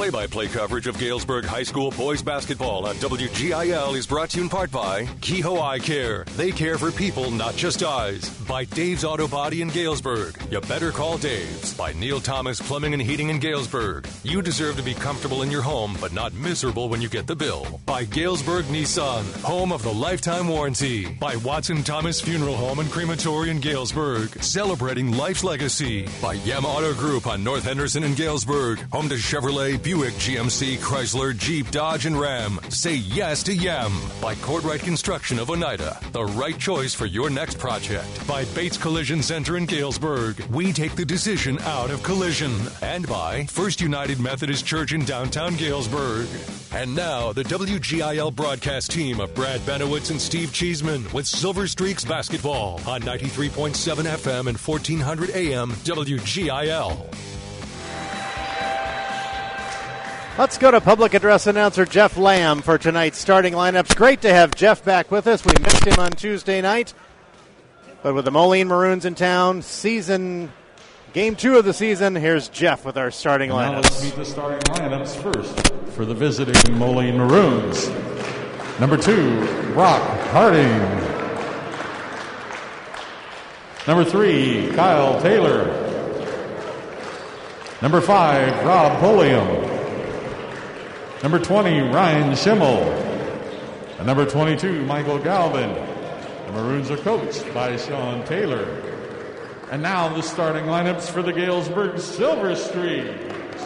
Play-by-play coverage of Galesburg High School boys basketball on WGIL is brought to you in part by Kehoe Eye Care. They care for people, not just eyes. By Dave's Auto Body in Galesburg. You better call Dave's. By Neil Thomas Plumbing and Heating in Galesburg. You deserve to be comfortable in your home, but not miserable when you get the bill. By Galesburg Nissan, home of the lifetime warranty. By Watson Thomas Funeral Home and Crematory in Galesburg, celebrating life's legacy. By Yem Auto Group on North Henderson in Galesburg, home to Chevrolet, Buick, GMC, Chrysler, Jeep, Dodge, and Ram. Say yes to Yem. By Cordwright Construction of Oneida, the right choice for your next project. By Bates Collision Center in Galesburg, we take the decision out of collision. And by First United Methodist Church in downtown Galesburg. And now, the WGIL broadcast team of Brad Benowitz and Steve Cheeseman with Silver Streaks basketball on 93.7 FM and 1400 AM WGIL. Let's go to public address announcer Jeff Lamb for tonight's starting lineups. Great to have Jeff back with us. We missed him on Tuesday night. But with the Moline Maroons in town, Game 2 of the season, here's Jeff with our starting lineups. Now let's meet the starting lineups first for the visiting Moline Maroons. Number 2, Brock Harding. Number 3, Kyle Taylor. Number 5, Rob Pulliam. Number 20, Ryan Schimmel. And number 22, Michael Galvin. The Maroons are coached by Sean Taylor. And now the starting lineups for the Galesburg Silver Streaks.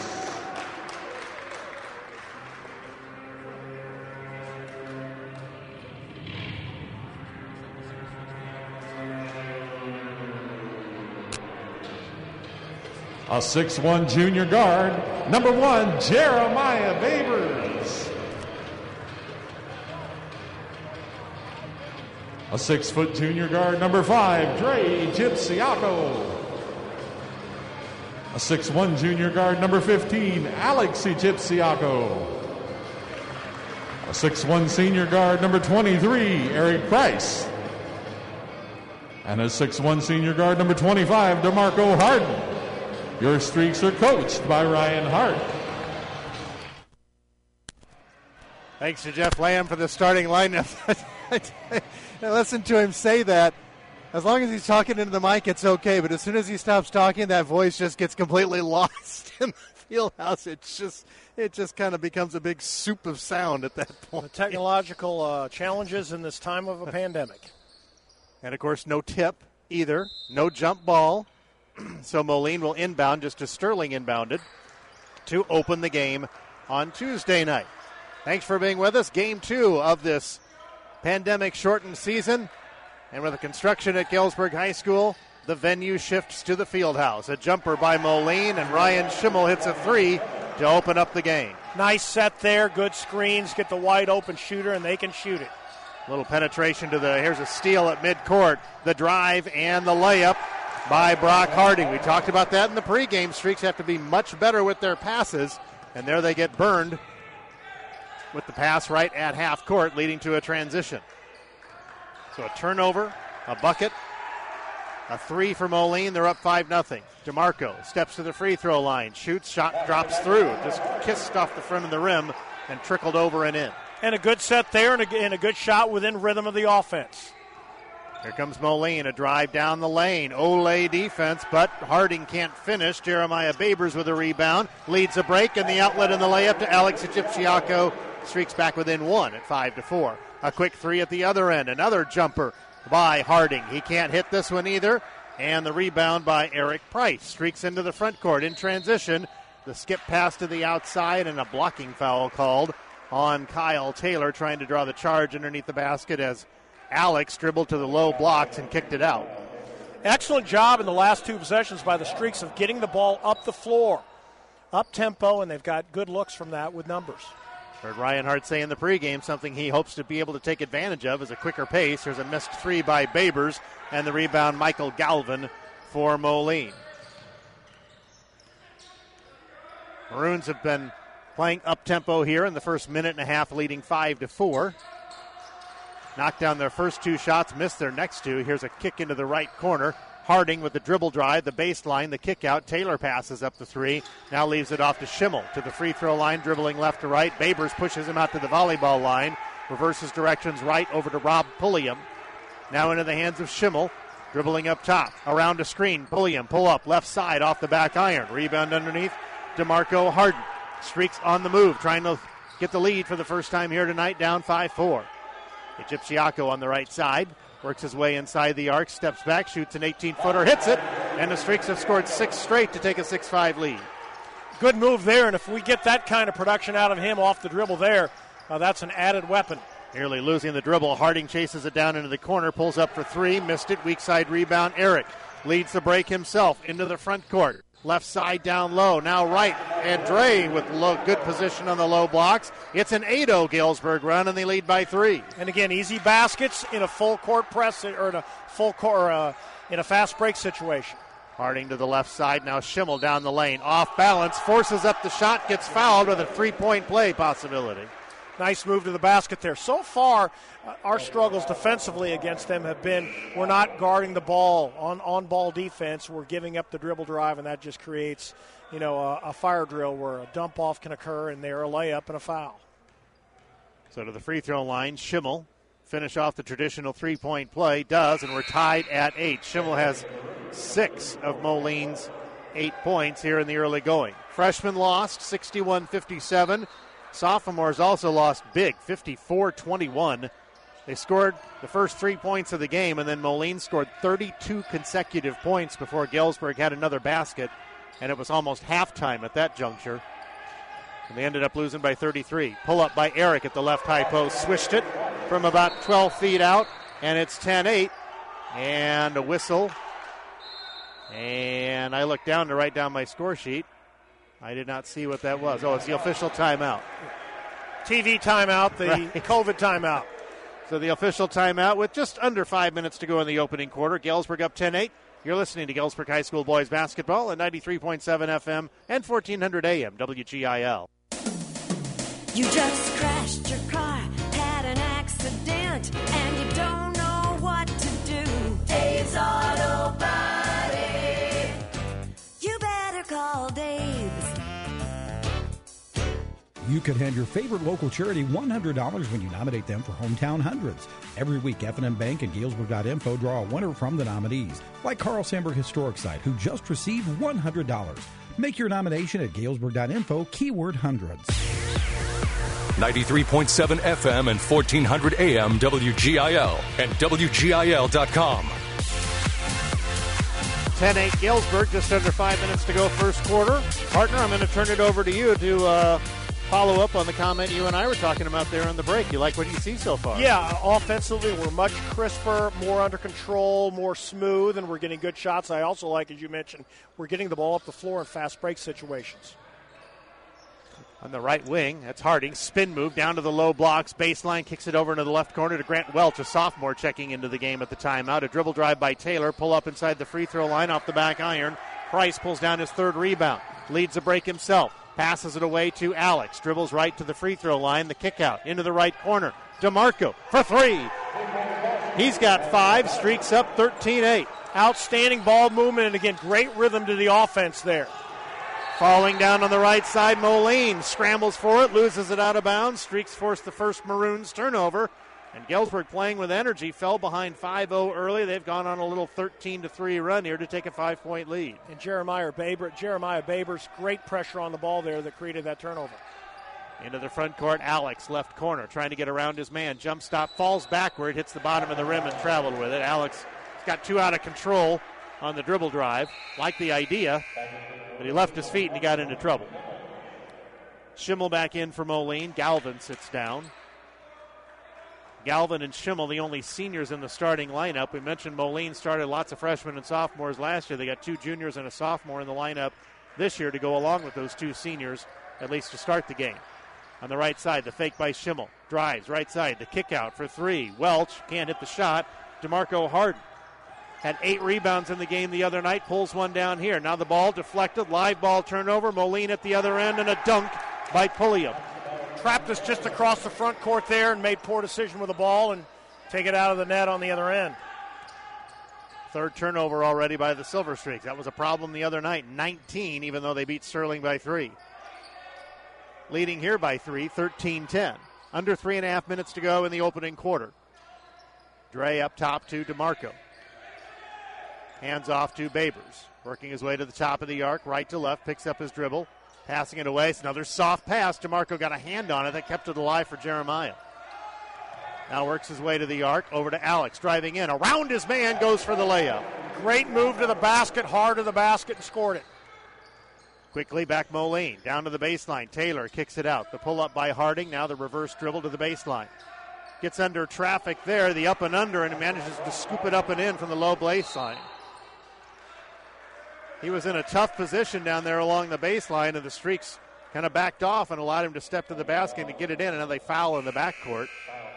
A 6'1" junior guard, number 1, Jeremiah Babers. A 6' junior guard, number 5, Dre Gypsiaco. A 6'1" junior guard, number 15, Alex Gypsiaco. A 6'1" senior guard, number 23, Eric Price. And a 6'1" senior guard, number 25, DeMarco Harden. Your Streaks are coached by Ryan Hart. Thanks to Jeff Lamb for the starting lineup. I listened to him say that. As long as he's talking into the mic, it's okay. But as soon as he stops talking, that voice just gets completely lost in the field house. It just kind of becomes a big soup of sound at that point. The technological challenges in this time of a pandemic. And, of course, no tip either. No jump ball. So Moline will inbound just as Sterling inbounded to open the game on Tuesday night. Thanks for being with us. Game 2 of this pandemic-shortened season. And with the construction at Galesburg High School, the venue shifts to the field house. A jumper by Moline, and Ryan Schimmel hits a 3 to open up the game. Nice set there. Good screens. Get the wide open shooter, and they can shoot it. Little penetration to here's a steal at midcourt. The drive and the layup by Brock Harding. We talked about that in the pregame. Streaks have to be much better with their passes, and there they get burned with the pass right at half court, leading to a transition. So a turnover, a bucket, a 3 for Moline. They're up 5-0. DeMarco steps to the free throw line, shoots, shot drops through. Just kissed off the front of the rim and trickled over and in. And a good set there and a good shot within rhythm of the offense. Here comes Moline, a drive down the lane. Olay defense, but Harding can't finish. Jeremiah Babers with a rebound. Leads a break, and the outlet in the layup to Alex Gypsiaco. Streaks back within 1 at 5-4. A quick 3 at the other end. Another jumper by Harding. He can't hit this one either. And the rebound by Eric Price. Streaks into the front court in transition. The skip pass to the outside and a blocking foul called on Kyle Taylor, trying to draw the charge underneath the basket as Alex dribbled to the low blocks and kicked it out. Excellent job in the last 2 possessions by the Streaks of getting the ball up the floor, up tempo, and they've got good looks from that with numbers. Heard Ryan Hart say in the pregame something he hopes to be able to take advantage of is a quicker pace. There's a missed 3 by Babers, and the rebound Michael Galvin for Moline. Maroons have been playing up-tempo here in the first minute and a half, leading 5-4. Knocked down their first 2 shots, missed their next 2. Here's a kick into the right corner. Harding with the dribble drive, the baseline, the kick out. Taylor passes up the three. Now leaves it off to Schimmel to the free throw line, dribbling left to right. Babers pushes him out to the volleyball line. Reverses directions right over to Rob Pulliam. Now into the hands of Schimmel. Dribbling up top. Around a screen. Pulliam pull up left side off the back iron. Rebound underneath. DeMarco Hardin. Streaks on the move. Trying to get the lead for the first time here tonight. Down 5-4. Egyptiaco on the right side. Works his way inside the arc, steps back, shoots an 18-footer, hits it, and the Streaks have scored 6 straight to take a 6-5 lead. Good move there, and if we get that kind of production out of him off the dribble there, that's an added weapon. Nearly losing the dribble, Harding chases it down into the corner, pulls up for three, missed it, weak side rebound. Eric leads the break himself into the front court. Left side down low, now right. Andre with good position on the low blocks. It's an 8-0 Galesburg run, and they lead by 3. And again, easy baskets in a full court press or in a full court in a fast break situation. Harding to the left side, now Schimmel down the lane. Off balance, forces up the shot, gets fouled with a 3-point play possibility. Nice move to the basket there. So far, our struggles defensively against them have been we're not guarding the ball on ball defense. We're giving up the dribble drive, and that just creates, a fire drill where a dump off can occur and they're a layup and a foul. So to the free throw line, Schimmel finish off the traditional 3-point play. Does, and we're tied at 8. Schimmel has 6 of Moline's 8 points here in the early going. Freshman lost 61-57. Sophomores also lost big, 54-21. They scored the first 3 points of the game, and then Moline scored 32 consecutive points before Galesburg had another basket, and it was almost halftime at that juncture. And they ended up losing by 33. Pull up by Eric at the left high post, swished it from about 12 feet out, and it's 10-8. And a whistle. And I looked down to write down my score sheet. I did not see what that was. Oh, it's the official timeout. TV timeout, the right. COVID timeout. So the official timeout with just under 5 minutes to go in the opening quarter. Galesburg up 10-8. You're listening to Galesburg High School boys basketball at 93.7 FM and 1400 AM WGIL. You just crashed your car, had an accident, and you don't know what to do. Dave's Auto Body. You better call Dave's. You could hand your favorite local charity $100 when you nominate them for Hometown Hundreds. Every week, F&M Bank and Galesburg.info draw a winner from the nominees, like Carl Sandburg Historic Site, who just received $100. Make your nomination at Galesburg.info, keyword hundreds. 93.7 FM and 1400 AM WGIL and WGIL.com. 10-8 Galesburg, just under 5 minutes to go first quarter. Partner, I'm going to turn it over to you to follow up on the comment you and I were talking about there on the break. You like what you see so far? Yeah, offensively we're much crisper, more under control, more smooth, and we're getting good shots. I also like, as you mentioned, we're getting the ball up the floor in fast break situations. On the right wing, that's Harding. Spin move down to the low blocks. Baseline kicks it over into the left corner to Grant Welch, a sophomore checking into the game at the timeout. A dribble drive by Taylor. Pull up inside the free throw line off the back iron. Price pulls down his third rebound. Leads the break himself. Passes it away to Alex. Dribbles right to the free throw line. The kick out into the right corner. DeMarco for three. He's got 5. Streaks up 13-8. Outstanding ball movement, and again, great rhythm to the offense there. Falling down on the right side, Moline scrambles for it, loses it out of bounds. Streaks force the first Maroons turnover. And Galesburg playing with energy, fell behind 5-0 early. They've gone on a little 13-3 run here to take a 5-point lead. And Jeremiah Babers, great pressure on the ball there that created that turnover. Into the front court, Alex, left corner, trying to get around his man. Jump stop, falls backward, hits the bottom of the rim and traveled with it. Alex got too out of control on the dribble drive. Liked the idea, but he left his feet and he got into trouble. Schimmel back in for Moline. Galvin sits down. Galvin and Schimmel, the only seniors in the starting lineup. We mentioned Moline started lots of freshmen and sophomores last year. They got 2 juniors and a sophomore in the lineup this year to go along with those 2 seniors, at least to start the game. On the right side, the fake by Schimmel. Drives, right side, the kick out for 3. Welch can't hit the shot. DeMarco Hardin had 8 rebounds in the game the other night, pulls one down here. Now the ball deflected, live ball turnover. Moline at the other end, and a dunk by Pulliam. Trapped us just across the front court there and made poor decision with the ball and take it out of the net on the other end. Third turnover already by the Silver Streaks. That was a problem the other night. 19, even though they beat Sterling by 3. Leading here by 3, 13-10. Under 3.5 minutes to go in the opening quarter. Dre up top to DeMarco. Hands off to Babers. Working his way to the top of the arc, right to left, picks up his dribble. Passing it away. It's another soft pass. DeMarco got a hand on it that kept it alive for Jeremiah. Now works his way to the arc, over to Alex, driving in. Around his man, goes for the layup. Great move to the basket, hard to the basket, and scored it. Quickly back Moline, down to the baseline. Taylor kicks it out. The pull-up by Harding, now the reverse dribble to the baseline. Gets under traffic there, the up and under, and manages to scoop it up and in from the low baseline. He was in a tough position down there along the baseline, and the Streaks kind of backed off and allowed him to step to the basket and to get it in, and now they foul in the backcourt.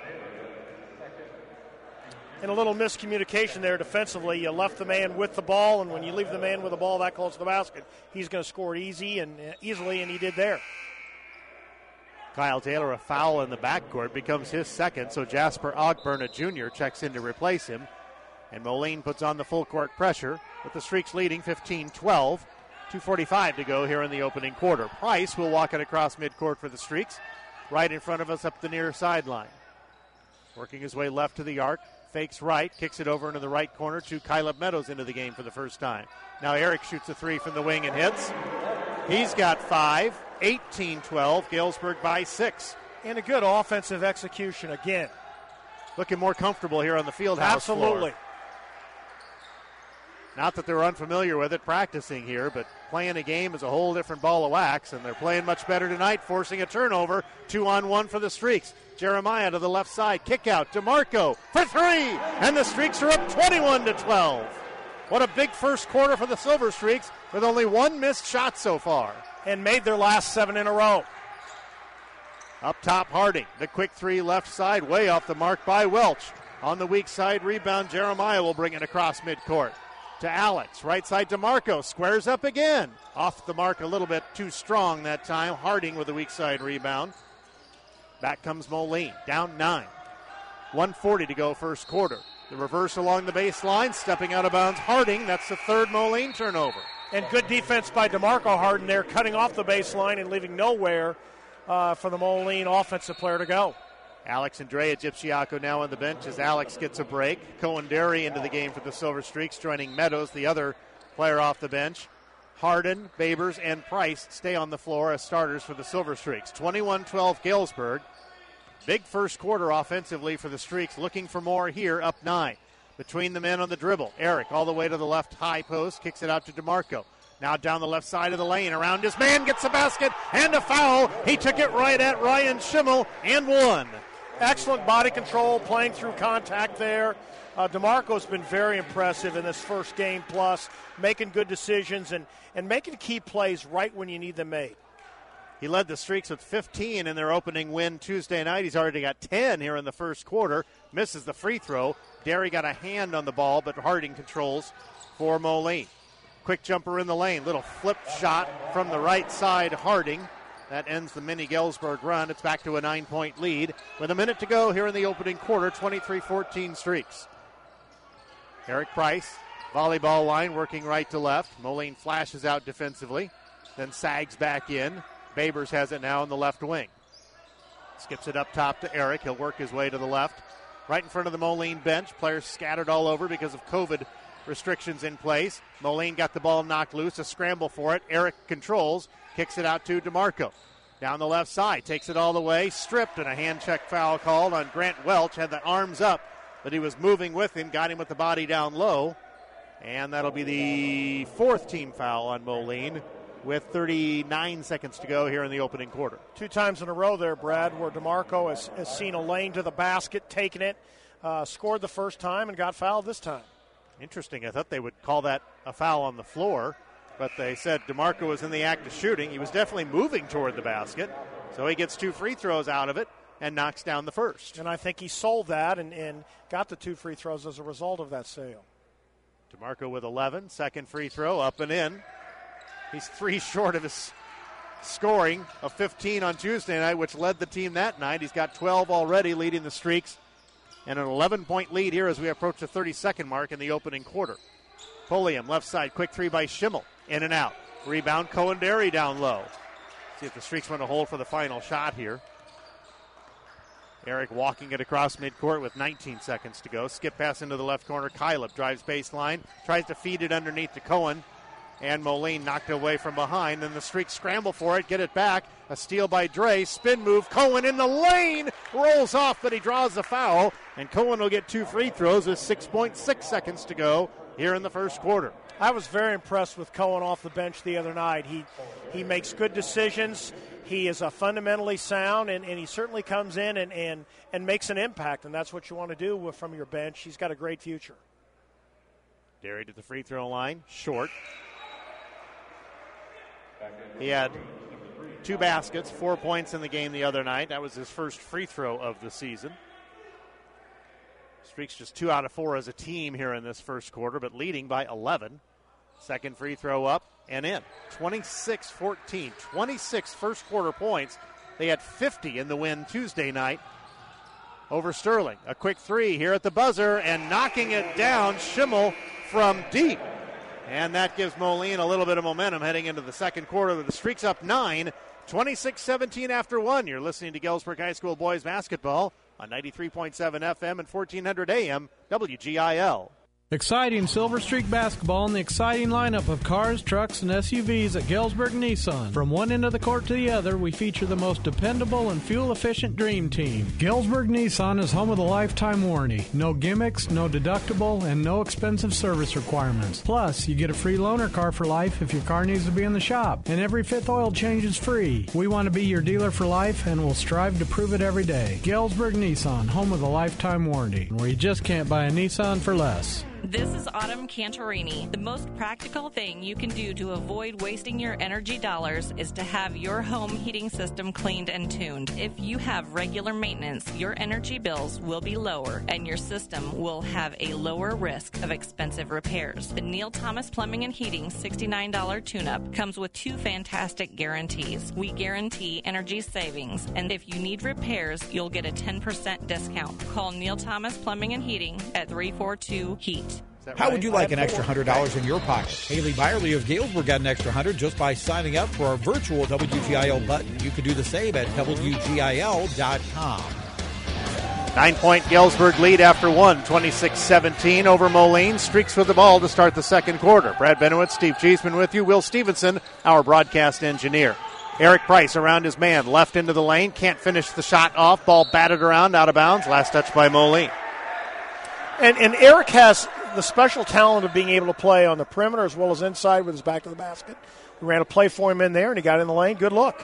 And a little miscommunication there defensively. You left the man with the ball, and when you leave the man with the ball that close to the basket, he's going to score easily, and he did there. Kyle Taylor, a foul in the backcourt, becomes his second, so Jasper Ogburn, a junior, checks in to replace him. And Moline puts on the full court pressure with the Streaks leading 15-12. 2:45 to go here in the opening quarter. Price will walk it across midcourt for the Streaks, right in front of us up the near sideline. Working his way left to the arc. Fakes right, kicks it over into the right corner to Kyleb Meadows into the game for the first time. Now Eric shoots a three from the wing and hits. He's got 5, 18-12, Galesburg by 6. And a good offensive execution again. Looking more comfortable here on the Fieldhouse floor. Absolutely. Not that they're unfamiliar with it practicing here, but playing a game is a whole different ball of wax, and they're playing much better tonight, forcing a turnover. 2-on-1 for the Streaks. Jeremiah to the left side, kick out. DeMarco for 3, and the Streaks are up 21-12. What a big first quarter for the Silver Streaks with only one missed shot so far. And made their last 7 in a row. Up top, Harding. The quick 3 left side, way off the mark by Welch. On the weak side rebound, Jeremiah will bring it across midcourt. To Alex, right side DeMarco, squares up again. Off the mark a little bit too strong that time. Harding with a weak side rebound. Back comes Moline, down 9. 1:40 to go first quarter. The reverse along the baseline, stepping out of bounds Harding. That's the third Moline turnover. And good defense by DeMarco Harding there, cutting off the baseline and leaving nowhere for the Moline offensive player to go. Alex Andrea Gipsiaco now on the bench as Alex gets a break. Cohen Derry into the game for the Silver Streaks, joining Meadows, the other player off the bench. Harden, Babers, and Price stay on the floor as starters for the Silver Streaks. 21-12 Galesburg. Big first quarter offensively for the Streaks, looking for more here, up 9. Between the men on the dribble, Eric all the way to the left high post, kicks it out to DeMarco. Now down the left side of the lane, around his man, gets a basket, and a foul. He took it right at Ryan Schimmel, and won. Excellent body control, playing through contact there. DeMarco's been very impressive in this first game plus, making good decisions and making key plays right when you need them made. He led the Streaks with 15 in their opening win Tuesday night. He's already got 10 here in the first quarter. Misses the free throw. Derry got a hand on the ball, but Harding controls for Moline. Quick jumper in the lane. Little flip shot from the right side, Harding. That ends the mini Galesburg run. It's back to a 9-point lead. With a minute to go here in the opening quarter, 23-14 Streaks. Eric Price, volleyball line, working right to left. Moline flashes out defensively, then sags back in. Babers has it now in the left wing. Skips it up top to Eric. He'll work his way to the left. Right in front of the Moline bench. Players scattered all over because of COVID restrictions in place. Moline got the ball knocked loose. A scramble for it. Eric controls. Kicks it out to DeMarco. Down the left side. Takes it all the way. Stripped, and a hand check foul called on Grant Welch. Had the arms up, but he was moving with him. Got him with the body down low. And that'll be the fourth team foul on Moline with 39 seconds to go here in the opening quarter. 2 times in a row there, Brad, where DeMarco has seen a lane to the basket, taken it, scored the first time, and got fouled this time. Interesting. I thought they would call that a foul on the floor, but they said DeMarco was in the act of shooting. He was definitely moving toward the basket, so he gets 2 free throws out of it and knocks down the first. And I think he sold that and got the 2 free throws as a result of that sale. DeMarco with 11. Second free throw up and in. He's 3 short of his scoring of 15 on Tuesday night, which led the team that night. He's got 12 already, leading the Streaks and an 11-point lead here as we approach the 30-second mark in the opening quarter. Pulliam, left side, quick three by Schimmel. In and out. Rebound, Cohen-Derry down low. See if the Streaks want to hold for the final shot here. Eric walking it across midcourt with 19 seconds to go. Skip pass into the left corner. Kyleb drives baseline, tries to feed it underneath to Cohen. And Moline knocked away from behind. Then the Streaks scramble for it, get it back. A steal by Dre. Spin move. Cohen in the lane. Rolls off, but he draws the foul. And Cohen will get 2 free throws with 6.6 seconds to go here in the first quarter. I was very impressed with Cohen off the bench the other night. He makes good decisions. He is fundamentally sound, and he certainly comes in and makes an impact, and that's what you want to do from your bench. He's got a great future. Derry to the free throw line. Short. He had 2 baskets, 4 points in the game the other night. That was his first free throw of the season. Streaks just 2 out of 4 as a team here in this first quarter, but leading by 11. Second free throw up and in. 26-14. 26 first quarter points. They had 50 in the win Tuesday night over Sterling. A quick three here at the buzzer and knocking it down, Schimmel from deep. And that gives Moline a little bit of momentum heading into the second quarter with the Streaks up 9, 26-17 after 1. You're listening to Galesburg High School boys basketball on 93.7 FM and 1400 AM WGIL. Exciting Silver Streak basketball and the exciting lineup of cars, trucks, and SUVs at Galesburg Nissan. From one end of the court to the other, we feature the most dependable and fuel-efficient dream team. Galesburg Nissan is home of the lifetime warranty. No gimmicks, no deductible, and no expensive service requirements. Plus, you get a free loaner car for life if your car needs to be in the shop. And every 5th oil change is free. We want to be your dealer for life and will strive to prove it every day. Galesburg Nissan, home of the lifetime warranty, where you just can't buy a Nissan for less. This is Autumn Cantorini. The most practical thing you can do to avoid wasting your energy dollars is to have your home heating system cleaned and tuned. If you have regular maintenance, your energy bills will be lower and your system will have a lower risk of expensive repairs. The Neil Thomas Plumbing and Heating $69 tune-up comes with 2 fantastic guarantees. We guarantee energy savings, and if you need repairs, you'll get a 10% discount. Call Neil Thomas Plumbing and Heating at 342-HEAT. How would you like an extra $100 in your pocket? Haley Byerly of Galesburg got an extra $100 just by signing up for our virtual WGIL button. You can do the same at WGIL.com. 9-point Galesburg lead after 1, 26-17 over Moline. Streaks with the ball to start the second quarter. Brad Benowitz, Steve Cheeseman with you. Will Stevenson, our broadcast engineer. Eric Price around his man, left into the lane. Can't finish the shot off. Ball batted around, out of bounds. Last touch by Moline. And Eric has the special talent of being able to play on the perimeter as well as inside with his back to the basket. We ran a play for him in there, and he got in the lane. Good look.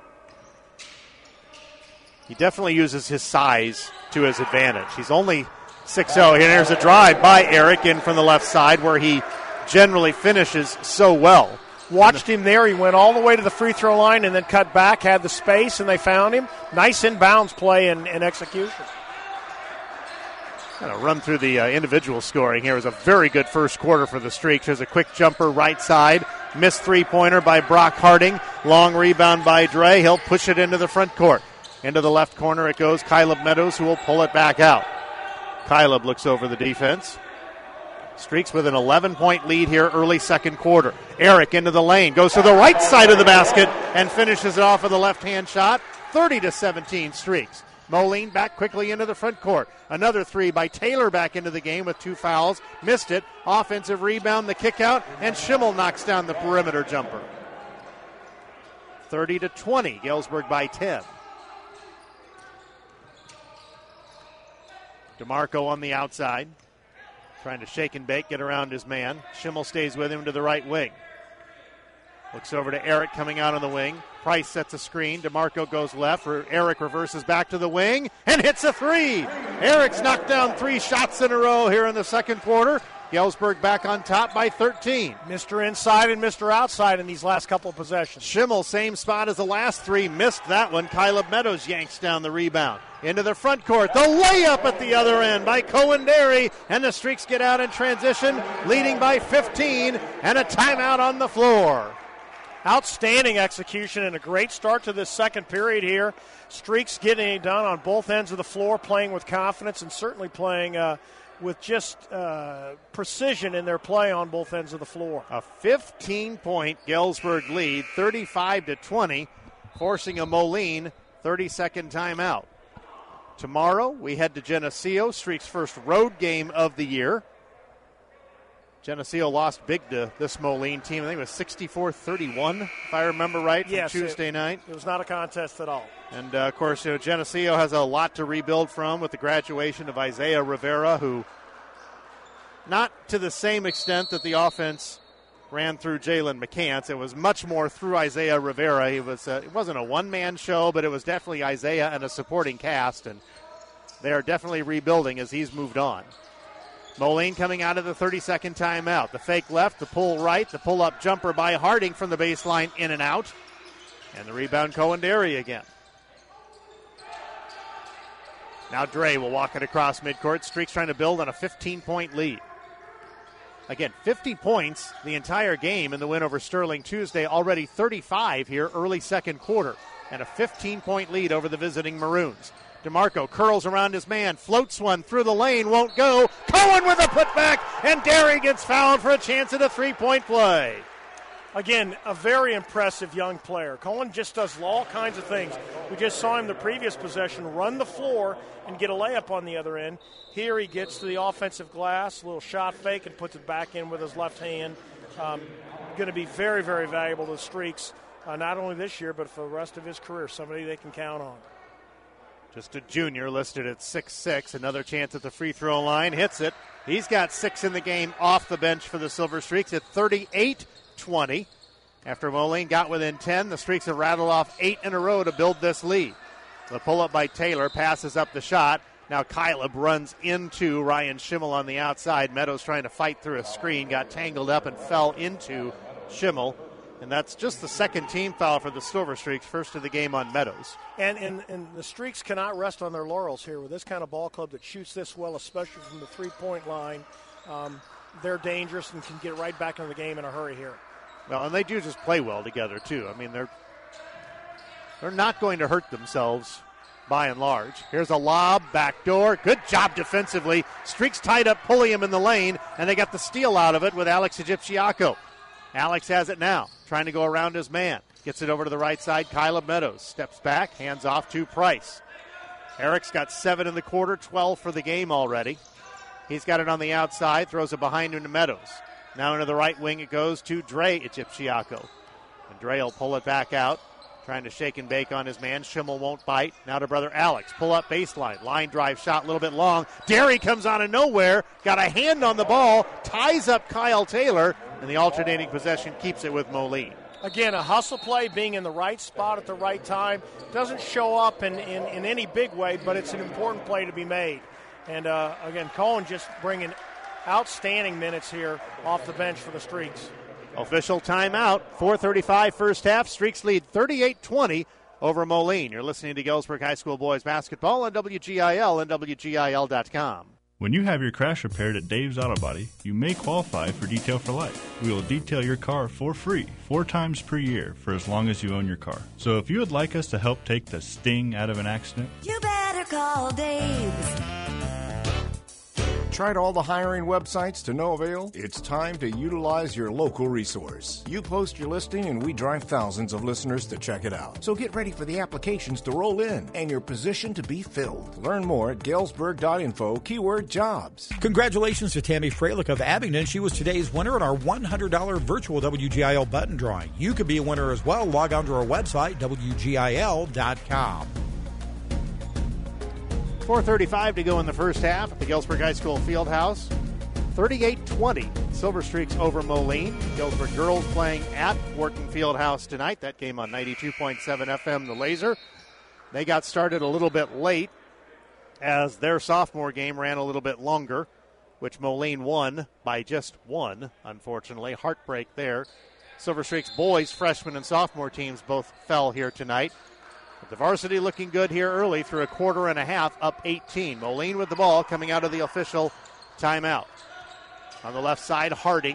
He definitely uses his size to his advantage. He's only 6'0". Here's a drive by Eric in from the left side where he generally finishes so well. Watched him there. He went all the way to the free throw line and then cut back, had the space, and they found him. Nice inbounds play and execution. Going to run through the individual scoring here. It was a very good first quarter for the Streaks. There's a quick jumper right side. Missed three-pointer by Brock Harding. Long rebound by Dre. He'll push it into the front court. Into the left corner it goes. Kyleb Meadows, who will pull it back out. Kyleb looks over the defense. Streaks with an 11-point lead here early second quarter. Eric into the lane. Goes to the right side of the basket and finishes it off with a left-hand shot. 30-17 Streaks. Moline back quickly into the front court. Another three by Taylor back into the game with 2 fouls. Missed it. Offensive rebound, the kick out, and Schimmel knocks down the perimeter jumper. 30-20, Galesburg by 10. DeMarco on the outside. Trying to shake and bake, get around his man. Schimmel stays with him to the right wing. Looks over to Eric coming out on the wing. Price sets a screen. DeMarco goes left. Eric reverses back to the wing and hits a three. Eric's knocked down 3 shots in a row here in the second quarter. Galesburg back on top by 13. Mr. Inside and Mr. Outside in these last couple of possessions. Schimmel, same spot as the last 3. Missed that one. Kyleb Meadows yanks down the rebound. Into the front court. The layup at the other end by Cohen-Derry. And the Streaks get out in transition, leading by 15. And a timeout on the floor. outstanding execution and a great start to this second period here. Streaks getting it done on both ends of the floor, playing with confidence and certainly playing with just precision in their play on both ends of the floor. A 15-point Galesburg lead, 35-20, forcing a Moline 30-second timeout. Tomorrow we head to Geneseo, Streak's first road game of the year. Geneseo lost big to this Moline team. I think it was 64-31, if I remember right, from Tuesday night. It was not a contest at all. And, of course, Geneseo has a lot to rebuild from with the graduation of Isaiah Rivera, who not to the same extent that the offense ran through Jalen McCants. It was much more through Isaiah Rivera. It wasn't a one-man show, but it was definitely Isaiah and a supporting cast, and they are definitely rebuilding as he's moved on. Moline coming out of the 30-second timeout. The fake left, the pull right, the pull-up jumper by Harding from the baseline, in and out. And the rebound, Cohen Derry again. Now Dre will walk it across midcourt. Streaks trying to build on a 15-point lead. Again, 50 points the entire game in the win over Sterling Tuesday. Already 35 here early second quarter. And a 15-point lead over the visiting Maroons. DeMarco curls around his man, floats one through the lane, won't go. Cohen with a putback, and Derry gets fouled for a chance at a three-point play. Again, a very impressive young player. Cohen just does all kinds of things. We just saw him the previous possession run the floor and get a layup on the other end. Here he gets to the offensive glass, a little shot fake, and puts it back in with his left hand. Going to be very, very valuable to the Streaks, not only this year, but for the rest of his career. Somebody they can count on. Just a junior listed at 6'6". Another chance at the free throw line. Hits it. He's got 6 in the game off the bench for the Silver Streaks at 38-20. After Moline got within 10, the Streaks have rattled off 8 in a row to build this lead. The pull-up by Taylor passes up the shot. Now Kyleb runs into Ryan Schimmel on the outside. Meadows trying to fight through a screen, got tangled up and fell into Schimmel. And that's just the second team foul for the Silver Streaks, first of the game on Meadows. And the Streaks cannot rest on their laurels here with this kind of ball club that shoots this well, especially from the three-point line. They're dangerous and can get right back into the game in a hurry here. Well, and they do just play well together, too. I mean, they're not going to hurt themselves by and large. Here's a lob, backdoor. Good job defensively. Streaks tied up Pulliam in the lane, and they got the steal out of it with Alex Egyptiaco. Alex has it now, trying to go around his man. Gets it over to the right side. Kyleb Meadows steps back, hands off to Price. Eric's got 7 in the quarter, 12 for the game already. He's got it on the outside, throws it behind him to Meadows. Now into the right wing it goes to Dre Egyptiaco. And Dre will pull it back out, trying to shake and bake on his man. Schimmel won't bite. Now to brother Alex. Pull up baseline. Line drive shot a little bit long. Derry comes out of nowhere. Got a hand on the ball. Ties up Kyle Taylor. And the alternating possession keeps it with Moline. Again, a hustle play, being in the right spot at the right time. Doesn't show up in any big way, but it's an important play to be made. And, again, Cohen just bringing outstanding minutes here off the bench for the Streaks. Official timeout. 4:35 first half. Streaks lead 38-20 over Moline. You're listening to Galesburg High School boys basketball on WGIL and WGIL.com. When you have your crash repaired at Dave's Auto Body, you may qualify for Detail for Life. We will detail your car for free 4 times per year for as long as you own your car. So if you would like us to help take the sting out of an accident, You better call Dave's. Tried all the hiring websites to no avail? It's time to utilize your local resource. You post your listing and we drive thousands of listeners to check it out. So get ready for the applications to roll in and your position to be filled. Learn more at galesburg.info, keyword jobs. Congratulations to Tammy Freilich of Abingdon. She was today's winner in our $100 virtual WGIL button drawing. You could be a winner as well. Log on to our website, WGIL.com. 4:35 to go in the first half at the Galesburg High School Fieldhouse. 38-20, Silver Streaks over Moline. Galesburg girls playing at Wharton Fieldhouse tonight. That game on 92.7 FM, the Laser. They got started a little bit late as their sophomore game ran a little bit longer, which Moline won by just 1, unfortunately. Heartbreak there. Silver Streaks boys, freshman and sophomore teams both fell here tonight. But the varsity looking good here early through a quarter and a half, up 18. Moline with the ball coming out of the official timeout. On the left side, Harding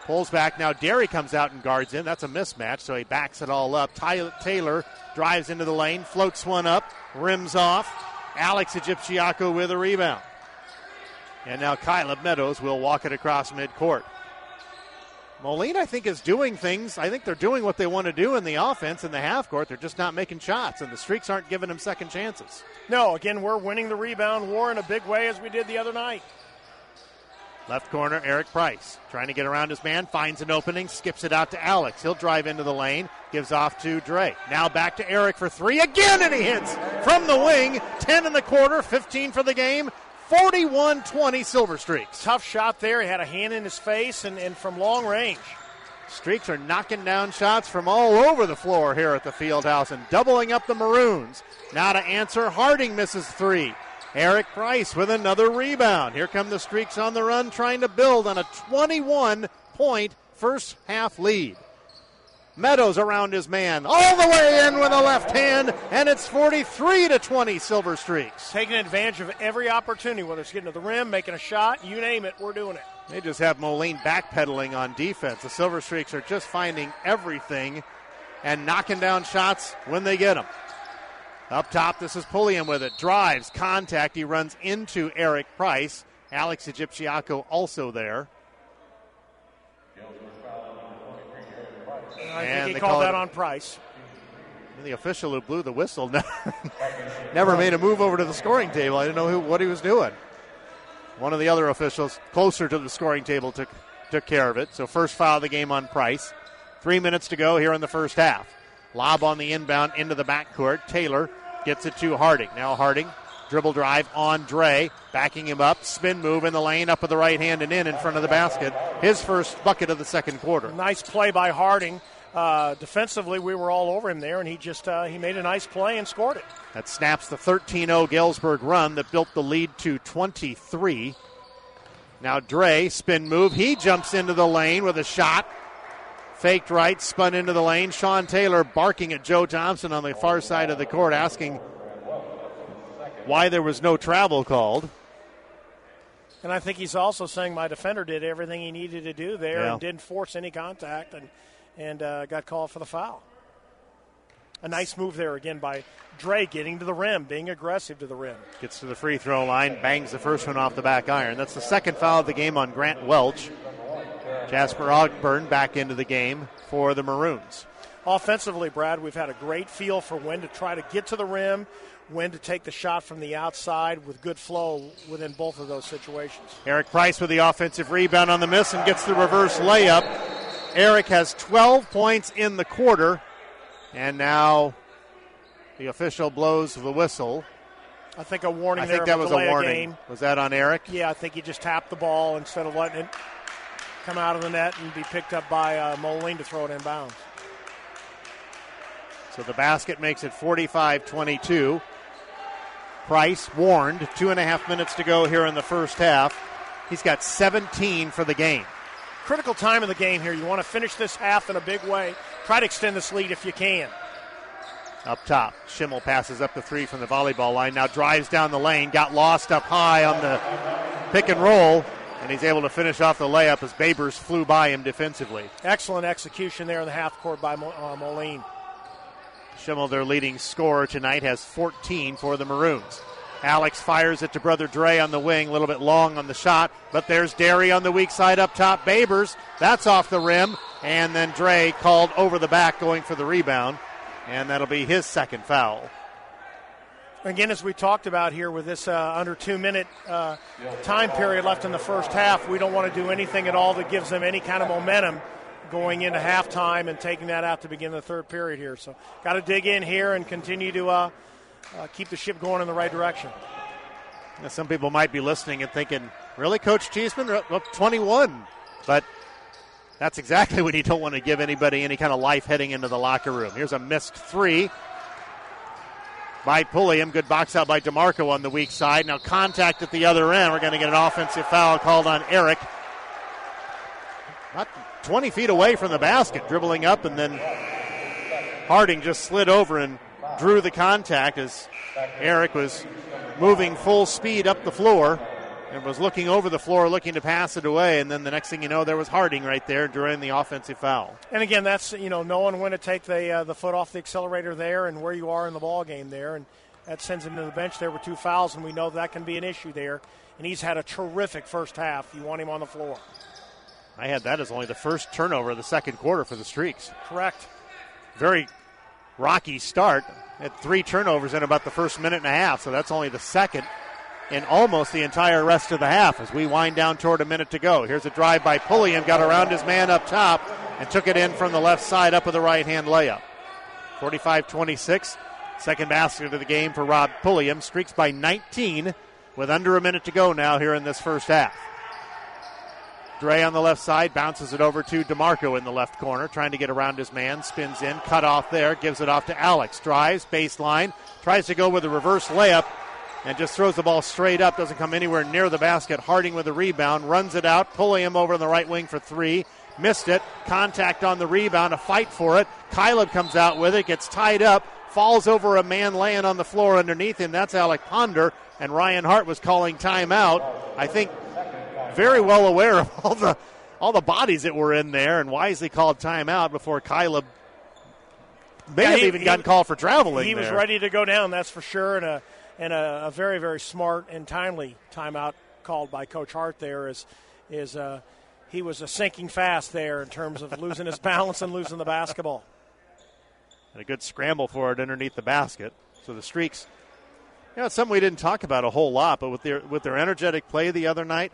Pulls back now. Derry comes out and guards in. That's a mismatch, so he backs it all up. Taylor drives into the lane, floats one up, rims off. Alex Egyptiaco with a rebound. And now Kyla Meadows will walk it across midcourt. Moline, I think, is doing things. I think they're doing what they want to do in the offense in the half court. They're just not making shots, and the Streaks aren't giving them second chances. No, again, we're winning the rebound war in a big way as we did the other night. Left corner, Eric Price trying to get around his man, finds an opening, skips it out to Alex. He'll drive into the lane, gives off to Dre. Now back to Eric for three again, and he hits from the wing. 10 in the quarter, 15 for the game. 41-20 Silver Streaks. Tough shot there. He had a hand in his face and from long range. Streaks are knocking down shots from all over the floor here at the Fieldhouse and doubling up the Maroons. Now to answer, Harding misses three. Eric Price with another rebound. Here come the Streaks on the run, trying to build on a 21-point first half lead. Meadows around his man, all the way in with a left hand, and it's 43-20 Silver Streaks. Taking advantage of every opportunity, whether it's getting to the rim, making a shot, you name it, we're doing it. They just have Moline backpedaling on defense. The Silver Streaks are just finding everything and knocking down shots when they get them. Up top, this is Pulliam with it. Drives, contact, he runs into Eric Price. Alex Egyptiaco also there. I think he called that on Price. The official who blew the whistle never made a move over to the scoring table. I didn't know what he was doing. One of the other officials closer to the scoring table took care of it. So first foul of the game on Price. 3 minutes to go here in the first half. Lob on the inbound into the backcourt. Taylor gets it to Harding. Now Harding, dribble drive on Dre, backing him up, spin move in the lane, up with the right hand and in front of the basket. His first bucket of the second quarter. Nice play by Harding. Defensively, we were all over him there, and he made a nice play and scored it. That snaps the 13-0 Galesburg run that built the lead to 23. Now Dre, spin move. He jumps into the lane with a shot. Faked right, spun into the lane. Sean Taylor barking at Joe Thompson on the far side of the court, asking why there was no travel called. And I think he's also saying my defender did everything he needed to do there and didn't force any contact and got called for the foul. A nice move there again by Dre, getting to the rim, being aggressive to the rim. Gets to the free throw line, bangs the first one off the back iron. That's the second foul of the game on Grant Welch. Jasper Ogburn back into the game for the Maroons. Offensively, Brad, we've had a great feel for when to try to get to the rim, when to take the shot from the outside with good flow within both of those situations. Eric Price with the offensive rebound on the miss and gets the reverse layup. Eric has 12 points in the quarter, and now the official blows the whistle. I think a warning there. I think that was a warning. Was that on Eric? Yeah, I think he just tapped the ball instead of letting it come out of the net and be picked up by Moline to throw it inbounds. So the basket makes it 45-22. Price warned. 2.5 minutes to go here in the first half. He's got 17 for the game. Critical time of the game here. You want to finish this half in a big way. Try to extend this lead if you can. Up top, Schimmel passes up the three from the volleyball line. Now drives down the lane. Got lost up high on the pick and roll. And he's able to finish off the layup as Babers flew by him defensively. Excellent execution there in the half court by Moline. Schimmel, their leading scorer tonight, has 14 for the Maroons. Alex fires it to Brother Dre on the wing, a little bit long on the shot, but there's Derry on the weak side up top. Babers, that's off the rim, and then Dre called over the back going for the rebound, and that'll be his second foul. Again, as we talked about here with this under 2-minute time period left in the first half, we don't want to do anything at all that gives them any kind of momentum going into halftime and taking that out to begin the third period here. So got to dig in here and continue to keep the ship going in the right direction. Now, some people might be listening and thinking, really, Coach Cheeseman? Up 21. But that's exactly what you don't want to give anybody any kind of life heading into the locker room. Here's a missed three by Pulliam. Good box out by DeMarco on the weak side. Now contact at the other end. We're going to get an offensive foul called on Eric. Not 20 feet away from the basket, dribbling up, and then Harding just slid over and drew the contact as Eric was moving full speed up the floor. and was looking over the floor, looking to pass it away, and then the next thing you know, there was Harding right there during the offensive foul. And again, that's, knowing when to take the foot off the accelerator there and where you are in the ball game there, and that sends him to the bench there with 2 fouls, and we know that can be an issue there. And he's had a terrific first half. You want him on the floor. I had that as only the first turnover of the second quarter for the Streaks. Correct. Very rocky start. Had 3 turnovers in about the first minute and a half, so that's only the second in almost the entire rest of the half as we wind down toward a minute to go. Here's a drive by Pulliam, got around his man up top and took it in from the left side up with a right-hand layup. 45-26, second basket of the game for Rob Pulliam. Streaks by 19 with under a minute to go now here in this first half. Dre on the left side bounces it over to DeMarco in the left corner, trying to get around his man, spins in, cut off there, gives it off to Alex, drives, baseline, tries to go with a reverse layup, and just throws the ball straight up, doesn't come anywhere near the basket. Harding with a rebound, runs it out, Pulliam over on the right wing for 3, missed it, contact on the rebound, a fight for it. Kyleb comes out with it, gets tied up, falls over a man laying on the floor underneath him. That's Alec Ponder, and Ryan Hart was calling timeout. I think very well aware of all the bodies that were in there, and wisely called timeout before Kyleb may have even gotten called for traveling. He was ready to go down, that's for sure, and a very, very smart and timely timeout called by Coach Hart there is he was sinking fast there in terms of losing his balance and losing the basketball. And a good scramble for it underneath the basket. So the Streaks, it's something we didn't talk about a whole lot, but with their energetic play the other night,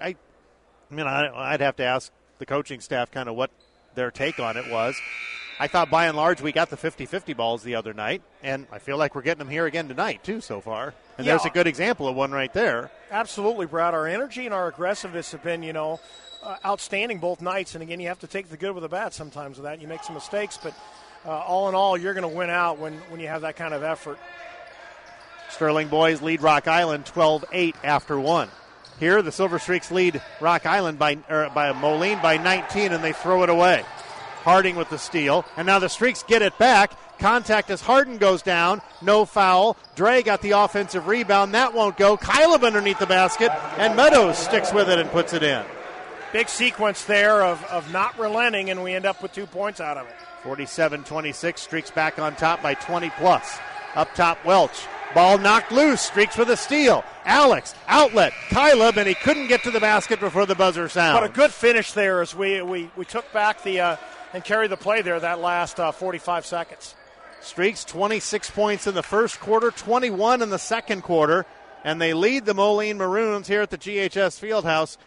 I'd have to ask the coaching staff kind of what their take on it was. I thought by and large we got the 50-50 balls the other night, and I feel like we're getting them here again tonight too so far. And there's a good example of one right there. Absolutely, Brad. Our energy and our aggressiveness have been, outstanding both nights. And again, you have to take the good with the bad sometimes with that. You make some mistakes, but all in all, you're going to win out when you have that kind of effort. Sterling boys lead Rock Island 12-8 after 1. Here, the Silver Streaks lead Rock Island by Moline by 19, and they throw it away. Harding with the steal, and now the Streaks get it back. Contact as Harding goes down. No foul. Dre got the offensive rebound. That won't go. Kyleb underneath the basket, and Meadows sticks with it and puts it in. Big sequence there of not relenting, and we end up with 2 points out of it. 47-26, Streaks back on top by 20+. Up top, Welch. Ball knocked loose. Streaks with a steal. Alex, outlet, Kyleb, and he couldn't get to the basket before the buzzer sounds. But a good finish there as we took back and carried the play there that last 45 seconds. Streaks 26 points in the first quarter, 21 in the second quarter, and they lead the Moline Maroons here at the GHS Fieldhouse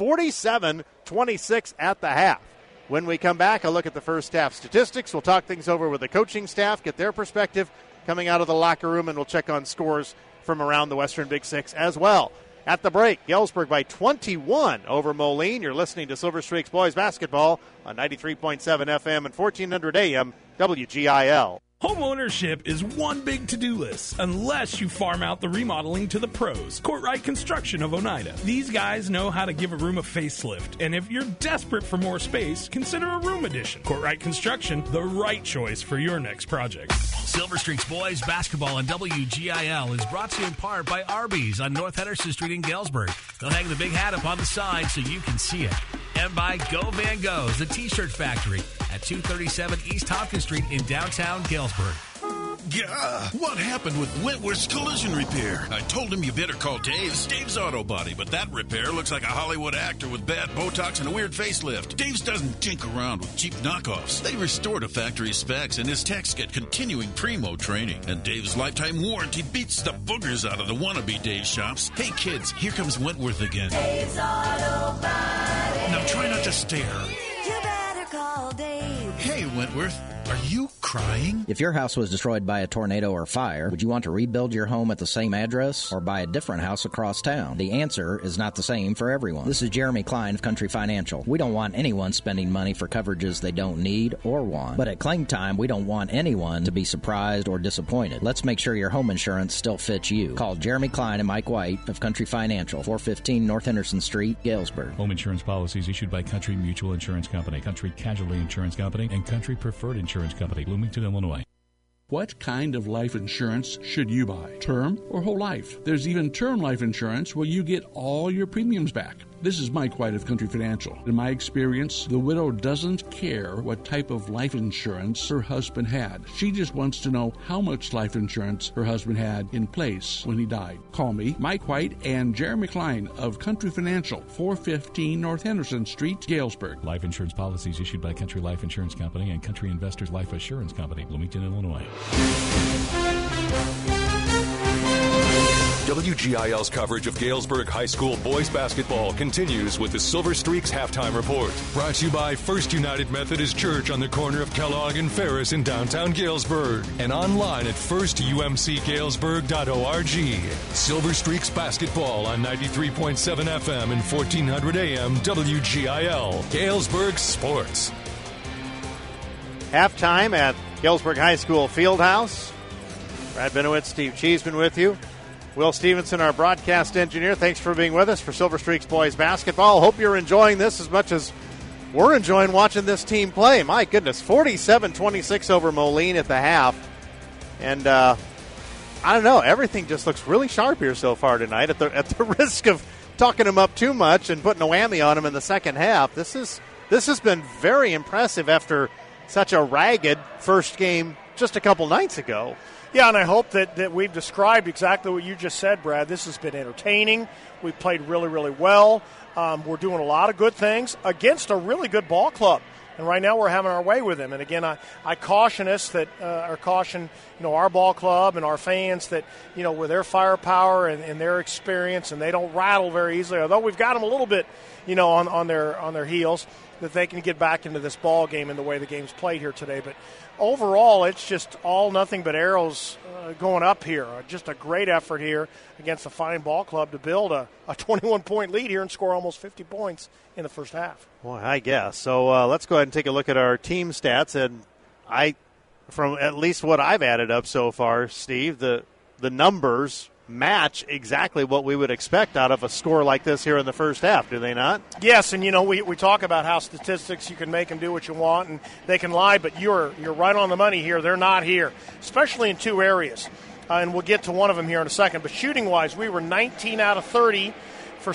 47-26 at the half. When we come back, a look at the first half statistics. We'll talk things over with the coaching staff, get their perspective coming out of the locker room, and we'll check on scores from around the Western Big Six as well. At the break, Galesburg by 21 over Moline. You're listening to Silver Streaks Boys Basketball on 93.7 FM and 1400 AM WGIL. Homeownership is one big to-do list, unless you farm out the remodeling to the pros. Courtright Construction of Oneida. These guys know how to give a room a facelift, and if you're desperate for more space, consider a room addition. Courtright Construction, the right choice for your next project. Silver Streaks Boys Basketball on WGIL is brought to you in part by Arby's on North Henderson Street in Galesburg. They'll hang the big hat up on the side so you can see it. And by Go Van Go's, the T-shirt factory at 237 East Hopkins Street in downtown Galesburg. Gah, what happened with Wentworth's Collision Repair? I told him you better call Dave's Auto Body, but that repair looks like a Hollywood actor with bad Botox and a weird facelift. Dave's doesn't tinker around with cheap knockoffs. They restore to factory specs, and his techs get continuing primo training. And Dave's lifetime warranty beats the boogers out of the wannabe Dave shops. Hey kids, here comes Wentworth again. Dave's Auto Body. Now try not to stare. You better call Dave. Hey Wentworth, are you crying? If your house was destroyed by a tornado or fire, would you want to rebuild your home at the same address or buy a different house across town? The answer is not the same for everyone. This is Jeremy Klein of Country Financial. We don't want anyone spending money for coverages they don't need or want. But at claim time, we don't want anyone to be surprised or disappointed. Let's make sure your home insurance still fits you. Call Jeremy Klein and Mike White of Country Financial, 415 North Henderson Street, Galesburg. Home insurance policies issued by Country Mutual Insurance Company, Country Casualty Insurance Company, and Country Preferred Insurance Company, Bloomington, Illinois. What kind of life insurance should you buy? Term or whole life? There's even term life insurance where you get all your premiums back. This is Mike White of Country Financial. In my experience, the widow doesn't care what type of life insurance her husband had. She just wants to know how much life insurance her husband had in place when he died. Call me, Mike White and Jeremy Klein of Country Financial, 415 North Henderson Street, Galesburg. Life insurance policies issued by Country Life Insurance Company and Country Investors Life Assurance Company, Bloomington, Illinois. WGIL's coverage of Galesburg High School boys basketball continues with the Silver Streaks halftime report. Brought to you by First United Methodist Church on the corner of Kellogg and Ferris in downtown Galesburg and online at firstumcgalesburg.org. Silver Streaks basketball on 93.7 FM and 1400 AM WGIL. Galesburg Sports. Halftime at Galesburg High School Fieldhouse. Brad Benowitz, Steve Cheeseman with you. Will Stevenson, our broadcast engineer, thanks for being with us for Silver Streaks boys basketball. Hope you're enjoying this as much as we're enjoying watching this team play. My goodness, 47-26 over Moline at the half. And I don't know, everything just looks really sharp here so far tonight. At the risk of talking them up too much and putting a whammy on them in the second half, this has been very impressive after such a ragged first game just a couple nights ago. Yeah, and I hope that we've described exactly what you just said, Brad. This has been entertaining. We've played really, really well. We're doing a lot of good things against a really good ball club. And right now we're having our way with them. And again, I caution us that, or caution, our ball club and our fans that, with their firepower and their experience, and they don't rattle very easily, although we've got them a little bit, on their heels, that they can get back into this ball game and the way the game's played here today. But overall, it's just all nothing but arrows going up here. Just a great effort here against a fine ball club to build a 21-point lead here and score almost 50 points in the first half. Well, I guess. So let's go ahead and take a look at our team stats. And from at least what I've added up so far, Steve, the numbers match exactly what we would expect out of a score like this here in the first half, do they not? Yes, and we talk about how statistics, you can make them do what you want and they can lie, but you're right on the money here. They're not here, especially in two areas, and we'll get to one of them here in a second. But shooting-wise, we were 19 out of 30 for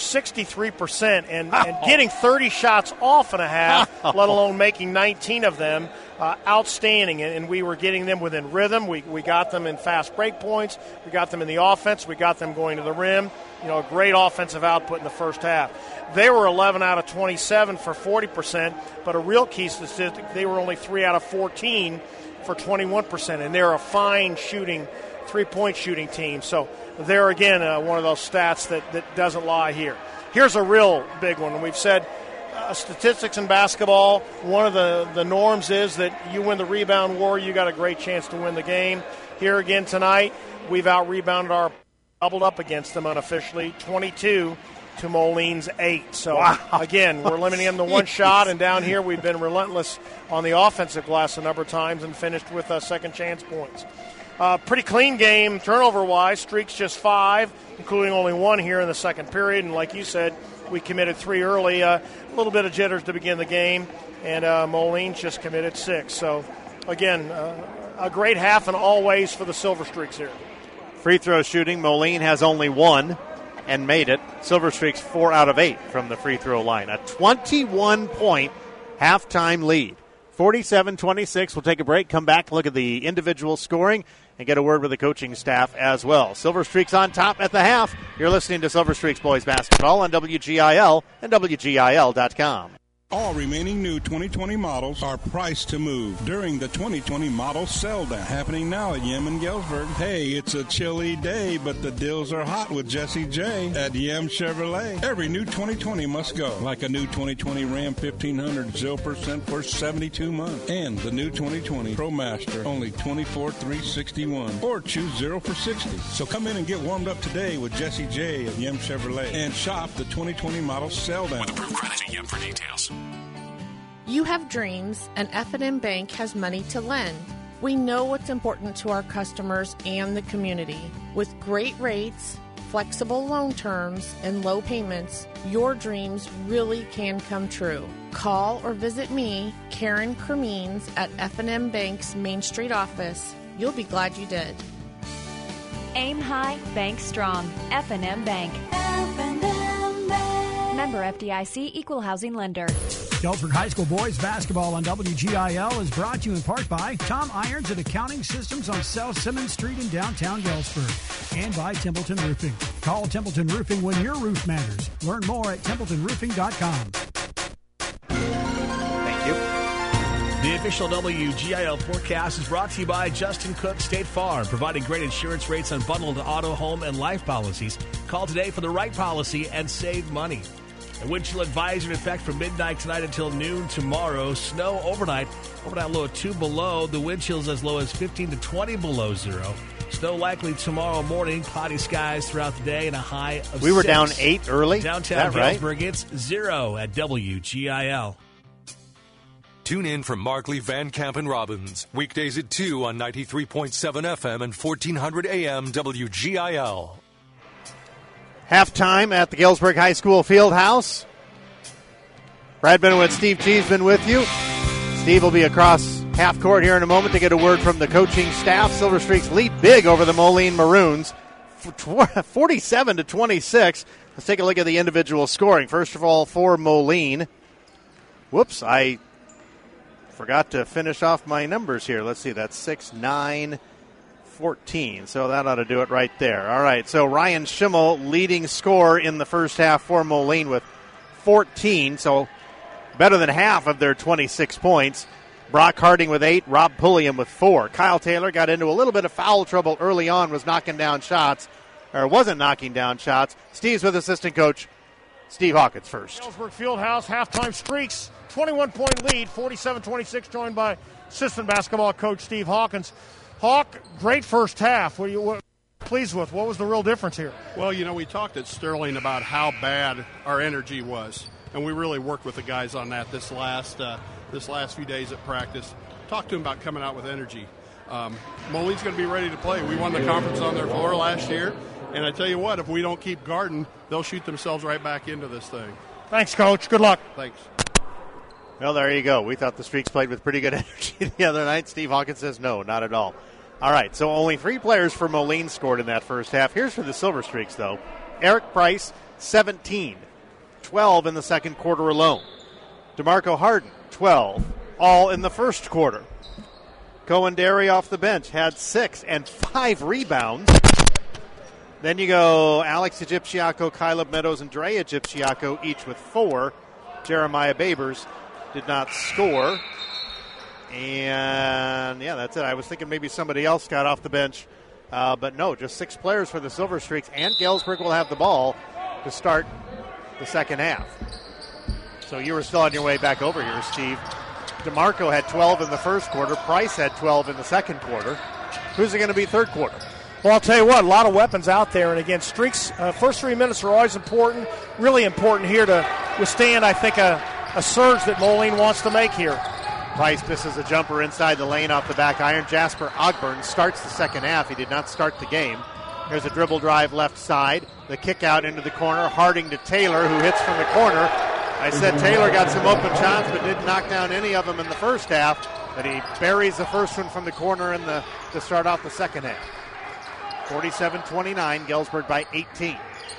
63% and getting 30 shots off in a half, let alone making 19 of them. Outstanding, and we were getting them within rhythm. We got them in fast break points. We got them in the offense. We got them going to the rim. A great offensive output in the first half. They were 11 out of 27 for 40%, but a real key statistic, they were only 3 out of 14 for 21%, and they're a fine shooting, three-point shooting team. So they're, again, one of those stats that doesn't lie here. Here's a real big one, and we've said statistics in basketball, one of the norms is that you win the rebound war, you got a great chance to win the game. Here again tonight, we've out-rebounded doubled up against them unofficially, 22 to Moline's 8. So, Again, we're limiting them to one shot, and down here we've been relentless on the offensive glass a number of times and finished with second chance points. Pretty clean game turnover-wise. Streaks just 5, including only 1 here in the second period. And like you said, we committed 3 early. A little bit of jitters to begin the game, and Moline's just committed 6. So, again, a great half in all ways for the Silver Streaks here. Free throw shooting, Moline has only 1 and made it. Silver Streaks 4 out of 8 from the free throw line. A 21-point halftime lead. 47-26. We'll take a break, come back, look at the individual scoring, and get a word with the coaching staff as well. Silver Streaks on top at the half. You're listening to Silver Streaks Boys Basketball on WGIL and WGIL.com. All remaining new 2020 models are priced to move during the 2020 model sell down happening now at Yem and Galesburg. Hey, it's a chilly day, but the deals are hot with Jesse J at Yem Chevrolet. Every new 2020 must go, like a new 2020 Ram 1500 0% for 72 months, and the new 2020 ProMaster only $24,361, or choose 0 for 60. So come in and get warmed up today with Jesse J at Yem Chevrolet and shop the 2020 model sell down. With approved credit at Yem for details. You have dreams, and F&M Bank has money to lend. We know what's important to our customers and the community. With great rates, flexible loan terms, and low payments, your dreams really can come true. Call or visit me, Karen Cremines, at F&M Bank's Main Street office. You'll be glad you did. Aim high, bank strong. F&M Bank. F&M Bank. Member FDIC, Equal Housing Lender. Galesburg High School boys basketball on WGIL is brought to you in part by Tom Irons at Accounting Systems on South Simmons Street in downtown Galesburg, and by Templeton Roofing. Call Templeton Roofing when your roof matters. Learn more at templetonroofing.com. Thank you. The official WGIL forecast is brought to you by Justin Cook State Farm, providing great insurance rates on bundled auto, home, and life policies. Call today for the right policy and save money. A wind chill advisory in effect from midnight tonight until noon tomorrow. Snow overnight. Overnight low of 2 below. The wind chills as low as 15 to 20 below zero. Snow likely tomorrow morning. Cloudy skies throughout the day and a high of 6. We were down 8 early. Downtown Galesburg, right? It's 0 at WGIL. Tune in for Markley, Van Camp, and Robbins. Weekdays at 2 on 93.7 FM and 1400 AM WGIL. Halftime at the Galesburg High School Fieldhouse. Brad Benowitz, Steve Cheeseman with you. Steve will be across half court here in a moment to get a word from the coaching staff. Silver Streaks lead big over the Moline Maroons, 47-26. Let's take a look at the individual scoring. First of all, for Moline. Whoops, I forgot to finish off my numbers here. Let's see, that's 6, 9, 14, so that ought to do it right there. All right, so Ryan Schimmel leading scorer in the first half for Moline with 14, so better than half of their 26 points. Brock Harding with 8, Rob Pulliam with 4. Kyle Taylor got into a little bit of foul trouble early on, wasn't knocking down shots. Steve's with assistant coach Steve Hawkins first. Galesburg Fieldhouse halftime Streaks, 21-point lead, 47-26, joined by assistant basketball coach Steve Hawkins. Hawk, great first half. What are you pleased with? What was the real difference here? Well, we talked at Sterling about how bad our energy was, and we really worked with the guys on that this last few days at practice. Talked to them about coming out with energy. Moline's going to be ready to play. We won the conference on their floor last year, and I tell you what, if we don't keep guarding, they'll shoot themselves right back into this thing. Thanks, Coach. Good luck. Thanks. Well, there you go. We thought the Streaks played with pretty good energy the other night. Steve Hawkins says no, not at all. All right, so only 3 players for Moline scored in that first half. Here's for the Silver Streaks, though. Eric Price, 17. 12 in the second quarter alone. DeMarco Harden, 12. All in the first quarter. Cohen Derry off the bench had 6 and 5 rebounds. Then you go Alex Egipciaco, Caleb Meadows, and Dre Egipciaco, each with 4. Jeremiah Babers did not score. And, yeah, that's it. I was thinking maybe somebody else got off the bench. But no, just 6 players for the Silver Streaks. And Galesburg will have the ball to start the second half. So you were still on your way back over here, Steve. DeMarco had 12 in the first quarter. Price had 12 in the second quarter. Who's it going to be third quarter? Well, I'll tell you what, a lot of weapons out there. And, again, Streaks, first 3 minutes are always important, really important here to withstand, I think, a surge that Moline wants to make here. Price misses a jumper inside the lane off the back iron. Jasper Ogburn starts the second half. He did not start the game. Here's a dribble drive left side. The kick out into the corner. Harding to Taylor, who hits from the corner. I said Taylor got some open shots, but didn't knock down any of them in the first half. But he buries the first one from the corner to start off the second half. 47-29, Galesburg by 18.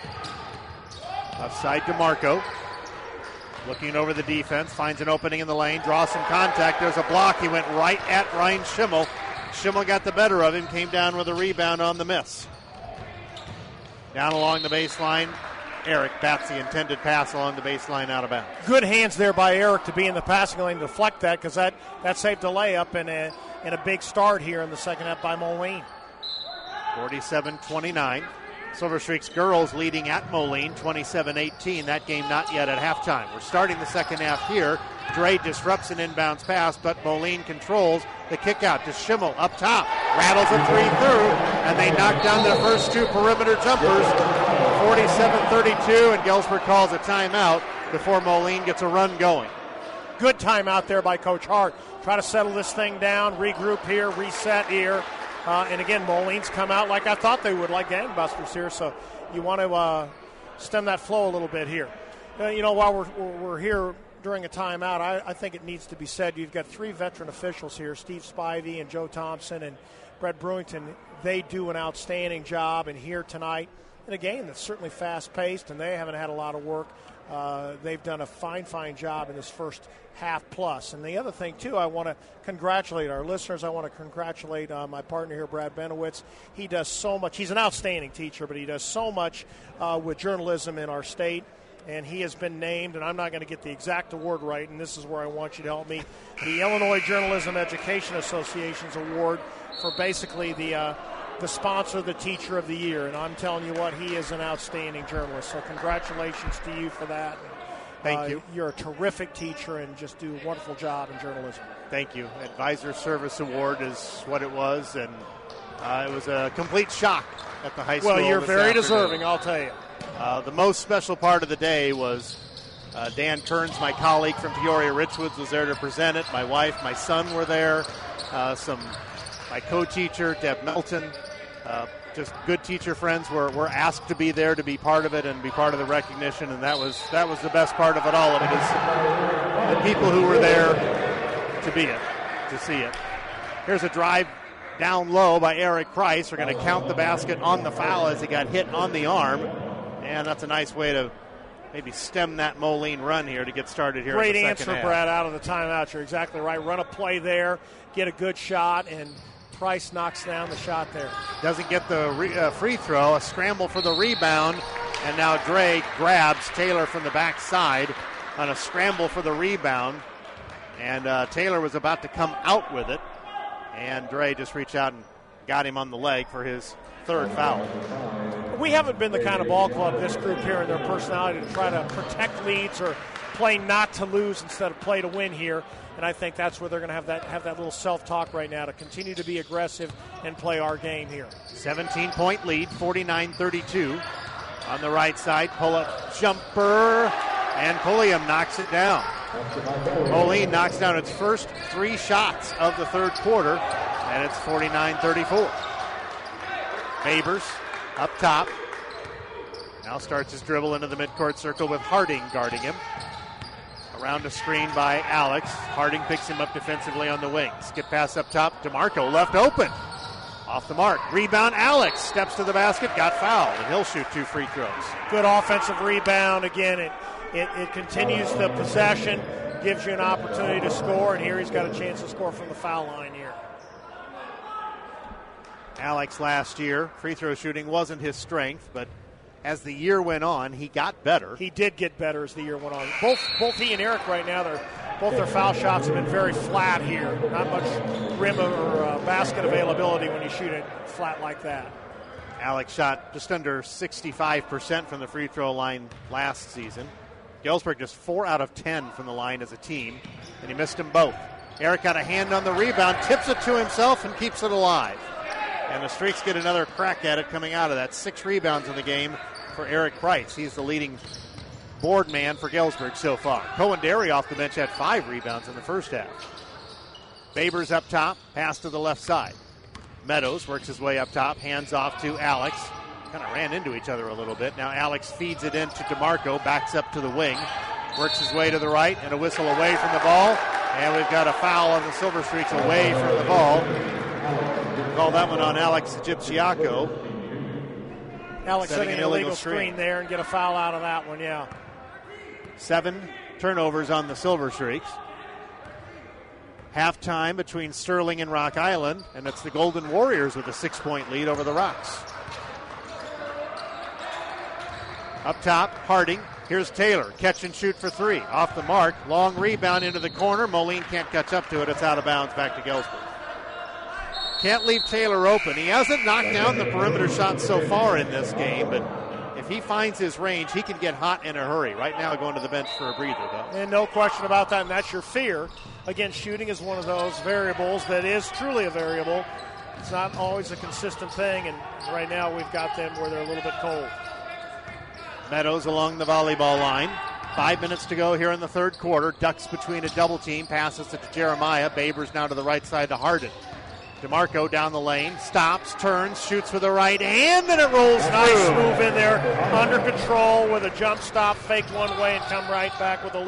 Left side DeMarco. Looking over the defense, finds an opening in the lane, draws some contact. There's a block. He went right at Ryan Schimmel. Schimmel got the better of him, came down with a rebound on the miss. Down along the baseline, Eric bats the intended pass along the baseline out of bounds. Good hands there by Eric to be in the passing lane to deflect that, because that saved a layup and a big start here in the second half by Moline. 47-29. Silver Streaks girls leading at Moline, 27-18. That game not yet at halftime. We're starting the second half here. Dre disrupts an inbounds pass, but Moline controls the kick out to Schimmel up top. Rattles a 3 through, and they knock down their first 2 perimeter jumpers. 47-32, and Galesburg calls a timeout before Moline gets a run going. Good timeout there by Coach Hart. Try to settle this thing down, regroup here, reset here. And again, Moline's come out like I thought they would, like gangbusters here. So you want to stem that flow a little bit here. While we're here during a timeout, I think it needs to be said you've got 3 veteran officials here, Steve Spivey and Joe Thompson and Brett Brewington, they do an outstanding job. And here tonight, in a game that's certainly fast-paced, and they haven't had a lot of work, they've done a fine job in this first half plus. And the other thing, too, I want to congratulate our listeners. I want to congratulate my partner here, Brad Benowitz. He does so much. He's an outstanding teacher, but he does so much with journalism in our state. And he has been named, and I'm not going to get the exact award right, and this is where I want you to help me, the Illinois Journalism Education Association's award for basically the sponsor, the teacher of the year. And I'm telling you what, he is an outstanding journalist. So congratulations to you for that. Thank you. You're a terrific teacher and just do a wonderful job in journalism. Thank you. Advisor Service Award is what it was, and it was a complete shock at the high school. Well, you're very deserving, I'll tell you. The most special part of the day was Dan Kearns, my colleague from Peoria Richwoods, was there to present it. My wife, my son were there. My co-teacher, Deb Melton, just good teacher friends were asked to be there to be part of it and be part of the recognition, and that was the best part of it all. It was the people who were there to see it. Here's a drive down low by Eric Price. We're going to count the basket on the foul as he got hit on the arm, and that's a nice way to maybe stem that Moline run here to get started here. Great in the answer, second half. Brad, out of the timeout. You're exactly right. Run a play there, get a good shot, and Price knocks down the shot there. Doesn't get the free throw. A scramble for the rebound, and now Dre grabs Taylor from the backside on a scramble for the rebound, and Taylor was about to come out with it, and Dre just reached out and got him on the leg for his third foul. We haven't been the kind of ball club, this group here, and their personality to try to protect leads or play not to lose instead of play to win here. And I think that's where they're going to have that little self-talk right now to continue to be aggressive and play our game here. 17-point lead, 49-32. On the right side, pull-up jumper, and Pulliam knocks it down. Moline knocks down its first 3 shots of the third quarter, and it's 49-34. Babers up top. Now starts his dribble into the midcourt circle with Harding guarding him. Around a screen by Alex. Harding picks him up defensively on the wing. Skip pass up top. DeMarco left open. Off the mark. Rebound. Alex steps to the basket. Got fouled. And he'll shoot 2 free throws. Good offensive rebound. Again, it continues the possession. Gives you an opportunity to score. And here he's got a chance to score from the foul line here. Alex last year, free throw shooting wasn't his strength, but as the year went on, he got better. He did get better as the year went on. Both he and Eric right now, both their foul shots have been very flat here. Not much rim or basket availability when you shoot it flat like that. Alex shot just under 65% from the free throw line last season. Galesburg just 4 out of 10 from the line as a team, and he missed them both. Eric got a hand on the rebound, tips it to himself, and keeps it alive. And the Streaks get another crack at it coming out of that. 6 rebounds in the game for Eric Price. He's the leading board man for Galesburg so far. Cohen Derry off the bench had 5 rebounds in the first half. Babers up top, pass to the left side. Meadows works his way up top, hands off to Alex. Kind of ran into each other a little bit. Now Alex feeds it into DeMarco, backs up to the wing, works his way to the right, and a whistle away from the ball. And we've got a foul on the Silver Streaks away from the ball. Call that one on Alex Egipciaco. Alex setting an illegal screen there and get a foul out of that one, yeah. 7 turnovers on the Silver Streaks. Halftime between Sterling and Rock Island, and it's the Golden Warriors with a 6-point lead over the Rocks. Up top, Harding. Here's Taylor. Catch and shoot for 3. Off the mark. Long rebound into the corner. Moline can't catch up to it. It's out of bounds back to Galesburg. Can't leave Taylor open. He hasn't knocked down the perimeter shots so far in this game, but if he finds his range, he can get hot in a hurry. Right now going to the bench for a breather, though. And no question about that, and that's your fear. Again, shooting is one of those variables that is truly a variable. It's not always a consistent thing, and right now we've got them where they're a little bit cold. Meadows along the volleyball line. 5 minutes to go here in the third quarter. Ducks between a double team. Passes it to Jeremiah. Babers now to the right side to Hardin. DeMarco down the lane. Stops, turns, shoots with the right hand, and it rolls Nice through. move in there. Under control with a jump stop. Fake one way and come right back with a little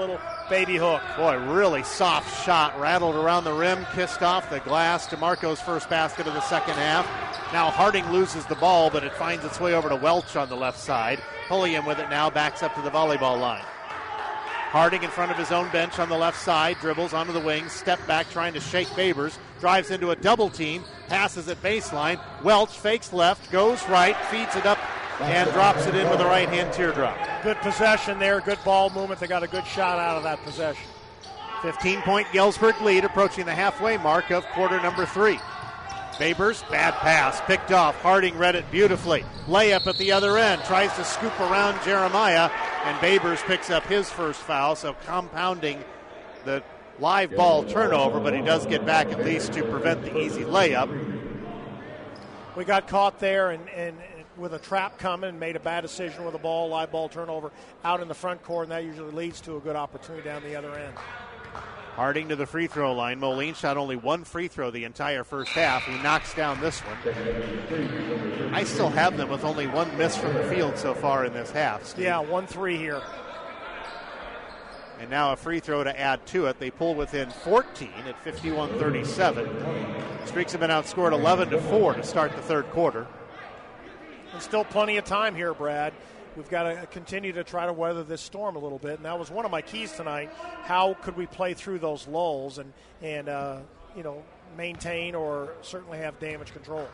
baby hook. Boy, really soft shot. Rattled around the rim, kissed off the glass. DeMarco's first basket of the second half. Now Harding loses the ball, but it finds its way over to Welch on the left side. Pulliam with it now, backs up to the volleyball line. Harding in front of his own bench on the left side, dribbles onto the wing, step back trying to shake Babers, drives into a double team, passes at baseline. Welch fakes left, goes right, feeds it up, and drops it in with a right-hand teardrop. Good possession there, good ball movement. They got a good shot out of that possession. 15-point Galesburg lead approaching the halfway mark of quarter number 3. Babers, bad pass, picked off. Harding read it beautifully. Layup at the other end, tries to scoop around Jeremiah, and Babers picks up his first foul, so compounding the live ball turnover, but he does get back at least to prevent the easy layup. We got caught there and with a trap coming and made a bad decision with a ball, live ball turnover out in the front court, and that usually leads to a good opportunity down the other end. Harding to the free throw line. Moline shot only one free throw the entire first half. He knocks down this one. I still have them with only one miss from the field so far in this half, Steve. Yeah, 1-3 here. And now a free throw to add to it. They pull within 14 at 51-37. Streaks have been outscored 11-4 to start the third quarter. And still plenty of time here, Brad. We've got to continue to try to weather this storm a little bit, and that was one of my keys tonight. How could we play through those lulls and maintain or certainly have damage control?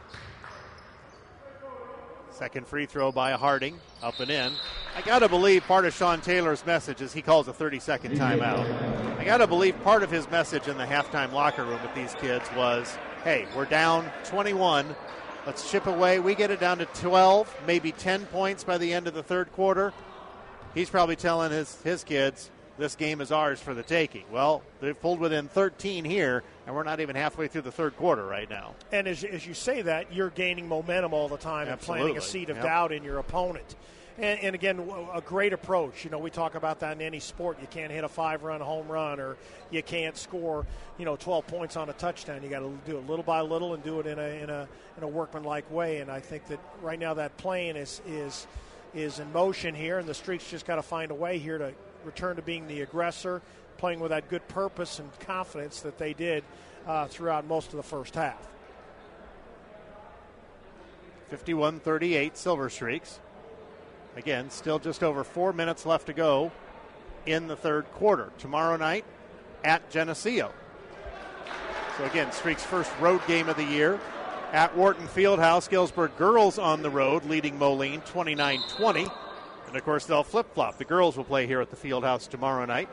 Second free throw by Harding, up and in. I got to believe part of Sean Taylor's message is he calls a 30-second timeout. I got to believe part of his message in the halftime locker room with these kids was, hey, we're down 21. Let's chip away. We get it down to 12, maybe 10 points by the end of the third quarter. He's probably telling his kids, this game is ours for the taking. Well, they've pulled within 13 here, and we're not even halfway through the third quarter right now. And as you say that, you're gaining momentum all the time. Absolutely. And planting a seed of doubt in your opponent. And again, a great approach. We talk about that in any sport. You can't hit a 5-run home run, or you can't score, 12 points on a touchdown. You got to do it little by little and do it in a workmanlike way. And I think that right now that plan is in motion here, and the Streaks just got to find a way here to return to being the aggressor, playing with that good purpose and confidence that they did throughout most of the first half. 51-38, Silver Streaks. Again, still just over 4 minutes left to go in the third quarter. Tomorrow night at Geneseo. So again, Streaks' first road game of the year at Wharton Fieldhouse. Galesburg girls on the road leading Moline 29-20. And of course they'll flip-flop. The girls will play here at the Fieldhouse tomorrow night.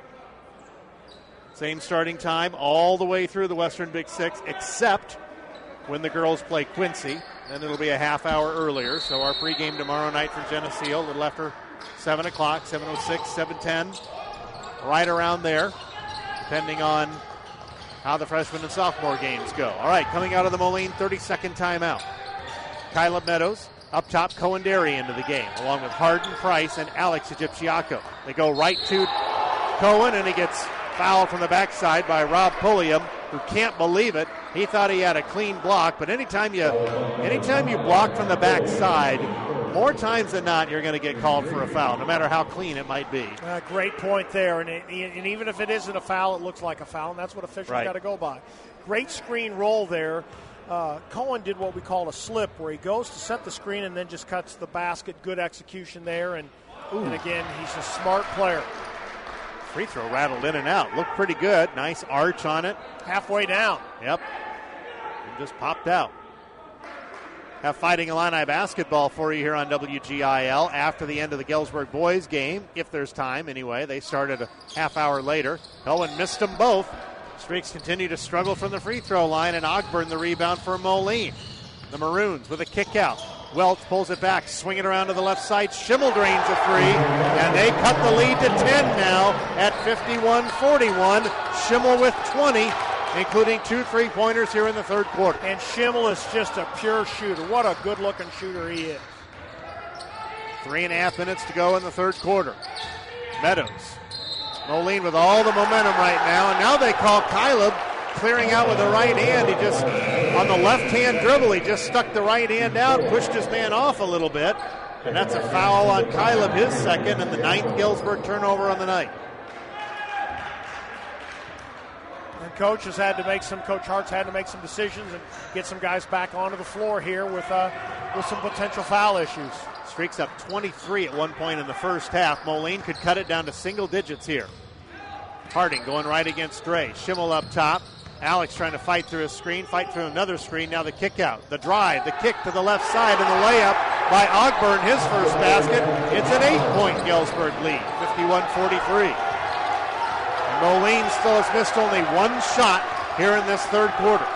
Same starting time all the way through the Western Big Six, except when the girls play Quincy. Then it'll be a half hour earlier. So our pregame tomorrow night for Geneseo, a little after 7 o'clock, 7:06, 7:10, right around there, depending on how the freshman and sophomore games go. All right, coming out of the Moline 30-second timeout. Kyla Meadows up top, Cohen-Derry into the game, along with Hardin Price and Alex Egipciaco. They go right to Cohen, and he gets fouled from the backside by Rob Pulliam, who can't believe it. He thought he had a clean block, but anytime you block from the backside, more times than not, you're going to get called for a foul, no matter how clean it might be. Great point there, and even if it isn't a foul, it looks like a foul, and that's what officials got to go by. Great screen roll there. Cohen did what we call a slip, where he goes to set the screen and then just cuts the basket. Good execution there, and again, he's a smart player. Free throw rattled in and out. Looked pretty good. Nice arch on it. Halfway down. Yep. And just popped out. Have Fighting Illini basketball for you here on WGIL after the end of the Galesburg boys game, if there's time anyway. They started a half hour later. Cohen missed them both. Streaks continue to struggle from the free throw line, and Ogburn the rebound for Moline. The Maroons with a kick out. Welch pulls it back, swing it around to the left side. Schimmel drains a three, and they cut the lead to 10 now at 51-41. Schimmel with 20, including 2 3-pointers here in the third quarter. And Schimmel is just a pure shooter. What a good-looking shooter he is. 3.5 minutes to go in the third quarter. Meadows. Moline with all the momentum right now, and now they call Kyleb clearing out with the right hand. He just, on the left-hand dribble, he just stuck the right hand out, pushed his man off a little bit, and that's a foul on Kyleb, his second, and the 9th Galesburg turnover on the night. coach Hart's had to make some decisions and get some guys back onto the floor here with some potential foul issues. Streaks up 23 at one point in the first half. Moline could cut it down to single digits here. Harding going right against Dre. Schimmel up top. Alex trying to fight through a screen, fight through another screen. Now the kick out, the drive, the kick to the left side, and the layup by Ogburn, his first basket. It's an 8-point Galesburg lead, 51-43. Moline still has missed only one shot here in this third quarter.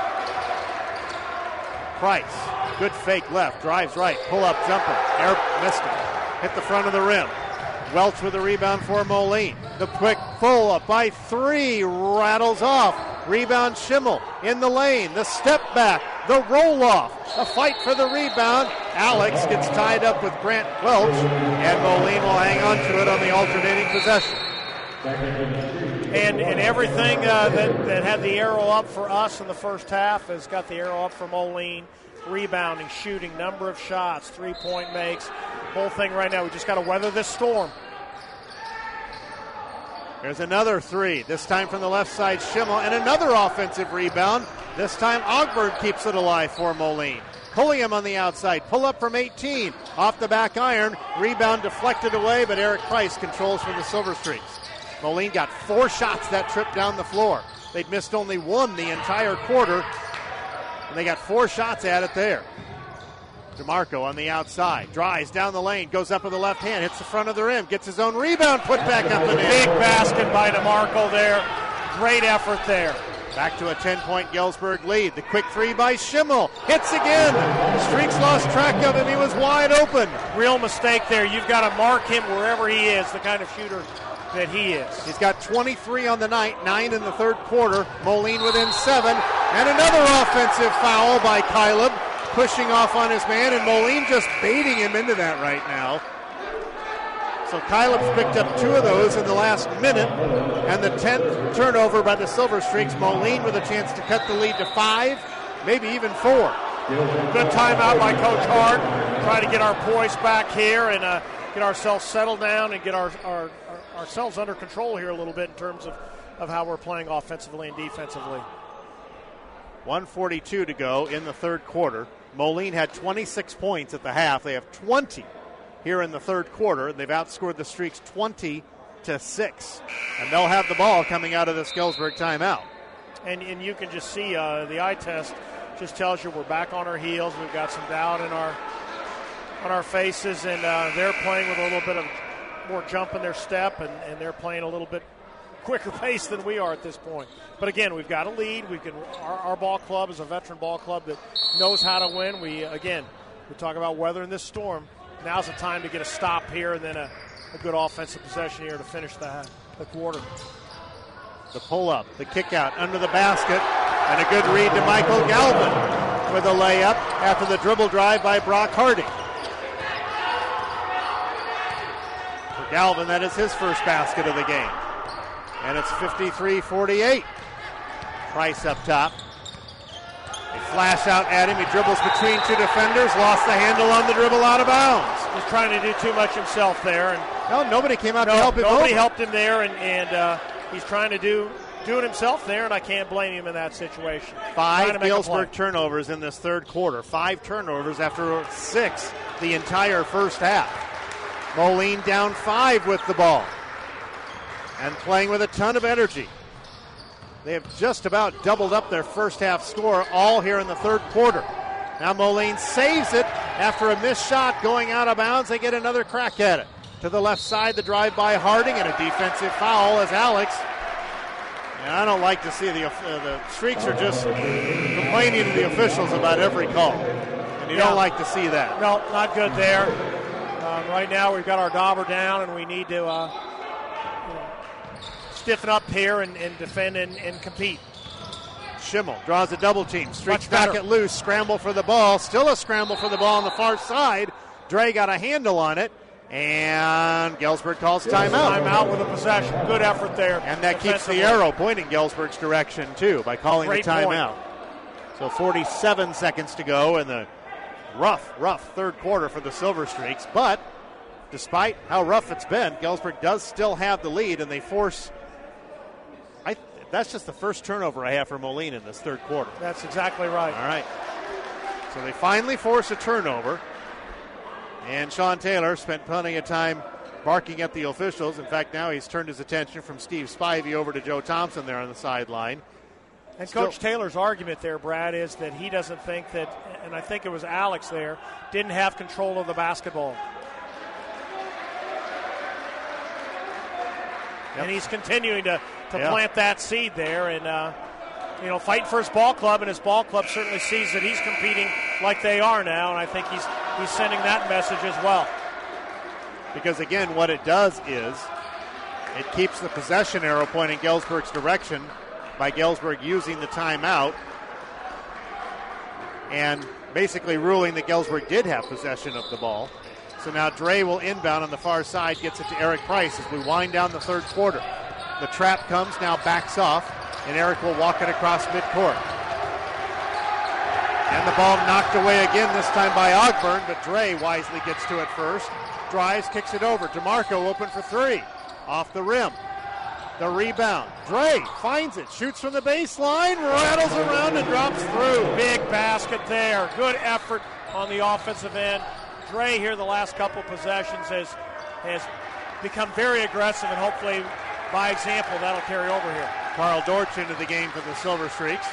Price, good fake left, drives right, pull-up jumper. Missed it. Hit the front of the rim. Welch with a rebound for Moline. The quick pull-up by three rattles off. Rebound Schimmel in the lane. The step back, the roll-off. A fight for the rebound. Alex gets tied up with Grant Welch, and Moline will hang on to it on the alternating possession. And everything that had the arrow up for us in the first half has got the arrow up for Moline. Rebounding, shooting, number of shots, three-point makes. Whole thing right now, we just got to weather this storm. There's another three, this time from the left side, Schimmel, and another offensive rebound. This time Ogburn keeps it alive for Moline. Pulliam on the outside, pull up from 18, off the back iron, rebound deflected away, but Eric Price controls for the Silver Streaks. Moline got 4 shots that trip down the floor. They'd missed only one the entire quarter, and they got 4 shots at it there. DeMarco on the outside, drives down the lane, goes up with the left hand, hits the front of the rim, gets his own rebound, put back up and in. Big basket by DeMarco there. Great effort there. Back to a 10-point Galesburg lead. The quick three by Schimmel. Hits again. Streaks lost track of him. He was wide open. Real mistake there. You've got to mark him wherever he is, the kind of shooter that he is. He's got 23 on the night, 9 in the third quarter. Moline within 7. And another offensive foul by Kyleb. Pushing off on his man, and Moline just baiting him into that right now. So Kyleb's picked up 2 of those in the last minute, and the 10th turnover by the Silver Streaks. Moline with a chance to cut the lead to 5, maybe even 4. Good timeout by Coach Hart. Try to get our poise back here and get ourselves settled down and get ourselves under control here a little bit in terms of how we're playing offensively and defensively. 1:42 to go in the third quarter. Moline had 26 points at the half. They have 20 here in the third quarter. They've outscored the Streaks 20-6. And they'll have the ball coming out of this Galesburg timeout. And you can just see the eye test just tells you we're back on our heels. We've got some doubt on our faces, and they're playing with a little bit of more jump in their step, and they're playing a little bit quicker pace than we are at this point. But again, we've got a lead. Our ball club is a veteran ball club that knows how to win. We talk about weathering this storm. Now's the time to get a stop here and then a good offensive possession here to finish the quarter. The pull-up, the kick-out under the basket, and a good read to Michael Galvin with a layup after the dribble drive by Brock Harding. For Galvin, that is his first basket of the game. And it's 53-48. Price up top. They flash out at him. He dribbles between 2 defenders. Lost the handle on the dribble out of bounds. He's trying to do too much himself there. And nobody came out to help him. Nobody helped him there, and he's trying to do it himself there, and I can't blame him in that situation. 5 Galesburg turnovers in this third quarter. 5 turnovers after 6 the entire first half. Moline down 5 with the ball. And playing with a ton of energy. They have just about doubled up their first half score, all here in the third quarter. Now Moline saves it after a missed shot going out of bounds. They get another crack at it. To the left side, the drive by Harding, and a defensive foul as Alex. And I don't like to see the Streaks are just complaining to the officials about every call. And you don't like to see that. No, not good there. Right now we've got our dauber down, and we need to stiffen up here and defend and compete. Schimmel draws a double team. Streaks back it loose. Scramble for the ball. Still a scramble for the ball on the far side. Dre got a handle on it. And Galesburg calls timeout. Timeout with a possession. Good effort there. And that keeps the arrow pointing Galesburg's direction, too, by calling the timeout. So 47 seconds to go in the rough third quarter for the Silver Streaks. But despite how rough it's been, Galesburg does still have the lead, and they force That's just the first turnover I have for Moline in this third quarter. That's exactly right. All right. So they finally force a turnover. And Sean Taylor spent plenty of time barking at the officials. In fact, now he's turned his attention from Steve Spivey over to Joe Thompson there on the sideline. And Coach Taylor's argument there, Brad, is that he doesn't think that, and I think it was Alex there, didn't have control of the basketball. Yep. And he's continuing to plant that seed there and, fighting for his ball club, and his ball club certainly sees that he's competing like they are now, and I think he's sending that message as well. Because, again, what it does is it keeps the possession arrow pointing Galesburg's direction by Galesburg using the timeout and basically ruling that Galesburg did have possession of the ball. So now Dre will inbound on the far side, gets it to Eric Price as we wind down the third quarter. The trap comes, now backs off, and Eric will walk it across midcourt. And the ball knocked away again, this time by Ogburn, but Dre wisely gets to it first. Drives, kicks it over. DeMarco open for three. Off the rim. The rebound. Dre finds it, shoots from the baseline, rattles around and drops through. Big basket there. Good effort on the offensive end. Dre here the last couple possessions has become very aggressive, and hopefully by example that'll carry over here. Carl Dortch into the game for the Silver Streaks.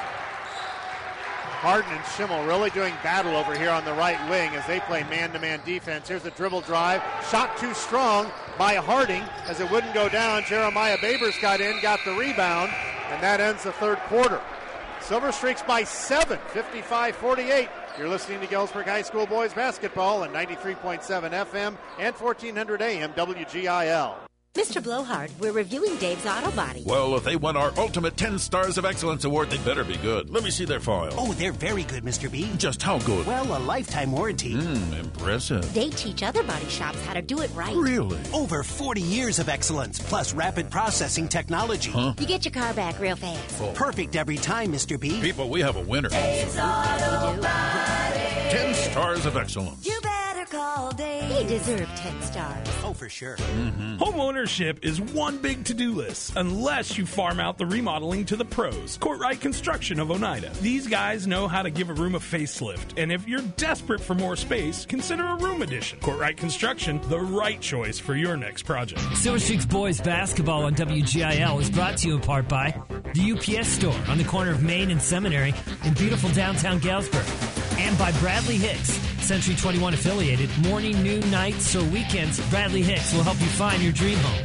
Harden and Schimmel really doing battle over here on the right wing as they play man-to-man defense. Here's a dribble drive. Shot too strong by Harding as it wouldn't go down. Jeremiah Babers got in, got the rebound, and that ends the third quarter. Silver Streaks by 7, 55-48. You're listening to Galesburg High School boys basketball on 93.7 FM and 1400 AM WGIL. Mr. Blowhard, we're reviewing Dave's Auto Body. Well, if they won our Ultimate 10 Stars of Excellence Award, they better be good. Let me see their file. Oh, they're very good, Mr. B. Just how good? Well, a lifetime warranty. Impressive. They teach other body shops how to do it right. Really? Over 40 years of excellence, plus rapid processing technology. Huh? You get your car back real fast. Oh. Perfect every time, Mr. B. People, we have a winner. Dave's Auto Body. 10 Stars of Excellence. You better call Dave. They deserve 10 stars. Oh, for sure. Home ownership is one big to-do list, unless you farm out the remodeling to the pros. Courtright Construction of Oneida. These guys know how to give a room a facelift, and if you're desperate for more space, consider a room addition. Courtright Construction, the right choice for your next project. Silver Streaks boys basketball on WGIL is brought to you in part by the UPS store on the corner of Main and Seminary in beautiful downtown Galesburg, and by Bradley Hicks, Century 21 affiliated. Morning, noon, nights, or weekends, Bradley Hicks will help you find your dream home.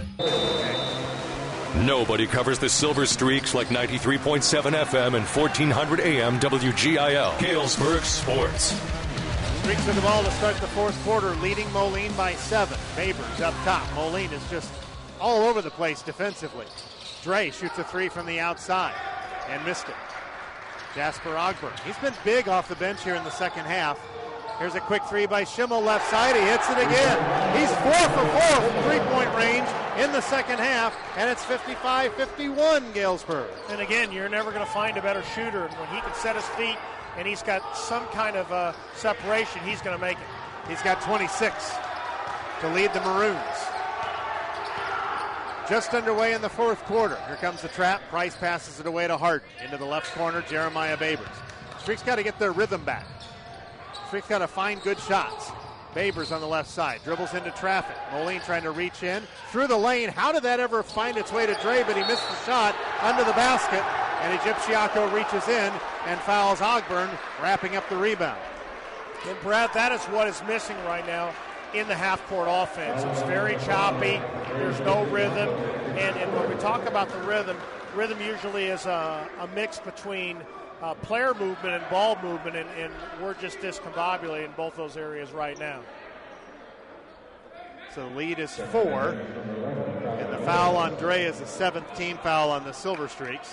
Nobody covers the Silver Streaks like 93.7 FM and 1400 AM WGIL. Galesburg Sports. Streaks with the ball to start the fourth quarter, leading Moline by 7. Babers up top. Moline is just all over the place defensively. Dre shoots a three from the outside and missed it. Jasper Ogburn. He's been big off the bench here in the second half. Here's a quick three by Schimmel left side. He hits it again. He's 4 for 4 from three-point range in the second half, and it's 55-51 Galesburg. And again, you're never going to find a better shooter. And when he can set his feet and he's got some kind of separation, he's going to make it. He's got 26 to lead the Maroons. Just underway in the fourth quarter. Here comes the trap. Price passes it away to Harden. Into the left corner, Jeremiah Babers. Streaks got to get their rhythm back. Streaks got to find good shots. Babers on the left side. Dribbles into traffic. Moline trying to reach in. Through the lane. How did that ever find its way to Dre? But he missed the shot under the basket. And Egyptiaco reaches in and fouls Ogburn, wrapping up the rebound. And Brad, that is what is missing right now in the half-court offense. It's very choppy. There's no rhythm. And when we talk about the rhythm usually is a mix between player movement and ball movement, and we're just discombobulated in both those areas right now. So the lead is 4, and the foul on Dre is the 7th team foul on the Silver Streaks.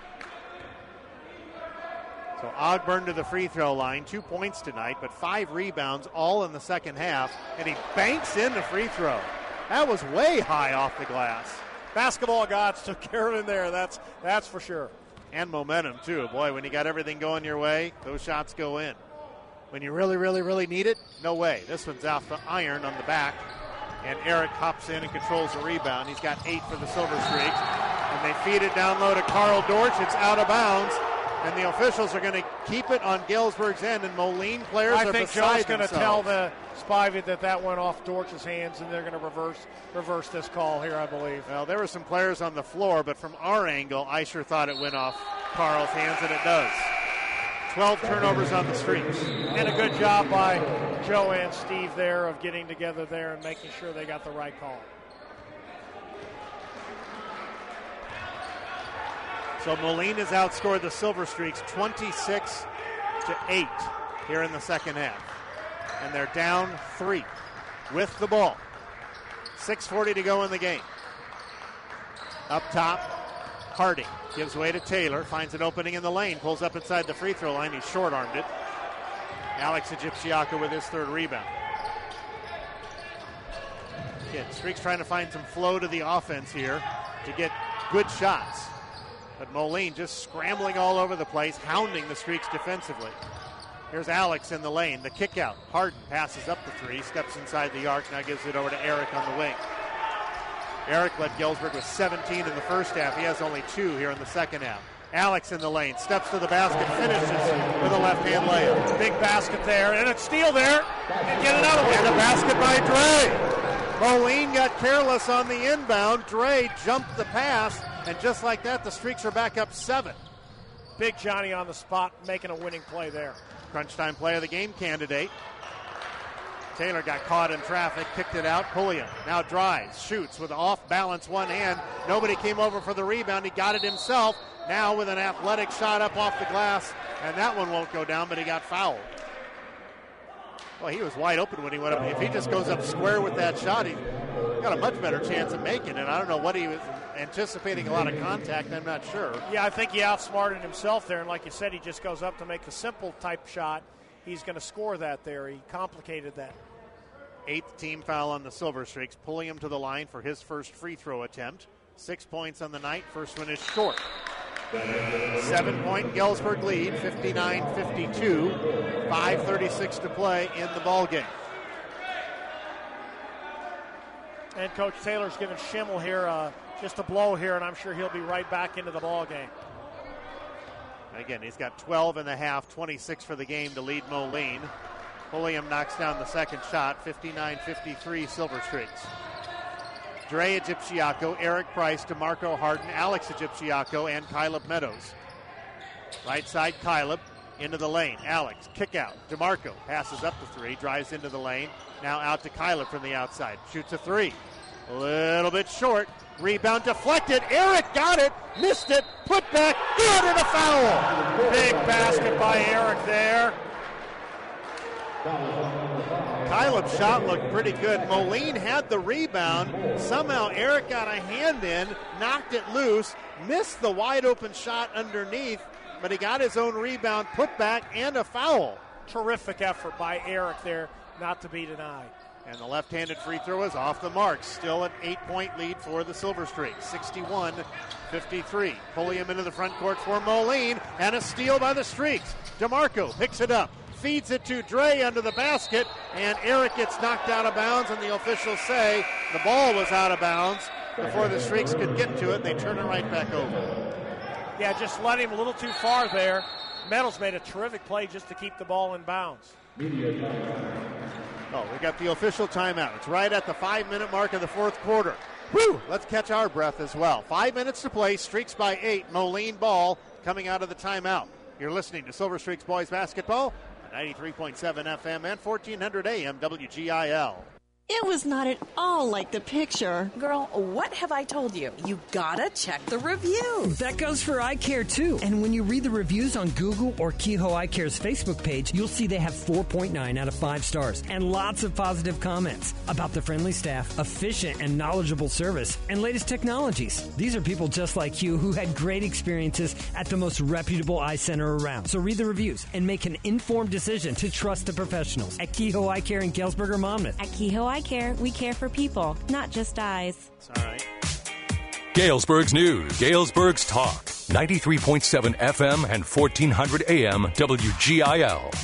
So Ogburn to the free throw line, 2 points tonight, but 5 rebounds, all in the second half, and he banks in the free throw. That was way high off the glass. Basketball gods took care of him there, that's for sure. And momentum, too. Boy, when you got everything going your way, those shots go in. When you really, really, really need it, no way. This one's off the iron on the back, and Eric hops in and controls the rebound. He's got 8 for the Silver Streaks. And they feed it down low to Carl Dortch. It's out of bounds. And the officials are going to keep it on Galesburg's end, and Moline players are beside themselves. I think Joe's going to tell the Spivey that went off Dortch's hands, and they're going to reverse this call here, I believe. Well, there were some players on the floor, but from our angle, I sure thought it went off Carl's hands, and it does. 12 turnovers on the Streaks. And a good job by Joe and Steve there of getting together there and making sure they got the right call. So Moline has outscored the Silver Streaks 26-8 here in the second half. And they're down 3 with the ball. 6:40 to go in the game. Up top, Harding gives way to Taylor, finds an opening in the lane, pulls up inside the free throw line. He short-armed it. Alex Egyptiaka with his third rebound. Again, Streaks trying to find some flow to the offense here to get good shots. But Moline just scrambling all over the place, hounding the Streaks defensively. Here's Alex in the lane. The kick out. Harden passes up the 3, steps inside the arc, now gives it over to Eric on the wing. Eric led Galesburg with 17 in the first half. He has only 2 here in the second half. Alex in the lane, steps to the basket, finishes with a left-hand layup. Big basket there, and a steal there. And get another one. And a basket by Dre. Moline got careless on the inbound. Dre jumped the pass, and just like that, the Streaks are back up 7. Big Johnny on the spot, making a winning play there. Crunch time play of the game candidate. Taylor got caught in traffic, kicked it out. Pulliam now drives, shoots with off-balance one hand. Nobody came over for the rebound. He got it himself. Now with an athletic shot up off the glass, and that one won't go down, but he got fouled. Well, he was wide open when he went up. If he just goes up square with that shot, he got a much better chance of making it. I don't know what he was anticipating, a lot of contact. I'm not sure. Yeah, I think he outsmarted himself there, and like you said, he just goes up to make the simple type shot. He's going to score that there. He complicated that. 8th team foul on the Silver Streaks, pulling him to the line for his first free throw attempt. 6 points on the night. First one is short. 7-point Galesburg lead, 59-52. 5:36 to play in the ball game. And Coach Taylor's giving Schimmel here just a blow here, and I'm sure he'll be right back into the ball game. Again, he's got 12 in the half, 26 for the game to lead Moline. Pulliam knocks down the second shot, 59-53 Silver Streaks. Dre Egyptiako, Eric Price, DeMarco Harden, Alex Egyptiako, and Kyleb Meadows. Right side, Kyleb into the lane. Alex, kick out. DeMarco passes up the 3, drives into the lane. Now out to Kyleb from the outside. Shoots a 3. A little bit short. Rebound deflected. Eric got it, missed it, put back, good, and a foul. Big basket by Eric there. Kyleb's shot looked pretty good. Moline had the rebound. Somehow Eric got a hand in, knocked it loose, missed the wide open shot underneath, but he got his own rebound, put back, and a foul. Terrific effort by Eric there, not to be denied. And the left-handed free throw is off the mark. Still an 8-point lead for the Silver Streaks, 61-53. Pulliam into the front court for Moline, and a steal by the Streaks. DeMarco picks it up, feeds it to Dre under the basket, and Eric gets knocked out of bounds, and the officials say the ball was out of bounds before the Streaks could get to it, and they turn it right back over. Yeah, just led him a little too far there. Meadows made a terrific play just to keep the ball in bounds. Oh, we got the official timeout. It's right at the 5-minute mark of the fourth quarter. Whew, let's catch our breath as well. 5 minutes to play, Streaks by 8. Moline ball coming out of the timeout. You're listening to Silver Streaks Boys Basketball, 93.7 FM and 1400 AM WGIL. It was not at all like the picture. Girl, what have I told you? You gotta check the reviews. That goes for eye care, too. And when you read the reviews on Google or Kehoe Eye Care's Facebook page, you'll see they have 4.9 out of 5 stars and lots of positive comments about the friendly staff, efficient and knowledgeable service, and latest technologies. These are people just like you who had great experiences at the most reputable eye center around. So read the reviews and make an informed decision to trust the professionals at Kehoe Eye Care in Galesburg or Monmouth. At Kehoe Eye Care, we care for people, not just eyes. It's all right. Galesburg's News, Galesburg's Talk, 93.7 FM and 1400 AM WGIL.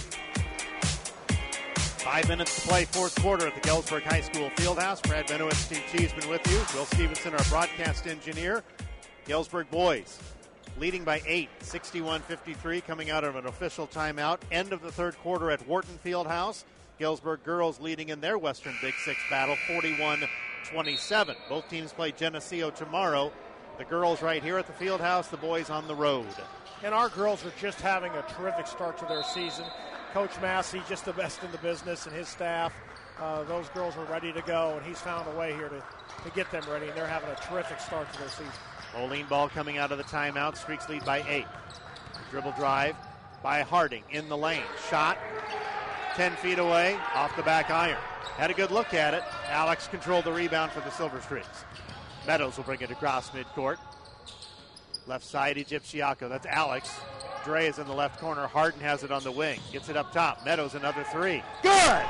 5 minutes to play, fourth quarter at the Galesburg High School Fieldhouse. Brad Benowitz, Steve Cheeseman with you. Will Stevenson, our broadcast engineer. Galesburg boys leading by 8, 61-53, coming out of an official timeout. End of the third quarter at Wharton Fieldhouse. Galesburg girls leading in their Western Big Six battle, 41-27. Both teams play Geneseo tomorrow. The girls right here at the Fieldhouse, the boys on the road. And our girls are just having a terrific start to their season. Coach Massey, just the best in the business, and his staff. Those girls are ready to go, and he's found a way here to get them ready, and they're having a terrific start to their season. Moline ball coming out of the timeout. Streaks lead by 8. Dribble drive by Harding in the lane. Shot 10 feet away off the back iron. Had a good look at it. Alex controlled the rebound for the Silver Streaks. Meadows will bring it across midcourt. Left side, Egyptiaco. That's Alex. Dre is in the left corner. Harden has it on the wing. Gets it up top. Meadows, another three. Good!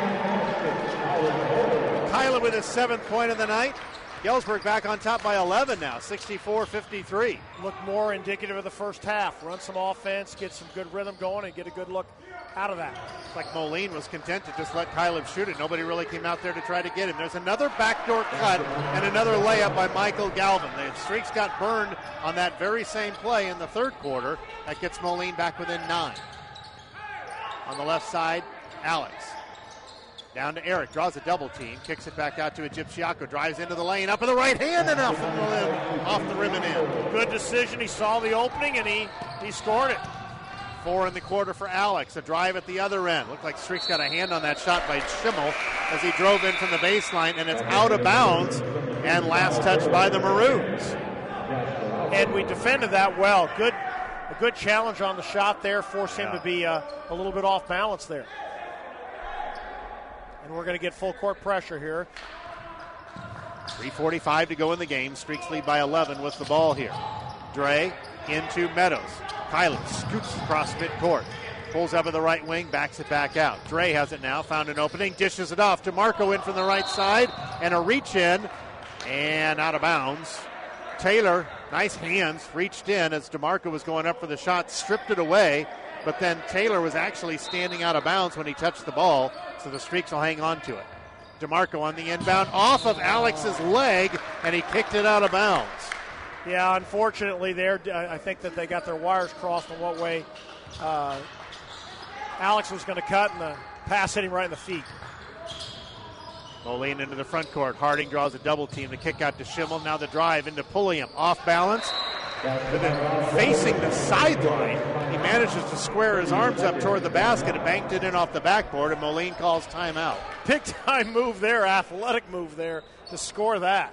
Kyla with his 7th point of the night. Galesburg back on top by 11 now, 64-53. Look more indicative of the first half. Run some offense, get some good rhythm going, and get a good look out of that. It's like Moline was content to just let Kyla shoot it. Nobody really came out there to try to get him. There's another backdoor cut and another layup by Michael Galvin. The Streaks got burned on that very same play in the third quarter. That gets Moline back within 9. On the left side, Alex. Down to Eric, draws a double team, kicks it back out to Egyptiaco, drives into the lane, up in the right hand, and off the rim and in. Good decision. He saw the opening, and he scored it. 4 in the quarter for Alex. A drive at the other end. Looked like Streaks got a hand on that shot by Schimmel as he drove in from the baseline, and it's out of bounds, and last touch by the Maroons. And we defended that well. A good challenge on the shot there, forced him to be a little bit off balance there. And we're going to get full court pressure here. 3:45 to go in the game. Streaks lead by 11 with the ball here. Dre into Meadows. Kylie scoops across midcourt. Pulls up at the right wing, backs it back out. Dre has it now, found an opening, dishes it off. DeMarco in from the right side, and a reach in, and out of bounds. Taylor, nice hands, reached in as DeMarco was going up for the shot, stripped it away, but then Taylor was actually standing out of bounds when he touched the ball, so the Streaks will hang on to it. DeMarco on the inbound, off of Alex's leg, and he kicked it out of bounds. Yeah, unfortunately there, I think that they got their wires crossed on what way Alex was going to cut, and the pass hit him right in the feet. Moline into the front court. Harding draws a double team. The kick out to Schimmel. Now the drive into Pulliam. Off balance. But then facing the sideline, he manages to square his arms up toward the basket and banked it in off the backboard, and Moline calls timeout. Big time move there, athletic move there to score that.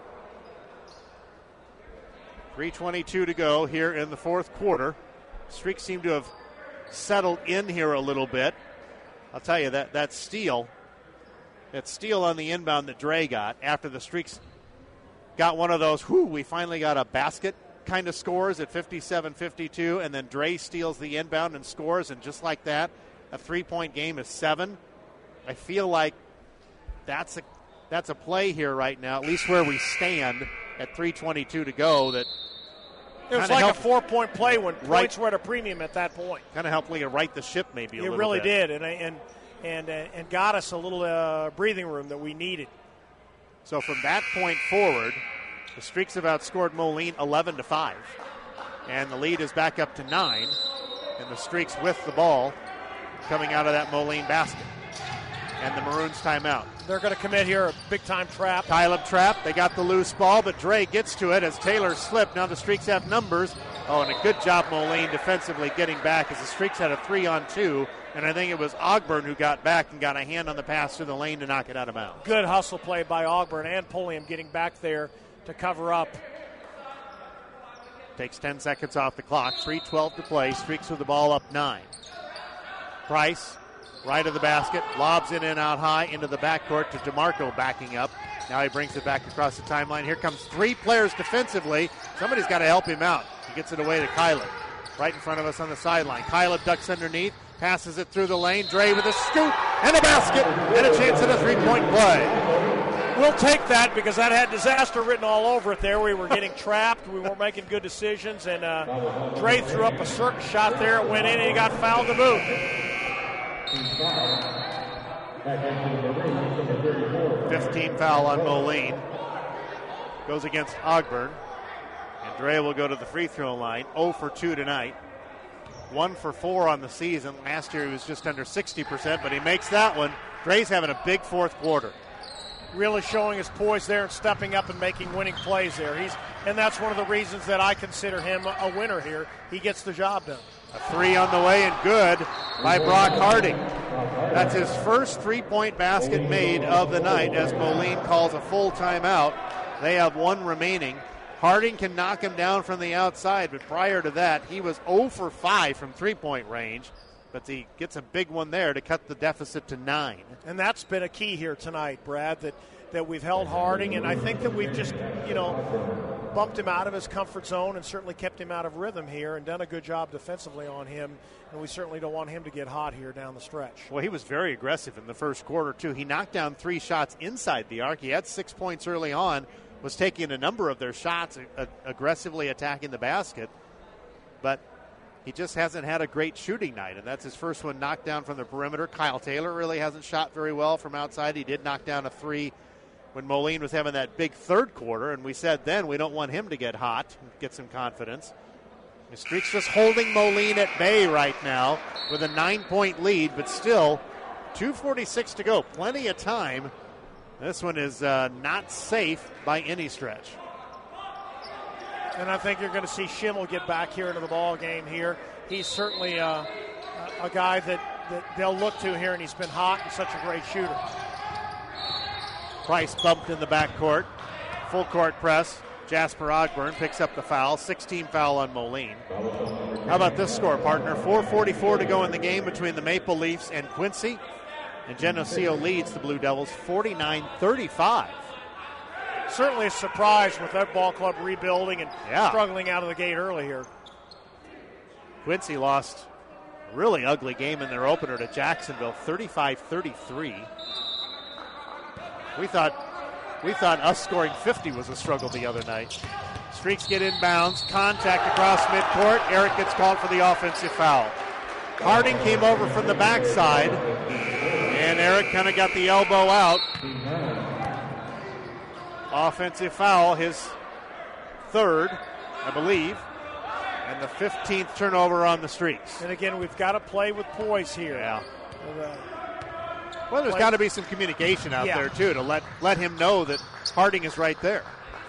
3:22 to go here in the fourth quarter. Streaks seem to have settled in here a little bit. I'll tell you, that steal on the inbound that Dre got after the Streaks got one of those, we finally got a basket kind of scores at 57-52, and then Dre steals the inbound and scores, and just like that, a 3-point game is 7. I feel like that's a play here right now, at least where we stand at 3:22 to go. That it was like a 4-point play when points were at a premium at that point. Kind of helped Lee right the ship maybe a little bit. It really did, and got us a little breathing room that we needed. So from that point forward, the Streaks have outscored Moline 11-5, and the lead is back up to 9. And the Streaks with the ball coming out of that Moline basket, and the Maroons timeout. They're going to commit here a big-time trap. Kyleb trap. They got the loose ball, but Dre gets to it as Taylor slipped. Now the Streaks have numbers. Oh, and a good job, Moline, defensively getting back as the Streaks had a 3-on-2, and I think it was Ogburn who got back and got a hand on the pass through the lane to knock it out of bounds. Good hustle play by Ogburn and Pulliam getting back there to cover up. Takes 10 seconds off the clock. 3:12 to play. Streaks with the ball up 9. Price, right of the basket, lobs it in out high into the backcourt to DeMarco backing up. Now he brings it back across the timeline. Here comes 3 players defensively. Somebody's got to help him out. He gets it away to Kyleb. Right in front of us on the sideline. Kyleb ducks underneath, passes it through the lane. Dre with a scoop and a basket and a chance at a 3-point play. We'll take that because that had disaster written all over it there. We were getting trapped. We weren't making good decisions. And Dre threw up a certain shot there. It went in and he got fouled to boot. 15 foul on Moline. Goes against Ogburn. And Dre will go to the free throw line, 0 for 2 tonight. 1 for 4 on the season. Last year he was just under 60%, but he makes that one. Dre's having a big fourth quarter. Really showing his poise there and stepping up and making winning plays there. And that's one of the reasons that I consider him a winner here. He gets the job done. A 3 on the way and good by Brock Harding. That's his first three-point basket made of the night as Moline calls a full timeout. They have 1 remaining. Harding can knock him down from the outside, but prior to that, he was 0 for 5 from three-point range. But he gets a big one there to cut the deficit to 9. And that's been a key here tonight, Brad, that we've held Harding, and I think that we've just, bumped him out of his comfort zone and certainly kept him out of rhythm here and done a good job defensively on him, and we certainly don't want him to get hot here down the stretch. Well, he was very aggressive in the first quarter, too. He knocked down 3 shots inside the arc. He had 6 points early on, was taking a number of their shots, aggressively attacking the basket, but he just hasn't had a great shooting night, and that's his first one knocked down from the perimeter. Kyle Taylor really hasn't shot very well from outside. He did knock down a 3 when Moline was having that big third quarter, and we said then we don't want him to get hot and get some confidence. The Streaks just holding Moline at bay right now with a 9-point lead, but still 2:46 to go. Plenty of time. This one is not safe by any stretch. And I think you're going to see Schimmel get back here into the ball game here. He's certainly a guy that they'll look to here, and he's been hot and such a great shooter. Price bumped in the backcourt. Full court press. Jasper Ogburn picks up the foul. 16 foul on Moline. How about this score, partner? 4:44 to go in the game between the Maple Leafs and Quincy. And Geneseo leads the Blue Devils 49-35. Certainly a surprise with that ball club rebuilding and struggling out of the gate early here. Quincy lost a really ugly game in their opener to Jacksonville, 35-33. We thought us scoring 50 was a struggle the other night. Streaks get inbounds, contact across midcourt. Eric gets called for the offensive foul. Harding came over from the backside, and Eric kind of got the elbow out. Offensive foul, his third, I believe, and the 15th turnover on the Streaks. And again, we've got to play with poise here. Yeah. Well, there's got to be some communication out there, too, to let him know that Harding is right there.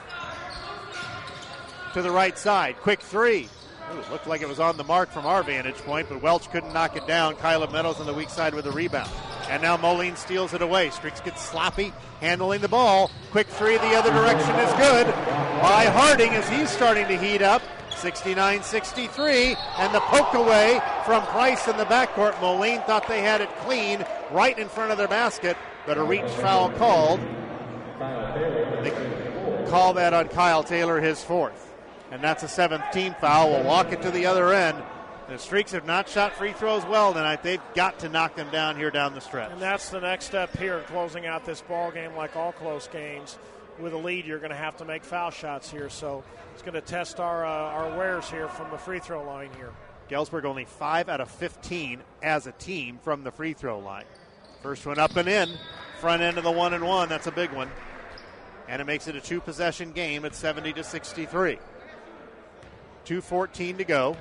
To the right side, quick 3. Ooh, it looked like it was on the mark from our vantage point, but Welch couldn't knock it down. Kyla Meadows on the weak side with a rebound. And now Moline steals it away. Streaks gets sloppy, handling the ball. Quick 3 the other direction is good by Harding as he's starting to heat up. 69-63, and the poke away from Price in the backcourt. Moline thought they had it clean right in front of their basket, but a reach foul called. They call that on Kyle Taylor, his 4th. And that's a 7th team foul. We'll walk it to the other end. The Streaks have not shot free throws well tonight. They've got to knock them down here down the stretch. And that's the next step here, closing out this ball game like all close games. With a lead, you're going to have to make foul shots here, so it's going to test our wares here from the free throw line here. Galesburg only 5 out of 15 as a team from the free throw line. First one up and in, front end of the 1-and-1. That's a big one, and it makes it a 2-possession game at 70-63. 2:14 to go.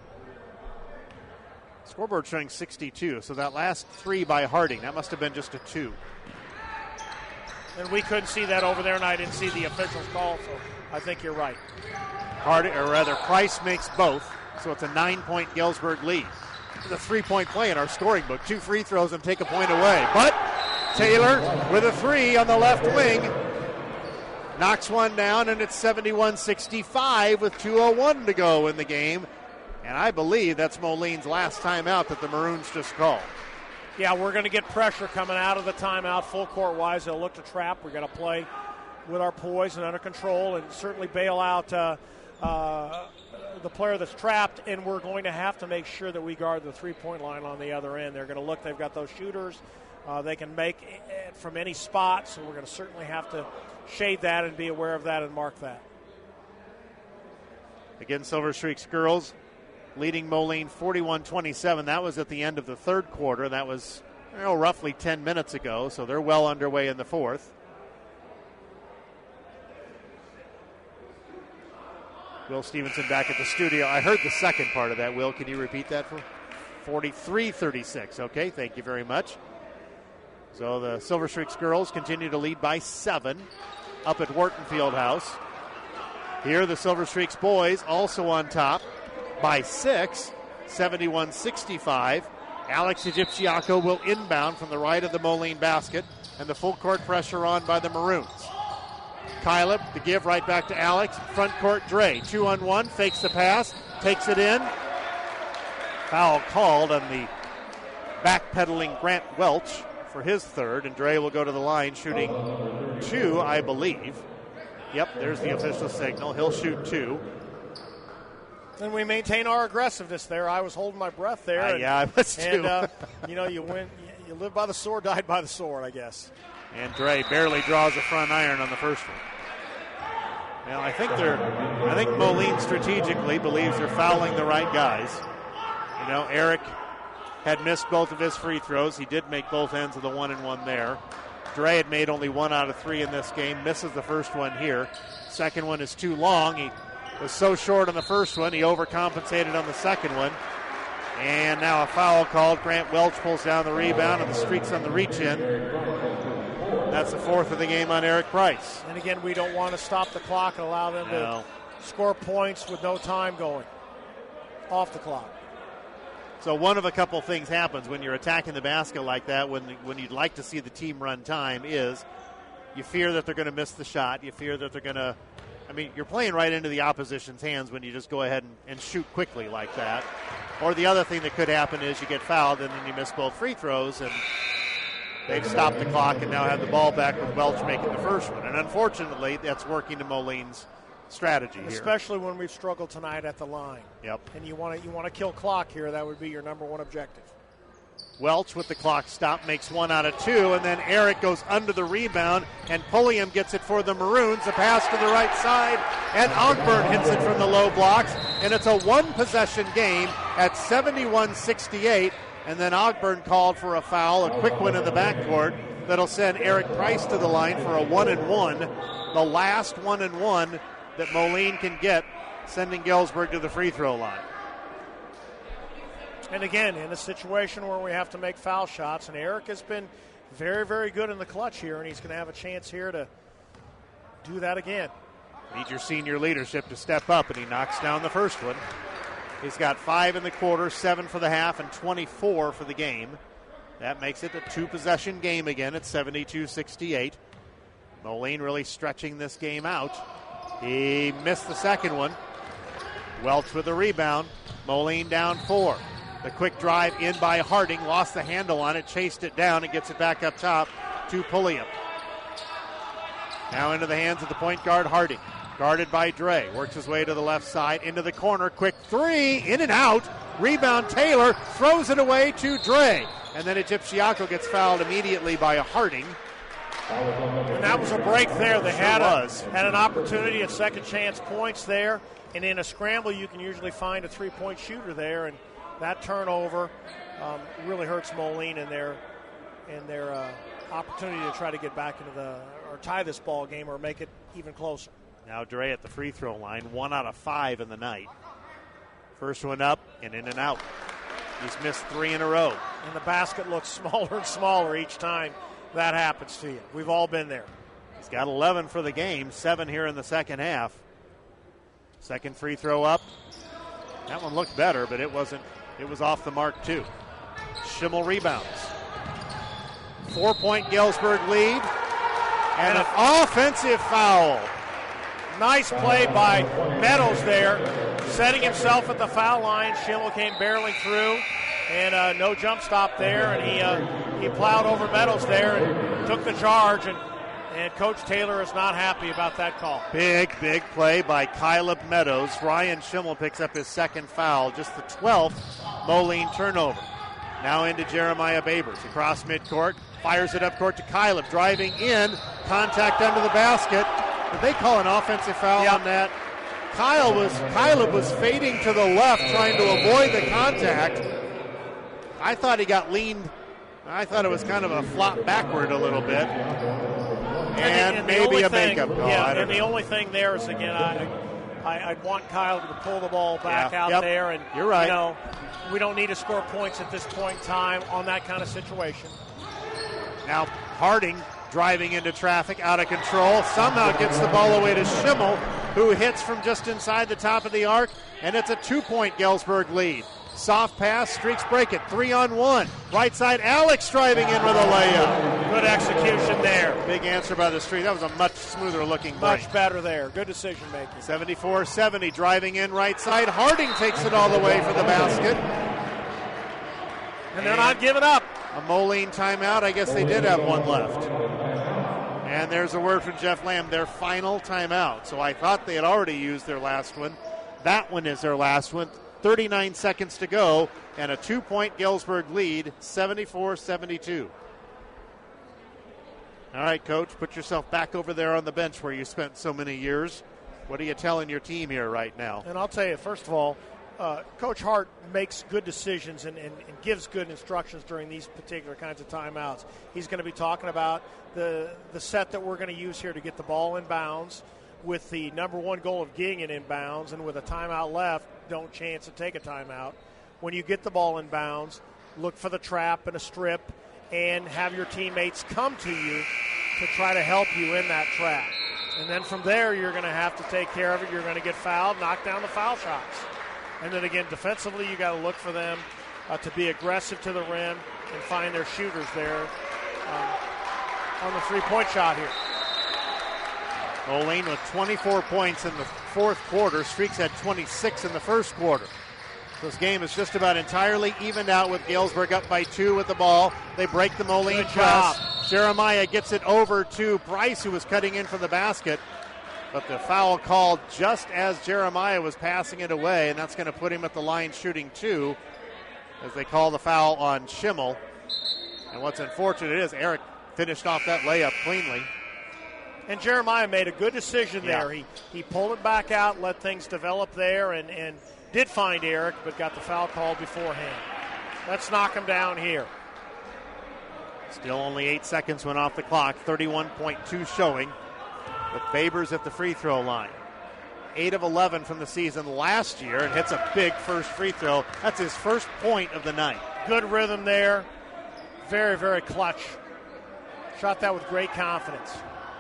Scoreboard showing 62, so that last 3 by Harding, that must have been just a 2. And we couldn't see that over there, and I didn't see the officials call, so I think you're right. Price makes both, so it's a 9-point Galesburg lead. It's a 3-point play in our scoring book. 2 free throws and take a point away. But Taylor with a 3 on the left wing. Knocks one down, and it's 71-65 with 2:01 to go in the game. And I believe that's Moline's last timeout that the Maroons just called. Yeah, we're going to get pressure coming out of the timeout. Full court wise, they'll look to trap. We're going to play with our poise and under control and certainly bail out the player that's trapped. And we're going to have to make sure that we guard the three-point line on the other end. They're going to look. They've got those shooters. They can make it from any spot, so we're going to certainly have to shade that and be aware of that and mark that. Again, Silver Streaks girls leading Moline 41-27. That was at the end of the third quarter. That was roughly 10 minutes ago, so they're well underway in the fourth. Will Stevenson back at the studio. I heard the second part of that. Will, can you repeat that for 43-36? Okay, thank you very much. So the Silver Streaks girls continue to lead by 7 up at Wharton Fieldhouse. Here the Silver Streaks boys also on top by 6, 71-65. Alex Egipciaco will inbound from the right of the Moline basket, and the full court pressure on by the Maroons. Kyleb, the give right back to Alex. Front court, Dre. 2-on-1, fakes the pass, takes it in. Foul called on the backpedaling Grant Welch for his third, and Dre will go to the line shooting 2, I believe. Yep, there's the official signal. He'll shoot 2. And we maintain our aggressiveness there. I was holding my breath there. Yeah, I was too. And, you win. You live by the sword, died by the sword, I guess. And Dre barely draws a front iron on the first one. Well, I think Moline strategically believes they're fouling the right guys. You know, Eric had missed both of his free throws. He did make both ends of the 1-and-1 there. Dre had made only 1 out of 3 in this game. Misses the first one here. Second one is too long. He was so short on the first one, he overcompensated on the second one. And now a foul called. Grant Welch pulls down the rebound, and the Streaks on the reach-in. That's the 4th of the game on Eric Price. And again, we don't want to stop the clock and allow them to score points with no time going off the clock. So one of a couple things happens when you're attacking the basket like that, when you'd like to see the team run time, is you fear that they're going to miss the shot. You fear that they're going to, you're playing right into the opposition's hands when you just go ahead and shoot quickly like that. Or the other thing that could happen is you get fouled and then you miss both free throws, and they've stopped the clock and now have the ball back with Welch making the first one. And unfortunately, that's working to Moline's strategy here. Especially when we've struggled tonight at the line. Yep. And you want to kill clock here. That would be your number one objective. Welch with the clock stop makes 1 out of 2, and then Eric goes under the rebound, and Pulliam gets it for the Maroons. A pass to the right side, and Ogburn hits it from the low blocks, and it's a one-possession game at 71-68, and then Ogburn called for a foul, a quick one in the backcourt that'll send Eric Price to the line for a 1-and-1, the last 1-and-1 that Moline can get, sending Galesburg to the free throw line. And again, in a situation where we have to make foul shots, and Eric has been very, very good in the clutch here, and he's going to have a chance here to do that again. Need your senior leadership to step up, and he knocks down the first one. He's got 5 in the quarter, 7 for the half, and 24 for the game. That makes it a 2-possession game again at 72-68. Moline really stretching this game out. He missed the second one. Welch with the rebound. Moline down 4. The quick drive in by Harding. Lost the handle on it. Chased it down and gets it back up top to Pulliam. Now into the hands of the point guard, Harding. Guarded by Dre. Works his way to the left side. Into the corner. Quick 3. In and out. Rebound Taylor. Throws it away to Dre. And then Egipciaco gets fouled immediately by Harding. And that was a break there. They had an opportunity at second chance points there. And in a scramble, you can usually find a 3-point shooter there. And that turnover really hurts Moline in their opportunity to try to get back into or tie this ball game or make it even closer. Now Dre at the free throw line, 1 out of 5 in the night. First one up and in and out. He's missed 3 in a row. And the basket looks smaller and smaller each time that happens to you. We've all been there. He's got 11 for the game, 7 here in the second half. Second free throw up. That one looked better, but it wasn't. It was off the mark too. Schimmel rebounds. 4-point Galesburg lead. And an offensive foul. Nice play by Meadows there, setting himself at the foul line. Schimmel came barreling through, and no jump stop there, and he plowed over Meadows there and took the charge, and Coach Taylor is not happy about that call. Big play by Kyleb Meadows. Ryan Schimmel picks up his second foul, just the 12th Moline turnover. Now into Jeremiah Babers, across midcourt, fires it up court to Kyleb, driving in, contact under the basket. Did they call an offensive foul on that? Kyleb was fading to the left, trying to avoid the contact. I thought he got leaned. I thought it was kind of a flop backward a little bit. And maybe a makeup call. Yeah, and the only thing there is, again, I'd want Kyle to pull the ball back out there. And, you're right. You know, we don't need to score points at this point in time on that kind of situation. Now Harding driving into traffic, out of control. Somehow gets the ball away to Schimmel, who hits from just inside the top of the arc, and it's a 2-point Galesburg lead. Soft pass, Streaks break it, 3-on-1. Right side, Alex driving in with a layup. Good execution there. Big answer by the Streak. That was a much smoother looking break. Much better there. Good decision making. 74-70, driving in right side. Harding takes it all the way for the basket. And they're not giving up. A Moline timeout. I guess they did have one left. And there's a word from Jeff Lamb, their final timeout. So I thought they had already used their last one. That one is their last one. 39 seconds to go, and a 2-point Galesburg lead, 74-72. All right, Coach, put yourself back over there on the bench where you spent so many years. What are you telling your team here right now? And I'll tell you, first of all, Coach Hart makes good decisions and gives good instructions during these particular kinds of timeouts. He's going to be talking about the set that we're going to use here to get the ball in bounds, with the number one goal of getting it in bounds, and with a timeout left, don't chance to take a timeout. When you get the ball in bounds, look for the trap and a strip and have your teammates come to you to try to help you in that trap. And then from there, you're going to have to take care of it. You're going to get fouled, knock down the foul shots. And then again, defensively, you got to look for them to be aggressive to the rim and find their shooters there on the three-point shot here. Moline with 24 points in the fourth quarter. Streaks had 26 in the first quarter. This game is just about entirely evened out with Galesburg up by 2 with the ball. They break the Moline press. Jeremiah gets it over to Price, who was cutting in for the basket. But the foul called just as Jeremiah was passing it away, and that's going to put him at the line shooting 2 as they call the foul on Schimmel. And what's unfortunate is Eric finished off that layup cleanly. And Jeremiah made a good decision there. He pulled it back out, let things develop there, and did find Eric, but got the foul called beforehand. Let's knock him down here. Still only 8 seconds went off the clock, 31.2 showing, with Babers at the free throw line. 8 of 11 from the season last year, and hits a big first free throw. That's his first point of the night. Good rhythm there. Very, very clutch. Shot that with great confidence.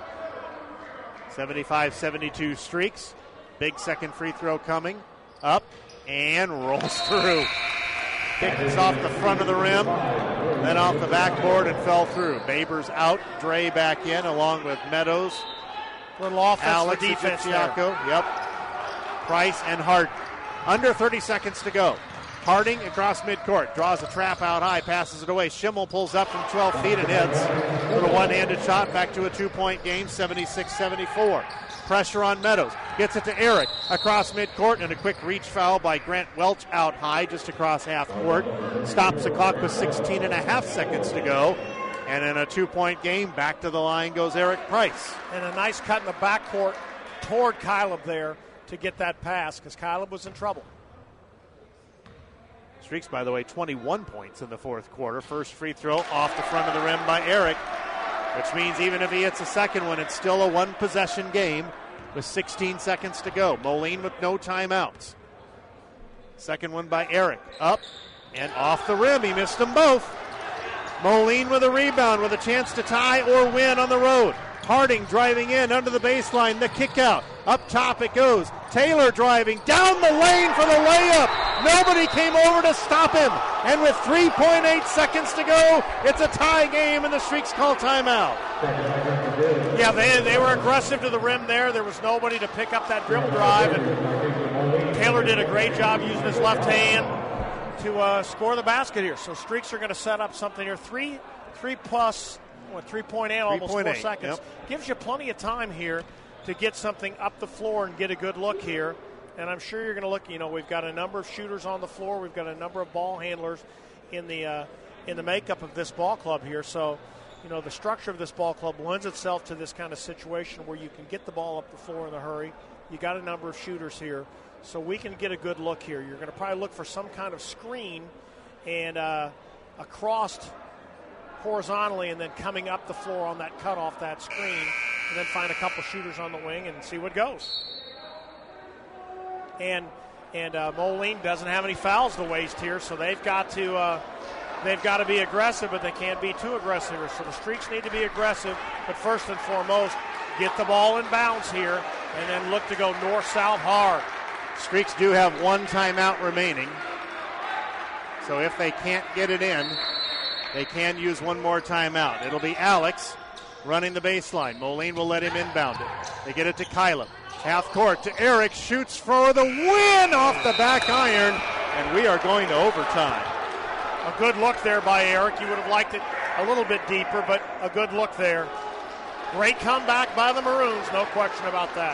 75-72 Streaks. Big second free throw coming. Up and rolls through. Kicks off the front of the rim, then off the backboard and fell through. Babers out, Dre back in along with Meadows. Little offense Alex for defense there. Yep. Price and Hart. Under 30 seconds to go. Harding across midcourt, draws a trap out high, passes it away. Schimmel pulls up from 12 feet and hits. With a one-handed shot, back to a 2-point game, 76-74. Pressure on Meadows. Gets it to Eric across midcourt, and a quick reach foul by Grant Welch out high, just across half court. Stops the clock with 16 and a half seconds to go. And in a 2-point game, back to the line goes Eric Price. And a nice cut in the backcourt toward Kyleb there to get that pass, because Kyleb was in trouble. Streaks, by the way, 21 points in the fourth quarter. First free throw off the front of the rim by Eric, which means even if he hits a second one, it's still a one-possession game with 16 seconds to go. Moline with no timeouts. Second one by Eric. Up and off the rim. He missed them both. Moline with a rebound with a chance to tie or win on the road. Harding driving in under the baseline. The kick out. Up top it goes. Taylor driving down the lane for the layup. Nobody came over to stop him. And with 3.8 seconds to go, it's a tie game and the Streaks call timeout. Yeah, they were aggressive to the rim there. There was nobody to pick up that dribble drive. And Taylor did a great job using his left hand to score the basket here. So Streaks are going to set up something here. 3.8, almost 4 seconds. Yep. Gives you plenty of time here to get something up the floor and get a good look here. And I'm sure you're going to look, we've got a number of shooters on the floor. We've got a number of ball handlers in the makeup of this ball club here. So, the structure of this ball club lends itself to this kind of situation where you can get the ball up the floor in a hurry. You got a number of shooters here. So we can get a good look here. You're going to probably look for some kind of screen and across horizontally and then coming up the floor on that cut off that screen, and then find a couple shooters on the wing and see what goes. and Moline doesn't have any fouls to waste here, so they've got to be aggressive, but they can't be too aggressive. So the Streaks need to be aggressive, but first and foremost, get the ball in bounds here, and then look to go north-south hard. Streaks do have one timeout remaining, so if they can't get it in, they can use one more timeout. It'll be Alex running the baseline. Moline will let him inbound it. They get it to Kyla. Half court to Eric, shoots for the win off the back iron, and we are going to overtime. A good look there by Eric. You would have liked it a little bit deeper, but a good look there. Great comeback by the Maroons, no question about that.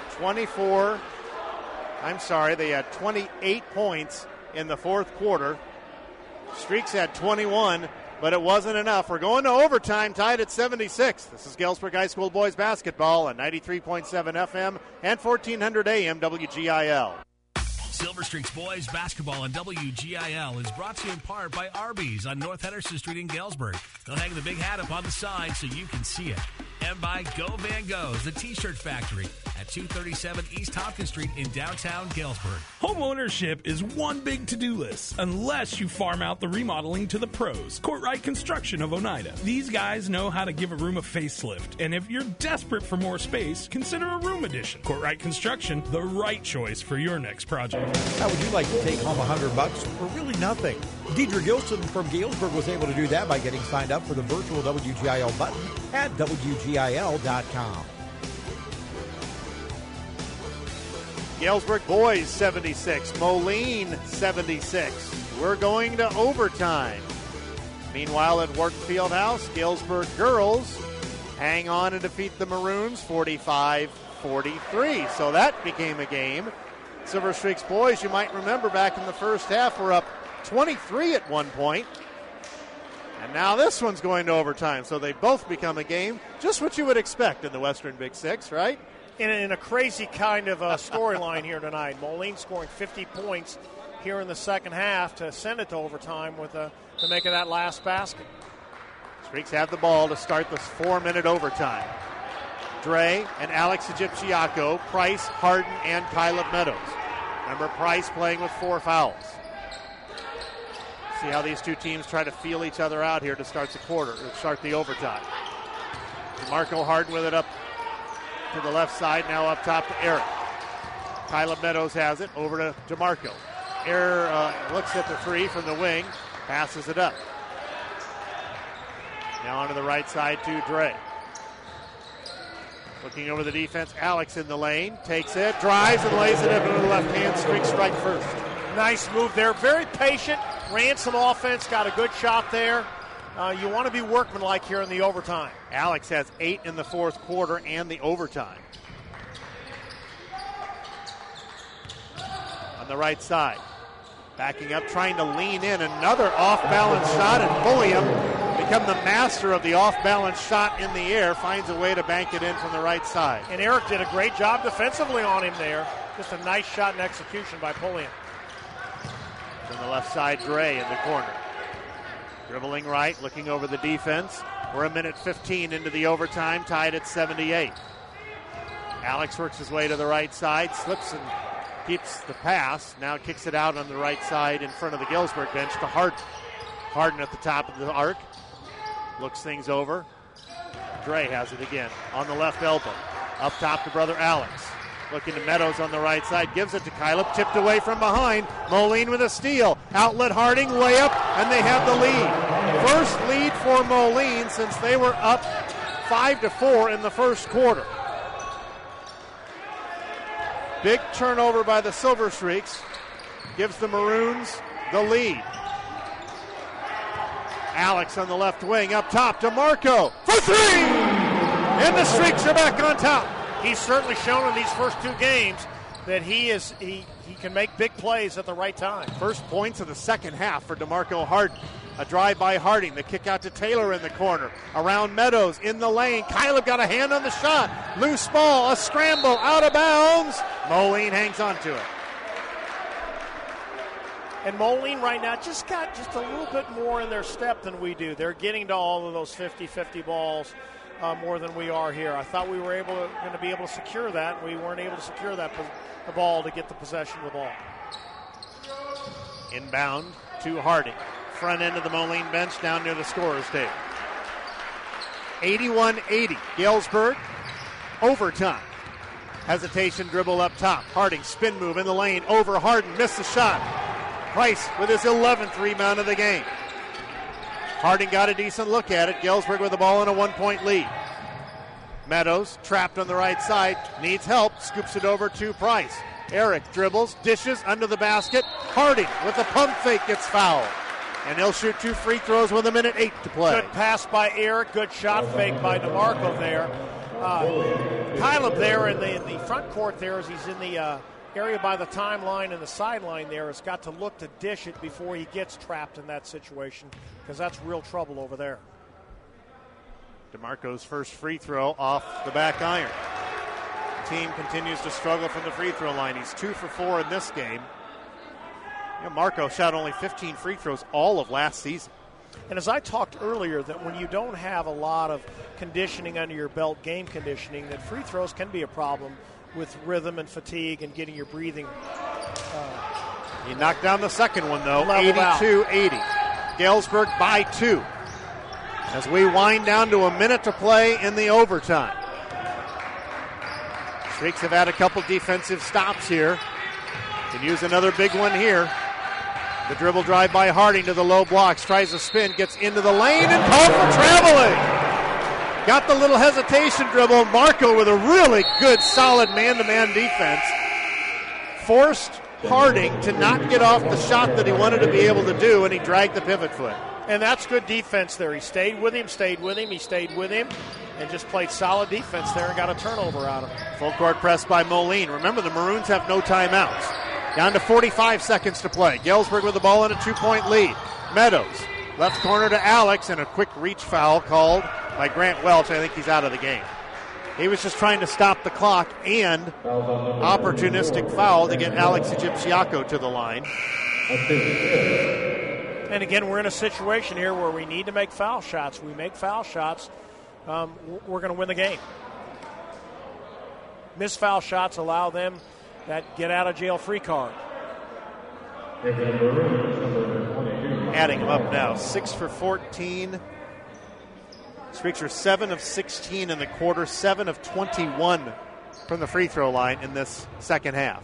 They had 28 points in the fourth quarter. Streaks had 21, but it wasn't enough. We're going to overtime, tied at 76. This is Galesburg High School boys basketball on 93.7 FM and 1400 AM WGIL. Silver Streaks boys basketball on WGIL is brought to you in part by Arby's on North Henderson Street in Galesburg. They'll hang the big hat up on the side so you can see it. And by Go Van Go's, the T-shirt factory at 237 East Hopkins Street in downtown Galesburg. Home ownership is one big to-do list, unless you farm out the remodeling to the pros. Courtright Construction of Oneida. These guys know how to give a room a facelift, and if you're desperate for more space, consider a room addition. Courtright Construction, the right choice for your next project. How would you like to take home $100 for really nothing? Deidre Gilson from Galesburg was able to do that by getting signed up for the virtual WGIL button at WGIL.com. Galesburg boys 76, Moline 76. We're going to overtime. Meanwhile at Wharton Fieldhouse, Galesburg girls hang on and defeat the Maroons 45-43. So that became a game. Silver Streaks boys, you might remember back in the first half, were up 23 at one point. And now this one's going to overtime. So they both become a game. Just what you would expect in the Western Big Six, right? In a crazy kind of storyline here tonight. Moline scoring 50 points here in the second half to send it to overtime to make it that last basket. Streaks have the ball to start this 4-minute overtime. Dre and Alex Egipciaco, Price, Harden, and Kyla Meadows. Remember, Price playing with 4 fouls. See how these two teams try to feel each other out here to start the overtime. DeMarco Harden with it up to the left side, now up top to Eric. Kyla Meadows has it, over to DeMarco. Looks at the three from the wing, passes it up. Now onto the right side to Dre. Looking over the defense, Alex in the lane, takes it, drives and lays it into the left hand, Streaks strike first. Nice move there, very patient, ran some offense, got a good shot there. You want to be workmanlike here in the overtime. Alex has 8 in the fourth quarter and the overtime. On the right side, backing up, trying to lean in, another off-balance shot, and Pulliam, become the master of the off-balance shot in the air, finds a way to bank it in from the right side. And Eric did a great job defensively on him there. Just a nice shot and execution by Pulliam. From the left side, Dre in the corner. Dribbling right, looking over the defense. We're a minute 15 into the overtime, tied at 78. Alex works his way to the right side, slips and keeps the pass. Now kicks it out on the right side in front of the Galesburg bench to Harden. Harden at the top of the arc. Looks things over. Dre has it again on the left elbow. Up top to brother Alex. Looking to Meadows on the right side. Gives it to Kyleb. Tipped away from behind. Moline with a steal. Outlet Harding. Layup. And they have the lead. First lead for Moline since they were up 5-4 in the first quarter. Big turnover by the Silver Streaks. Gives the Maroons the lead. Alex on the left wing. Up top to Marco. For three! And the Streaks are back on top. He's certainly shown in these first two games that he can make big plays at the right time. First points of the second half for DeMarco Harden. A drive by Harding. The kick out to Taylor in the corner. Around Meadows in the lane. Kyleb got a hand on the shot. Loose ball. A scramble. Out of bounds. Moline hangs on to it. And Moline right now got a little bit more in their step than we do. They're getting to all of those 50-50 balls. more than we are here. I thought we were going to be able to secure that, and we weren't able to secure the ball to get the possession of the ball. Inbound to Harding. Front end of the Moline bench down near the scorer's table. 81-80. Galesburg. Overtime. Hesitation dribble up top. Harding spin move in the lane. Over Harden. Missed the shot. Price with his 11th rebound of the game. Harding got a decent look at it. Galesburg with the ball in a 1-point lead. Meadows trapped on the right side. Needs help. Scoops it over to Price. Eric dribbles. Dishes under the basket. Harding with the pump fake gets fouled. And he'll shoot 2 free throws with 1:08 to play. Good pass by Eric. Good shot fake by DeMarco there. Kyleb there in the front court there as he's in the area by the timeline and the sideline there has got to look to dish it before he gets trapped in that situation because that's real trouble over there. DeMarco's first free throw off the back iron. The team continues to struggle from the free throw line. He's 2 for 4 in this game. Marco shot only 15 free throws all of last season. And as I talked earlier, that when you don't have a lot of conditioning under your belt, game conditioning, that free throws can be a problem with rhythm and fatigue and getting your breathing. He knocked down the second one, though, 82-80. Galesburg by 2. As we wind down to a minute to play in the overtime. Streaks have had a couple defensive stops here. Can use another big one here. The dribble drive by Harding to the low blocks. Tries to spin, gets into the lane, and called for traveling. Got the little hesitation dribble. Marco with a really good, solid man-to-man defense. Forced Harding to not get off the shot that he wanted to be able to do, and he dragged the pivot foot. And that's good defense there. He stayed with him, and just played solid defense there and got a turnover out of him. Full court press by Moline. Remember, the Maroons have no timeouts. Down to 45 seconds to play. Galesburg with the ball in a 2-point lead. Meadows, left corner to Alex, and a quick reach foul called by Grant Welch. I think he's out of the game. He was just trying to stop the clock, and opportunistic foul to get Alex Egyptiaco to the line. And again, we're in a situation here where we need to make foul shots. We make foul shots, we're going to win the game. Missed foul shots allow them that get-out-of-jail-free card. Adding them up now. 6 for 14. Streaks are 7 of 16 in the quarter, 7 of 21 from the free throw line in this second half.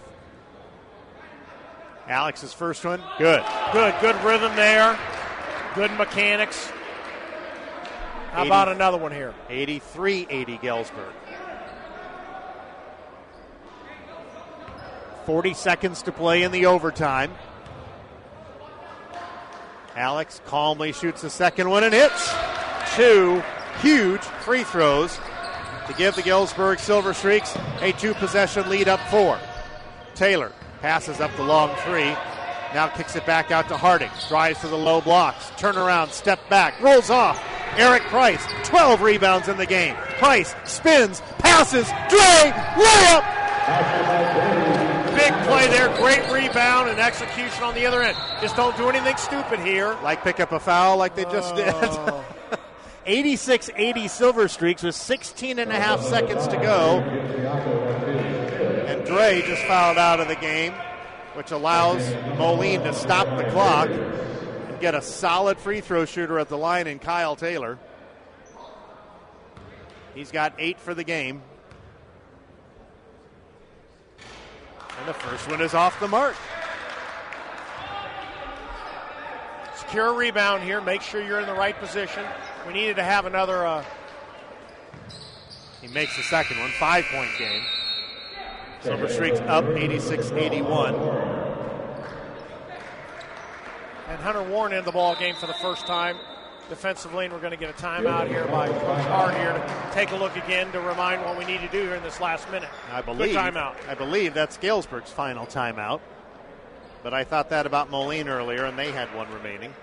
Alex's first one, good. Good rhythm there. Good mechanics. How about another one here? 83-80 Galesburg. 40 seconds to play in the overtime. Alex calmly shoots the second one and hits 2 huge free throws to give the Galesburg Silver Streaks a 2-possession lead up 4. Taylor passes up the long 3. Now kicks it back out to Harding. Drives to the low blocks. Turn around, step back, rolls off. Eric Price, 12 rebounds in the game. Price spins, passes, layup. Big play there, great rebound and execution on the other end. Just don't do anything stupid here. Like pick up a foul like they just did. 86-80 Silver Streaks with 16 and a half seconds to go. And Dre just fouled out of the game, which allows Moline to stop the clock and get a solid free throw shooter at the line in Kyle Taylor. He's got 8 for the game. And the first one is off the mark. Secure a rebound here. Make sure you're in the right position. We needed to have another. He makes the second one. 5-point game. Silver Streaks up 86-81. And Hunter Warren in the ball game for the first time. Defensively, and we're going to get a timeout here by Coach Hart here to take a look again to remind what we need to do here in this last minute. Good timeout. I believe that's Galesburg's final timeout. But I thought that about Moline earlier, and they had one remaining.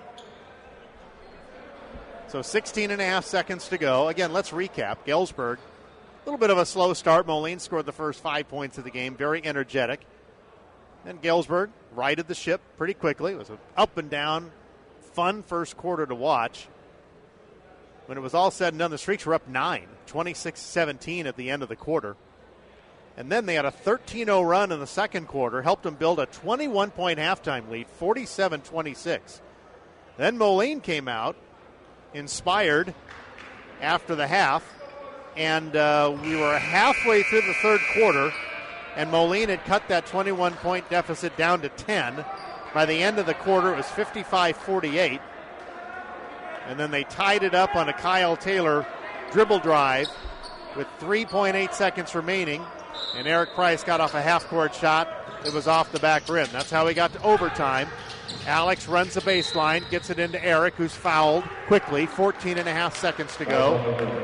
So 16 and a half seconds to go. Again, let's recap. Galesburg, a little bit of a slow start. Moline scored the first 5 points of the game, very energetic. And Galesburg righted the ship pretty quickly. It was an up and down, fun first quarter to watch. When it was all said and done, the Streaks were up 9, 26-17 at the end of the quarter. And then they had a 13-0 run in the second quarter, helped them build a 21-point halftime lead, 47-26. Then Moline came out, inspired after the half, and we were halfway through the third quarter, and Moline had cut that 21-point deficit down to 10. By the end of the quarter, it was 55-48. And then they tied it up on a Kyle Taylor dribble drive with 3.8 seconds remaining. And Eric Price got off a half-court shot. It was off the back rim. That's how he got to overtime. Alex runs the baseline, gets it into Eric, who's fouled quickly. 14 and a half seconds to go.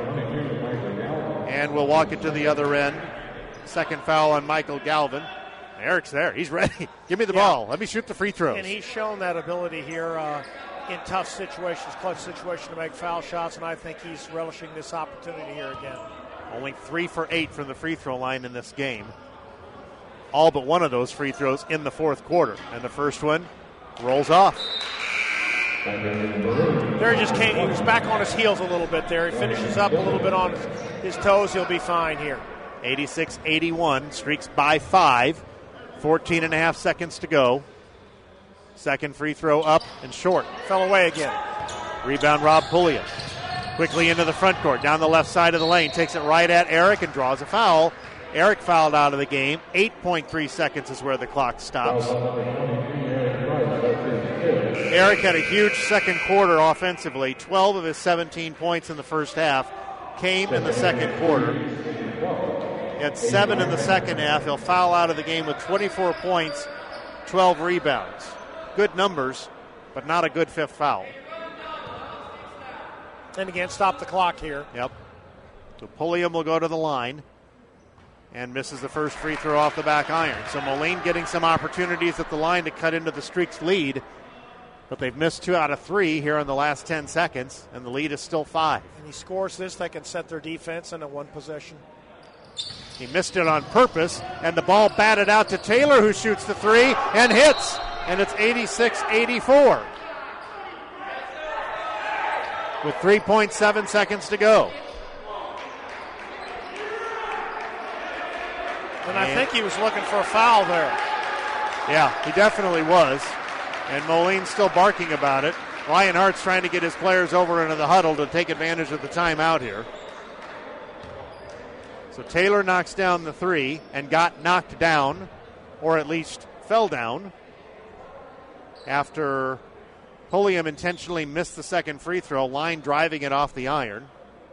And we'll walk it to the other end. Second foul on Michael Galvin. Eric's there. He's ready. Give me the ball. Let me shoot the free throws. And he's shown that ability here in tough situations, clutch situations, to make foul shots, and I think he's relishing this opportunity here again. Only 3 for 8 from the free throw line in this game. All but one of those free throws in the fourth quarter. And the first one rolls off. There he just came. He was back on his heels a little bit there. He finishes up a little bit on his toes. He'll be fine here. 86-81. Streaks by 5. 14 and a half seconds to go. Second free throw up and short. Fell away again. Rebound Rob Pulliam. Quickly into the front court, down the left side of the lane, takes it right at Eric and draws a foul. Eric fouled out of the game. 8.3 seconds is where the clock stops. Eric had a huge second quarter offensively. 12 of his 17 points in the first half came in the second quarter. He had 7 in the second half. He'll foul out of the game with 24 points, 12 rebounds. Good numbers, but not a good fifth foul. And again, stop the clock here. Yep. So Pulliam will go to the line and misses the first free throw off the back iron. So Moline getting some opportunities at the line to cut into the Streaks' lead, but they've missed 2 out of 3 here in the last 10 seconds, and the lead is still 5. And he scores this, they can set their defense in a one possession. He missed it on purpose, and the ball batted out to Taylor, who shoots the 3 and hits, and it's 86-84. With 3.7 seconds to go. And I think he was looking for a foul there. Yeah, he definitely was. And Moline's still barking about it. Lionheart's trying to get his players over into the huddle to take advantage of the timeout here. So Taylor knocks down the 3 and got knocked down, or at least fell down, after Pulliam intentionally missed the second free throw, line driving it off the iron.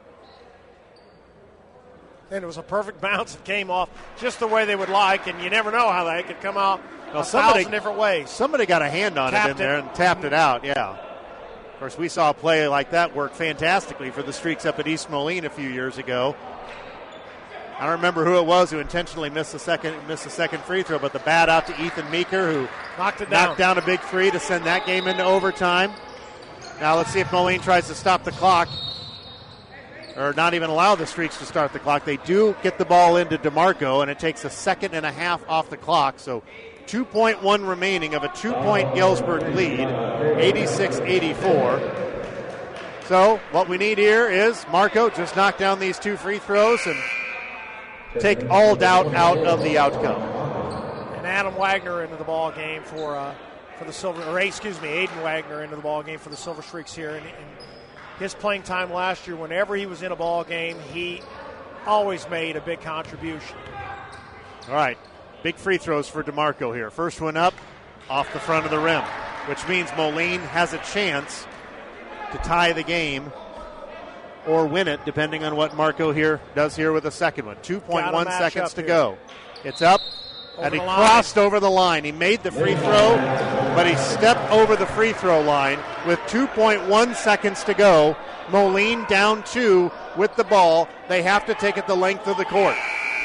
And it was a perfect bounce. It came off just the way they would like, and you never know how they could come out a thousand different ways. Somebody got a hand on it in there and tapped it out, yeah. Of course, we saw a play like that work fantastically for the Streaks up at East Moline a few years ago. I don't remember who it was who intentionally missed the second free throw, but the bat out to Ethan Meeker, who knocked down a big 3 to send that game into overtime. Now let's see if Moline tries to stop the clock, or not even allow the Streaks to start the clock. They do get the ball into DeMarco, and it takes a second and a half off the clock, so 2.1 remaining of a 2-point Galesburg lead, 86-84. So what we need here is Marco just knock down these 2 free throws and take all doubt out of the outcome. And Adam Wagner into the ball game for the Silver, Aiden Wagner into the ball game for the Silver Streaks here. And his playing time last year, whenever he was in a ball game, he always made a big contribution. All right, big free throws for DeMarco here. First one up, off the front of the rim, which means Moline has a chance to tie the game or win it, depending on what Marco here does here with the second one. 2.1 seconds to go. It's up, and he crossed over the line. He made the free throw, but he stepped over the free throw line with 2.1 seconds to go. Moline down 2 with the ball. They have to take it the length of the court.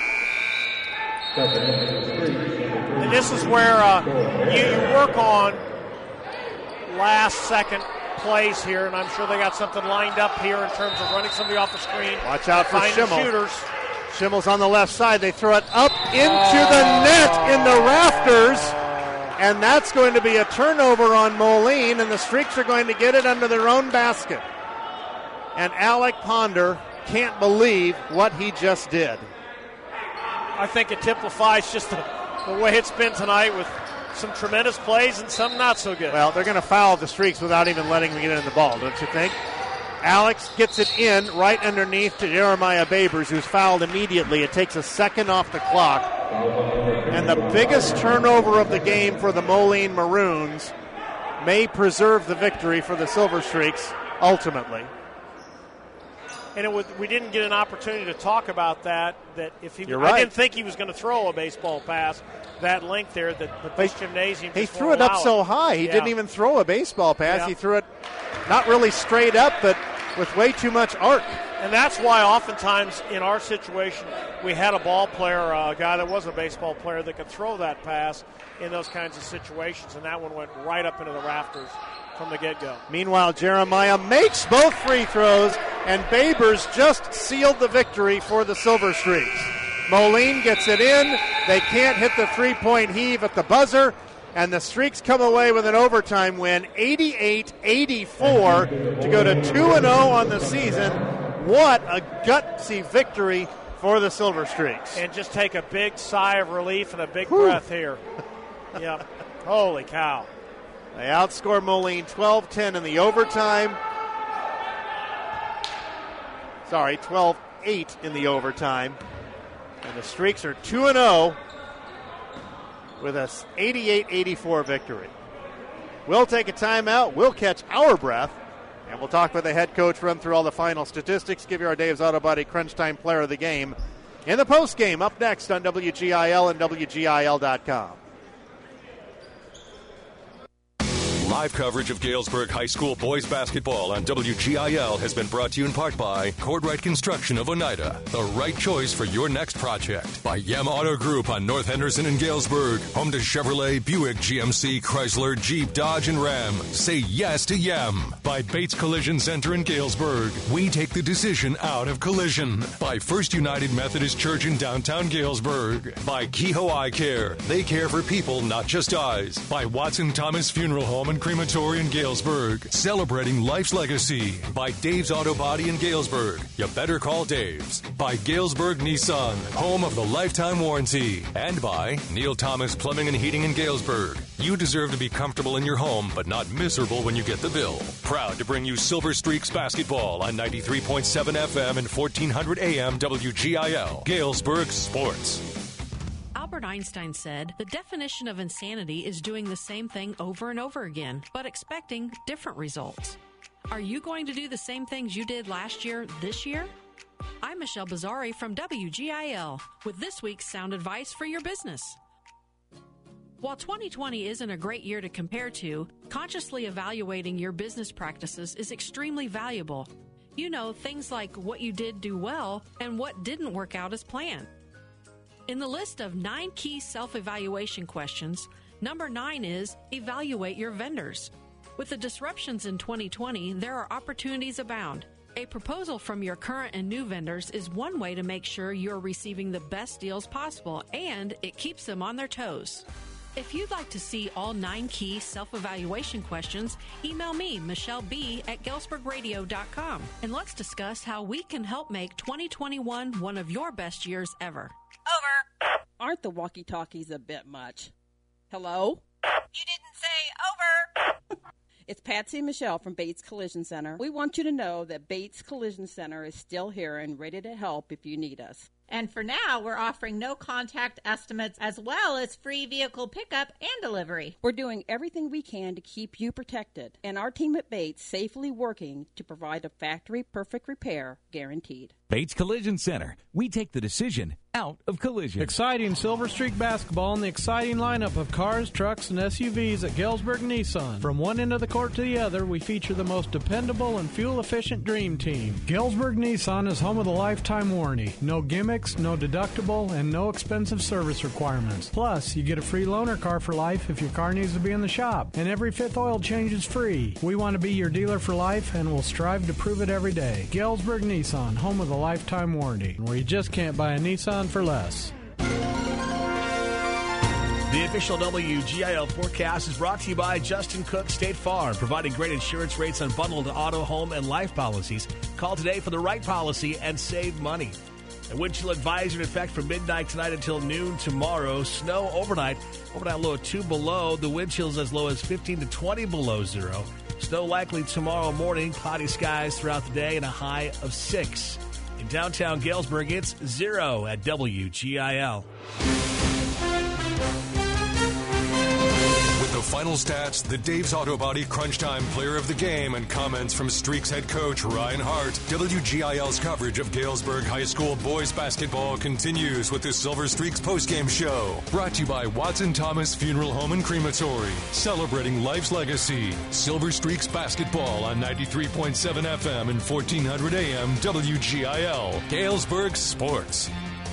And this is where you work on last second plays here, and I'm sure they got something lined up here in terms of running somebody off the screen. Watch out for Schimmel. Shooters. Schimmel's on the left side. They throw it up into the net in the rafters, and that's going to be a turnover on Moline, and the Streaks are going to get it under their own basket. and Alec Ponder can't believe what he just did. I think it typifies just the way it's been tonight with some tremendous plays and some not so good. Well, they're going to foul the Streaks without even letting them get in the ball, don't you think? Alex gets it in right underneath to Jeremiah Babers, who's fouled immediately. It takes a second off the clock. And the biggest turnover of the game for the Moline Maroons may preserve the victory for the Silver Streaks ultimately. And we didn't get an opportunity to talk about that if he, You're right. I didn't think he was going to throw a baseball pass that length there, that the gymnasium. He threw it up so high. He didn't even throw a baseball pass. Yeah. He threw it not really straight up, but with way too much arc. And that's why oftentimes in our situation we had a ball player, a guy that was a baseball player that could throw that pass in those kinds of situations, and that one went right up into the rafters from the get-go. Meanwhile, Jeremiah makes both free throws, and Babers just sealed the victory for the Silver Streaks. Moline gets it in. They can't hit the three-point heave at the buzzer, and the Streaks come away with an overtime win, 88-84, to go to 2-0 on the season. What a gutsy victory for the Silver Streaks. And just take a big sigh of relief and a big breath here. Yep. Holy cow. They outscore Moline 12-10 in the overtime. 12-8 in the overtime. And the Streaks are 2-0 with an 88-84 victory. We'll take a timeout. We'll catch our breath. And we'll talk with the head coach, run through all the final statistics, give you our Dave's Auto Body Crunch Time Player of the Game in the postgame up next on WGIL and WGIL.com. Live coverage of Galesburg High School boys basketball on WGIL has been brought to you in part by Cordwright Construction of Oneida, the right choice for your next project. By Yem Auto Group on North Henderson and Galesburg, home to Chevrolet, Buick, GMC, Chrysler, Jeep, Dodge, and Ram. Say yes to Yem. By Bates Collision Center in Galesburg, we take the decision out of collision. By First United Methodist Church in downtown Galesburg. By Kehoe Eye Care, they care for people, not just eyes. By Watson Thomas Funeral Home and Crematory in Galesburg, celebrating life's legacy. By Dave's Auto Body in Galesburg. You better call Dave's. By Galesburg Nissan, home of the lifetime warranty. And by Neil Thomas Plumbing and Heating in Galesburg. You deserve to be comfortable in your home, but not miserable when you get the bill. Proud to bring you Silver Streaks basketball on 93.7 FM and 1400 AM WGIL. Galesburg Sports. Albert Einstein said, "The definition of insanity is doing the same thing over and over again, but expecting different results." Are you going to do the same things you did last year, this year? I'm Michelle Bazzari from WGIL with this week's sound advice for your business. While 2020 isn't a great year to compare to, consciously evaluating your business practices is extremely valuable. You know, things like what you did do well and what didn't work out as planned. In the list of 9 key self-evaluation questions, number 9 is evaluate your vendors. With the disruptions in 2020, there are opportunities abound. A proposal from your current and new vendors is one way to make sure you're receiving the best deals possible, and it keeps them on their toes. If you'd like to see all 9 key self-evaluation questions, email me, Michelle B. at GalesburgRadio.com, and let's discuss how we can help make 2021 one of your best years ever. Over. Aren't the walkie-talkies a bit much? Hello? You didn't say over. It's Patsy and Michelle from Bates Collision Center. We want you to know that Bates Collision Center is still here and ready to help if you need us. And for now, we're offering no contact estimates as well as free vehicle pickup and delivery. We're doing everything we can to keep you protected, and our team at Bates safely working to provide a factory-perfect repair guaranteed. Bates Collision Center. We take the decision out of collision. Exciting Silver Streak basketball and the exciting lineup of cars, trucks, and SUVs at Galesburg Nissan. From one end of the court to the other, we feature the most dependable and fuel-efficient dream team. Galesburg Nissan is home of the lifetime warranty. No gimmicks, no deductible, and no expensive service requirements. Plus, you get a free loaner car for life if your car needs to be in the shop. And every 5th oil change is free. We want to be your dealer for life, and we'll strive to prove it every day. Galesburg Nissan, home of the lifetime warranty, where you just can't buy a Nissan for less. The official WGIL forecast is brought to you by Justin Cook State Farm, providing great insurance rates on bundled auto, home, and life policies. Call today for the right policy and save money. A wind chill advisory in effect from midnight tonight until noon tomorrow. Snow overnight. Overnight low of 2 below. The wind chills as low as 15 to 20 below zero. Snow likely tomorrow morning. Cloudy skies throughout the day and a high of 6. In downtown Galesburg, it's 0 at WGIL. With the final stats, the Dave's Auto Body Crunch Time Player of the Game, and comments from Streaks head coach Ryan Hart, WGIL's coverage of Galesburg High School boys basketball continues with the Silver Streaks postgame show. Brought to you by Watson Thomas Funeral Home and Crematory, celebrating life's legacy. Silver Streaks basketball on 93.7 FM and 1400 AM WGIL. Galesburg Sports.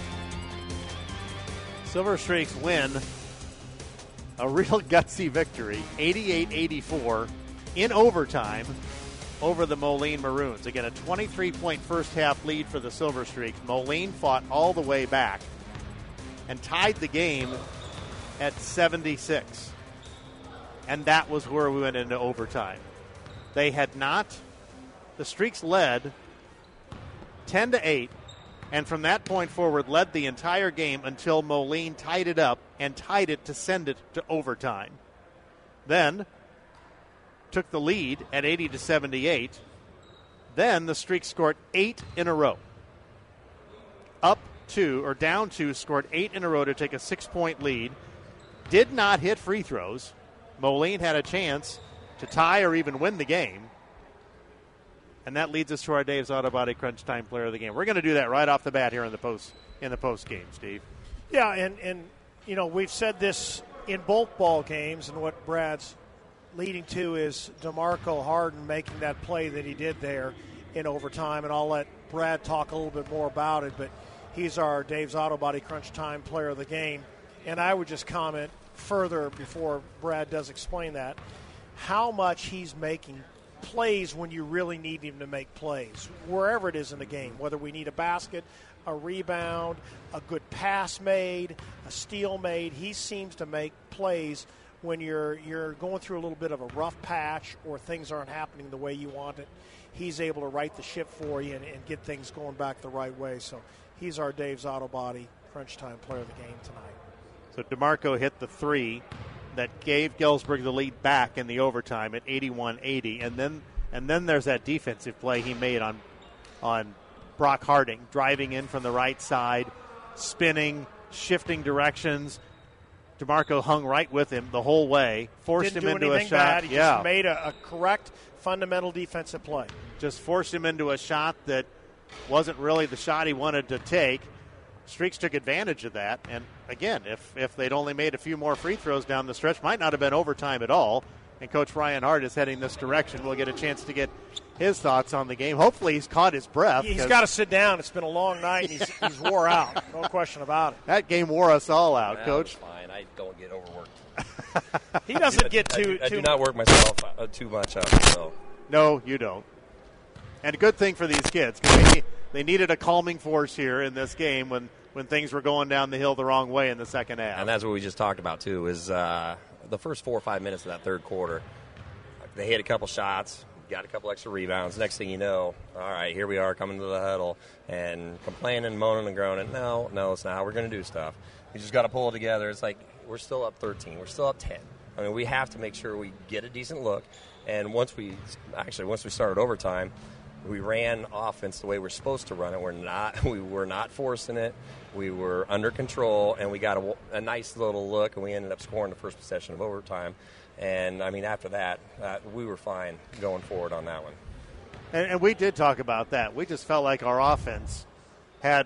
Silver Streaks win a real gutsy victory, 88-84 in overtime over the Moline Maroons. Again, a 23-point first-half lead for the Silver Streaks. Moline fought all the way back and tied the game at 76. And that was where we went into overtime. They had not. The Streaks led 10-8. And from that point forward, led the entire game until Moline tied it up and tied it to send it to overtime. Then took the lead at 80-78. Then the Streaks scored 8 in a row. Down 2, scored 8 in a row to take a 6-point lead. Did not hit free throws. Moline had a chance to tie or even win the game. And that leads us to our Dave's Auto Body Crunch Time Player of the Game. We're going to do that right off the bat here in the post game, Steve. Yeah, and you know, we've said this in both ball games, and what Brad's leading to is DeMarco Harden making that play that he did there in overtime, and I'll let Brad talk a little bit more about it, but he's our Dave's Auto Body Crunch Time Player of the Game. And I would just comment further before Brad does explain that, how much he's making plays when you really need him to make plays, wherever it is in the game, whether we need a basket, a rebound, a good pass made, a steal made. He seems to make plays when you're going through a little bit of a rough patch or things aren't happening the way you want it. He's able to right the ship for you and get things going back the right way. So he's our Dave's Auto Body Crunch Time Player of the Game tonight. So DeMarco hit the three that gave Galesburg the lead back in the overtime at 81-80, and then there's that defensive play he made on Brock Harding, driving in from the right side, spinning, shifting directions. DeMarco hung right with him the whole way, forced him into a shot. Bad. He just made a correct fundamental defensive play. Just forced him into a shot that wasn't really the shot he wanted to take. Streaks took advantage of that, and again, if they'd only made a few more free throws down the stretch, might not have been overtime at all. And Coach Ryan Hart is heading this direction. We'll get a chance to get his thoughts on the game. Hopefully he's caught his breath. He's got to sit down. It's been a long night, and he's wore out. No question about it. That game wore us all out, well, Coach. Fine. I don't get overworked. He doesn't get too. I do not work myself too much out. So. No, you don't. And a good thing for these kids, because they needed a calming force here in this game when things were going down the hill the wrong way in the second half. And that's what we just talked about, too, is the first 4 or 5 minutes of that third quarter, they hit a couple shots, got a couple extra rebounds. Next thing you know, all right, here we are coming to the huddle and complaining, moaning, and groaning. No, it's not how we're going to do stuff. We just got to pull it together. It's like we're still up 13. We're still up 10. I mean, we have to make sure we get a decent look. And once we started overtime, we ran offense the way we're supposed to run it. We were not forcing it. We were under control, and we got a nice little look, and we ended up scoring the first possession of overtime. And, I mean, after that, we were fine going forward on that one. And we did talk about that. We just felt like our offense had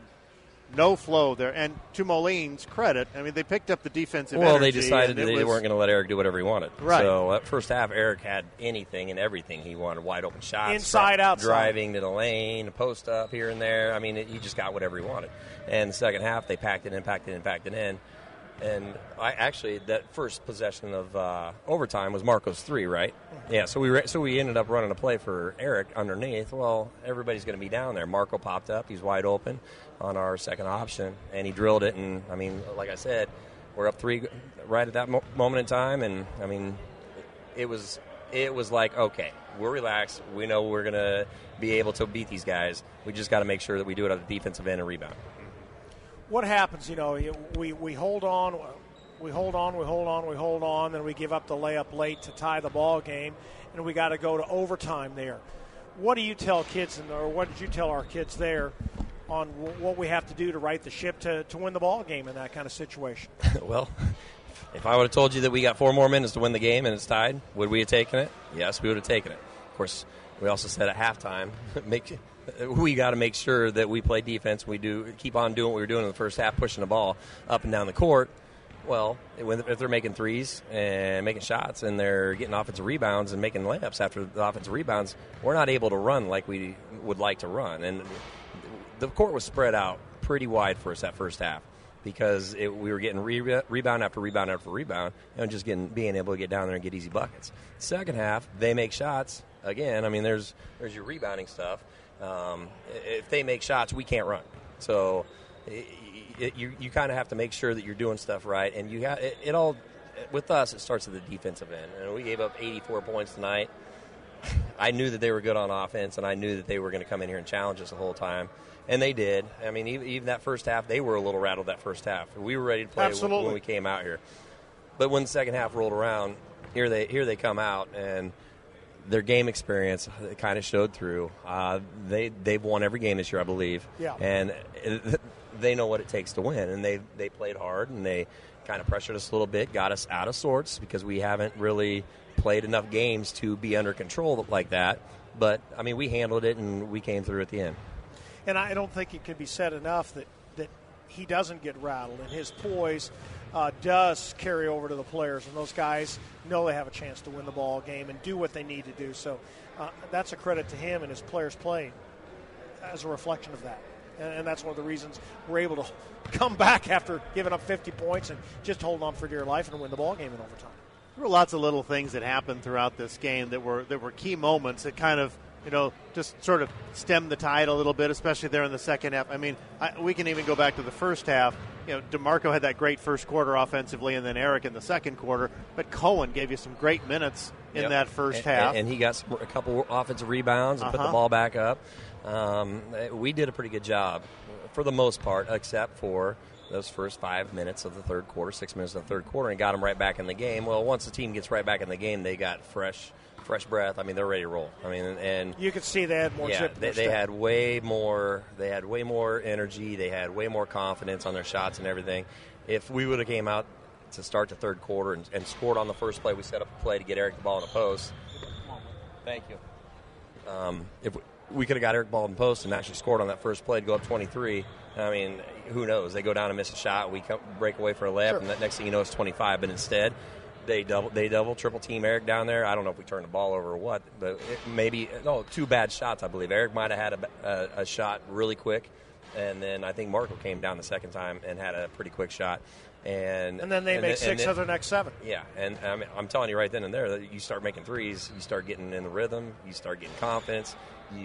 no flow there. And to Moline's credit, I mean, they picked up the defensive energy. Well, they decided that they weren't going to let Eric do whatever he wanted. Right. So that first half, Eric had anything and everything he wanted. Wide open shots. Inside, outside. Driving to the lane, a post up here and there. I mean, he just got whatever he wanted. And the second half, they packed it in. And that first possession of overtime was Marco's three, right? Yeah, so we ended up running a play for Eric underneath. Well, everybody's going to be down there. Marco popped up. He's wide open on our second option, and he drilled it. And, I mean, like I said, we're up 3 right at that moment in time, and I mean, it was like, okay, we're relaxed. We know we're going to be able to beat these guys. We just got to make sure that we do it at the defensive end and rebound. What happens, we hold on, we hold on, then we give up the layup late to tie the ball game, and we got to go to overtime there. What do you tell kids, or what did you tell our kids there on what we have to do to right the ship to win the ball game in that kind of situation? Well, if I would have told you that we got 4 more minutes to win the game and it's tied, would we have taken it? Yes, we would have taken it. Of course, we also said at halftime, we got to make sure that we play defense. We keep on doing what we were doing in the first half, pushing the ball up and down the court. Well, if they're making threes and making shots and they're getting offensive rebounds and making layups after the offensive rebounds, we're not able to run like we would like to run. And the court was spread out pretty wide for us that first half because we were getting rebound after rebound after rebound and just being able to get down there and get easy buckets. Second half, they make shots. Again, I mean, there's your rebounding stuff. If they make shots, we can't run. So you kind of have to make sure that you're doing stuff right. And it all, with us, it starts at the defensive end. And we gave up 84 points tonight. I knew that they were good on offense, and I knew that they were going to come in here and challenge us the whole time. And they did. I mean, even that first half, they were a little rattled that first half. We were ready to play when we came out here. But when the second half rolled around, here they come out, and their game experience kind of showed through. They've won every game this year, I believe. Yeah. And they know what it takes to win, and they played hard, and they kind of pressured us a little bit, got us out of sorts because we haven't really played enough games to be under control like that. But, I mean, we handled it, and we came through at the end. And I don't think it can be said enough that he doesn't get rattled, and his poise does carry over to the players, and those guys know they have a chance to win the ball game and do what they need to do. So that's a credit to him and his players playing as a reflection of that. And that's one of the reasons we're able to come back after giving up 50 points and just hold on for dear life and win the ball game in overtime. There were lots of little things that happened throughout this game that were key moments that kind of, just sort of stemmed the tide a little bit, especially there in the second half. I mean, we can even go back to the first half. DeMarco had that great first quarter offensively, and then Eric in the second quarter. But Cohen gave you some great minutes in that first half. And he got a couple offensive rebounds and put the ball back up. We did a pretty good job for the most part, except for those first 5 minutes of the third quarter, 6 minutes of the third quarter, and got them right back in the game. Well, once the team gets right back in the game, they got fresh breath. I mean, they're ready to roll. I mean, and you could see they had more zip. They had way more. They had way more energy. They had way more confidence on their shots and everything. If we would have came out to start the third quarter and scored on the first play, we set up a play to get Eric the ball in the post. Thank you. If we could have got Eric the ball in the post and actually scored on that first play to go up 23. I mean, who knows? They go down and miss a shot. We break away for a layup, and the next thing you know, it's 25. But instead, they double, triple team Eric down there. I don't know if we turned the ball over or what, but two bad shots, I believe. Eric might have had a shot really quick, and then I think Marco came down the second time and had a pretty quick shot. And then they made 6 of their next 7. Yeah, and I mean, I'm telling you right then and there that you start making threes, you start getting in the rhythm, you start getting confidence,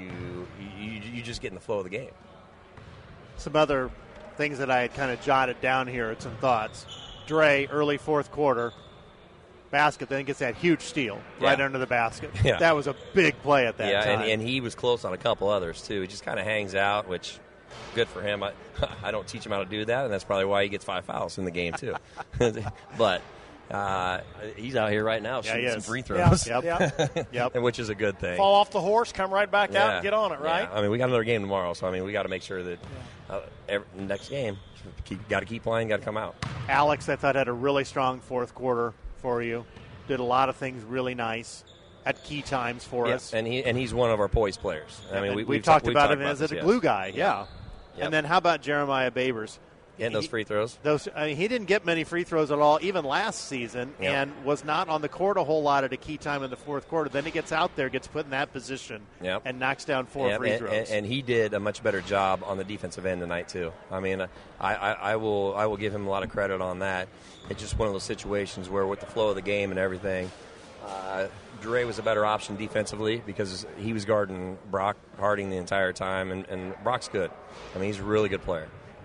you just get in the flow of the game. Some other things that I had kind of jotted down here, some thoughts. Dre, early fourth quarter, basket, then gets that huge steal right under the basket. Yeah. That was a big play at that time. And he was close on a couple others, too. He just kind of hangs out, which good for him. I don't teach him how to do that, and that's probably why he gets 5 fouls in the game, too. But he's out here right now shooting some free throws. Yep. And which is a good thing. Fall off the horse, come right back out and get on it, right? Yeah. I mean, we got another game tomorrow, so, I mean, we got to make sure that next game, got to keep playing, got to come out. Alex, I thought, had a really strong fourth quarter for you. Did a lot of things really nice at key times for us. And he's one of our poised players. I mean, we've talked about him as a glue guy. Yeah. Yep. And then how about Jeremiah Babers? Getting those free throws. He didn't get many free throws at all, even last season, and was not on the court a whole lot at a key time in the fourth quarter. Then he gets out there, gets put in that position, and knocks down 4 free throws. And he did a much better job on the defensive end tonight too. I mean, I will give him a lot of credit on that. It's just one of those situations where, with the flow of the game and everything, Dre was a better option defensively because he was guarding Brock Harding the entire time, and Brock's good. I mean, he's a really good player.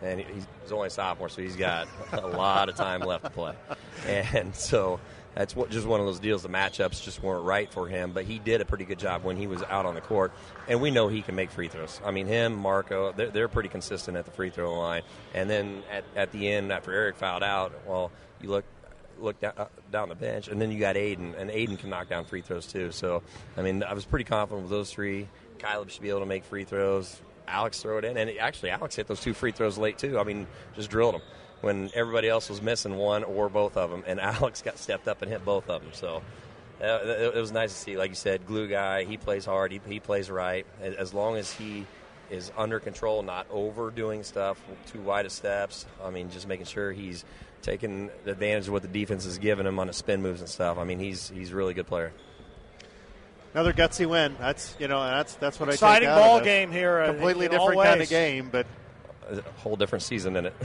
and he's only a sophomore, so he's got a lot of time left to play. And so that's just one of those deals. The matchups just weren't right for him, but he did a pretty good job when he was out on the court. And we know he can make free throws. I mean, him, Marco, they're pretty consistent at the free throw line. And then at the end, after Eric fouled out, well, you look down the bench, and then you got Aiden, and Aiden can knock down free throws too. So, I mean, I was pretty confident with those three. Caleb should be able to make free throws. Alex throw it in, and actually Alex hit those 2 free throws late too. I mean, just drilled them when everybody else was missing one or both of them, and Alex got stepped up and hit both of them. So it was nice to see. Like you said, glue guy, he plays hard, he plays right. As long as he is under control, not overdoing stuff, too wide of steps. I mean, just making sure he's taking advantage of what the defense is giving him on his spin moves and stuff. I mean, he's a really good player. Another gutsy win. That's what I take out of this. Exciting ball game here. Completely different kind of game, but a whole different season in it.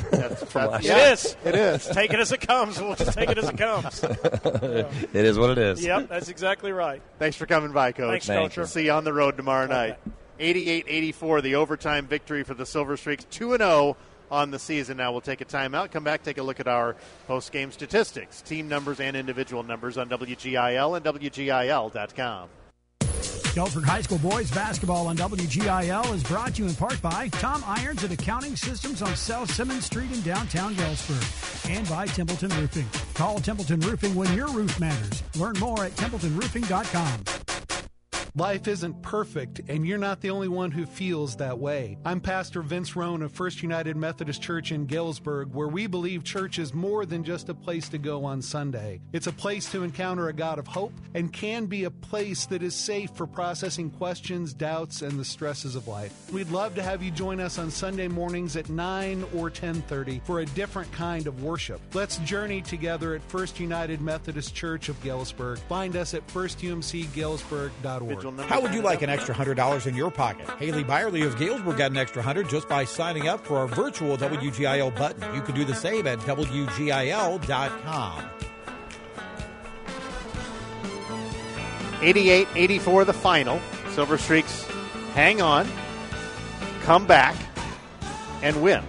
It is. Take it as it comes. We'll just take it as it comes. It is what it is. Yep, that's exactly right. Thanks for coming by, Coach. Thanks, Coach. We'll see you on the road tomorrow night. 88-84, the overtime victory for the Silver Streaks. 2-0 on the season. Now we'll take a timeout. Come back, take a look at our post-game statistics, team numbers and individual numbers on WGIL and WGIL.com. Galesburg High School boys basketball on WGIL is brought to you in part by Tom Irons at Accounting Systems on South Simmons Street in downtown Galesburg, and by Templeton Roofing. Call Templeton Roofing when your roof matters. Learn more at templetonroofing.com. Life isn't perfect, and you're not the only one who feels that way. I'm Pastor Vince Rohn of First United Methodist Church in Galesburg, where we believe church is more than just a place to go on Sunday. It's a place to encounter a God of hope and can be a place that is safe for processing questions, doubts, and the stresses of life. We'd love to have you join us on Sunday mornings at 9 or 10:30 for a different kind of worship. Let's journey together at First United Methodist Church of Galesburg. Find us at firstumcgalesburg.org. How would you like an extra $100 in your pocket? Haley Byerly of Galesburg got an extra $100 just by signing up for our virtual WGIL button. You can do the same at WGIL.com. 88-84 the final. Silver Streaks hang on, come back, and win.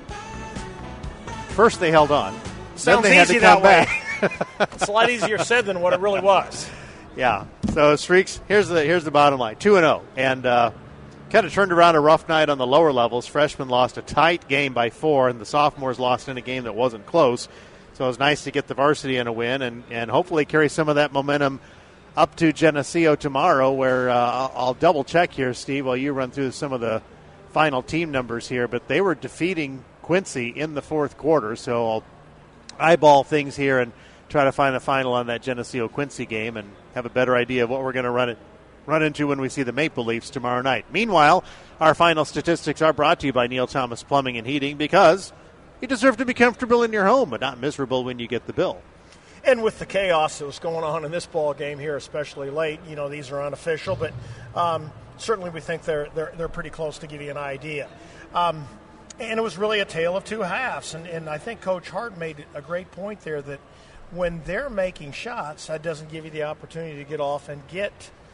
First they held on. Sounds then they easy had to come that back. way. It's a lot easier said than what it really was. Yeah. So Streaks, here's the bottom line: 2-0, and kind of turned around a rough night on the lower levels. Freshmen lost a tight game by 4, and the sophomores lost in a game that wasn't close. So it was nice to get the varsity in a win, and hopefully carry some of that momentum up to Geneseo tomorrow. Where I'll double check here, Steve, while you run through some of the final team numbers here. But they were defeating Quincy in the fourth quarter, so I'll eyeball things here and try to find a final on that Geneseo-Quincy game and have a better idea of what we're going to run into when we see the Maple Leafs tomorrow night. Meanwhile, our final statistics are brought to you by Neil Thomas Plumbing and Heating, because you deserve to be comfortable in your home, but not miserable when you get the bill. And with the chaos that was going on in this ball game here, especially late, these are unofficial, but certainly we think they're pretty close to give you an idea. And it was really a tale of two halves, and I think Coach Hart made a great point there that when they're making shots, that doesn't give you the opportunity to get off and get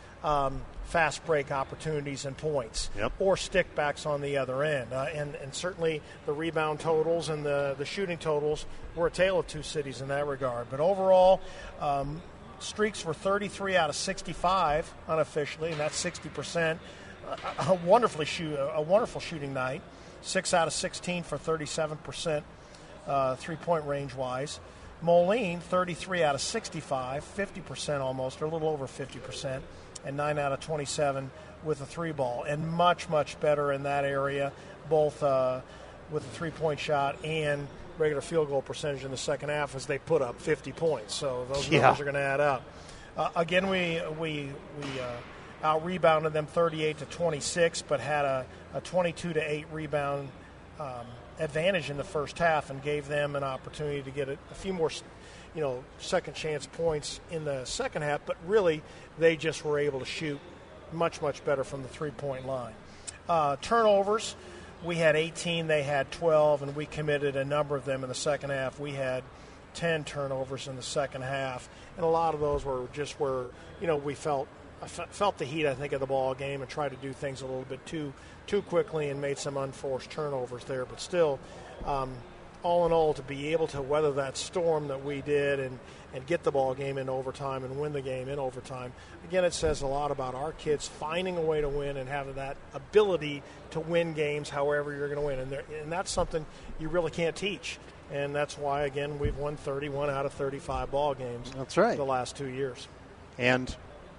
fast break opportunities and points, or stickbacks on the other end. And certainly the rebound totals and the shooting totals were a tale of two cities in that regard. But overall, Streaks were 33 out of 65 unofficially, and that's 60%. A wonderful shooting night. 6 out of 16 for 37% three-point range-wise. Moline, 33 out of 65, 50% almost, or a little over 50%, and 9 out of 27 with a three ball. And much, much better in that area, both with the three-point shot and regular field goal percentage in the second half, as they put up 50 points. So those numbers are going to add up. Again, we out-rebounded them 38-26, but had a 22-8 rebound advantage in the first half, and gave them an opportunity to get a few more, second chance points in the second half. But really, they just were able to shoot much, much better from the three-point line. Turnovers, we had 18, they had 12, and we committed a number of them in the second half. We had 10 turnovers in the second half, and a lot of those were just where, we felt felt the heat, I think, of the ball game and tried to do things a little bit too quickly and made some unforced turnovers there. But still, all in all, to be able to weather that storm that we did and get the ball game in overtime and win the game in overtime, again, it says a lot about our kids finding a way to win and having that ability to win games however you're going to win. And that's something you really can't teach. And that's why, again, we've won 31 out of 35 ball games. That's right. The last 2 years. And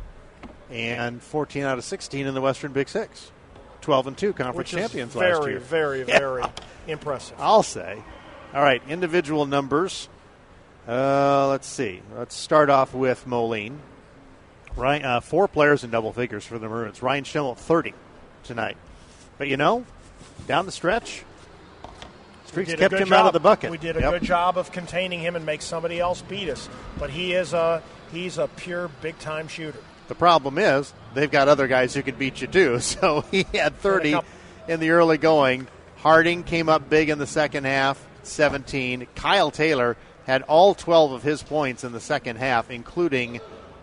14 out of 16 in the Western Big Six. 12-2 conference champions last year. Very impressive. I'll say. All right, individual numbers. Let's see. Let's start off with Moline. Right, 4 players in double figures for the Maroons. Ryan Schimmel, 30 tonight. But, down the stretch, streaks kept him out of the bucket. We did a good job of containing him and make somebody else beat us. But he's a pure big-time shooter. The problem is they've got other guys who can beat you too. So he had 30 in the early going. Harding came up big in the second half, 17. Kyle Taylor had all 12 of his points in the second half, including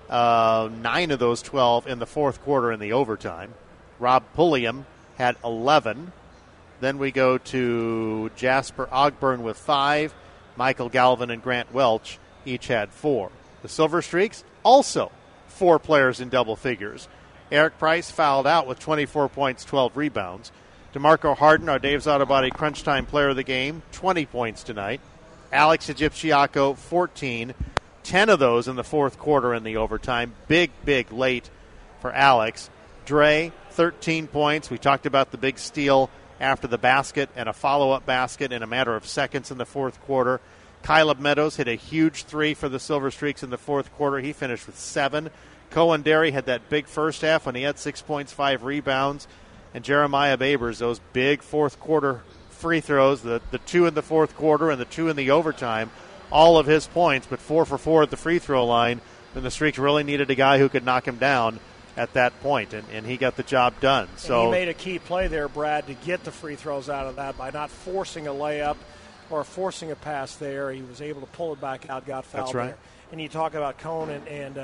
9 of those 12 in the fourth quarter in the overtime. Rob Pulliam had 11. Then we go to Jasper Ogburn with 5. Michael Galvin and Grant Welch each had 4. The Silver Streaks, also 4 players in double figures. Eric Price fouled out with 24 points, 12 rebounds. DeMarco Harden, our Dave's Auto Body crunch time player of the game, 20 points tonight. Alex Egyptiaco, 14. 10 of those in the fourth quarter in the overtime. Big late for Alex. Dre, 13 points. We talked about the big steal after the basket and a follow-up basket in a matter of seconds in the fourth quarter. Caleb Meadows hit a huge 3 for the Silver Streaks in the fourth quarter. He finished with 7. Cohen Derry had that big first half when he had 6 points, 5 rebounds. And Jeremiah Babers, those big fourth quarter free throws, the 2 in the fourth quarter and the 2 in the overtime, all of his points, but 4 for 4 at the free throw line. And the Streaks really needed a guy who could knock him down at that point, and he got the job done. So and he made a key play there, Brad, to get the free throws out of that by not forcing a layup or forcing a pass there. He was able to pull it back out, got fouled That's right. there. And you talk about Cohen and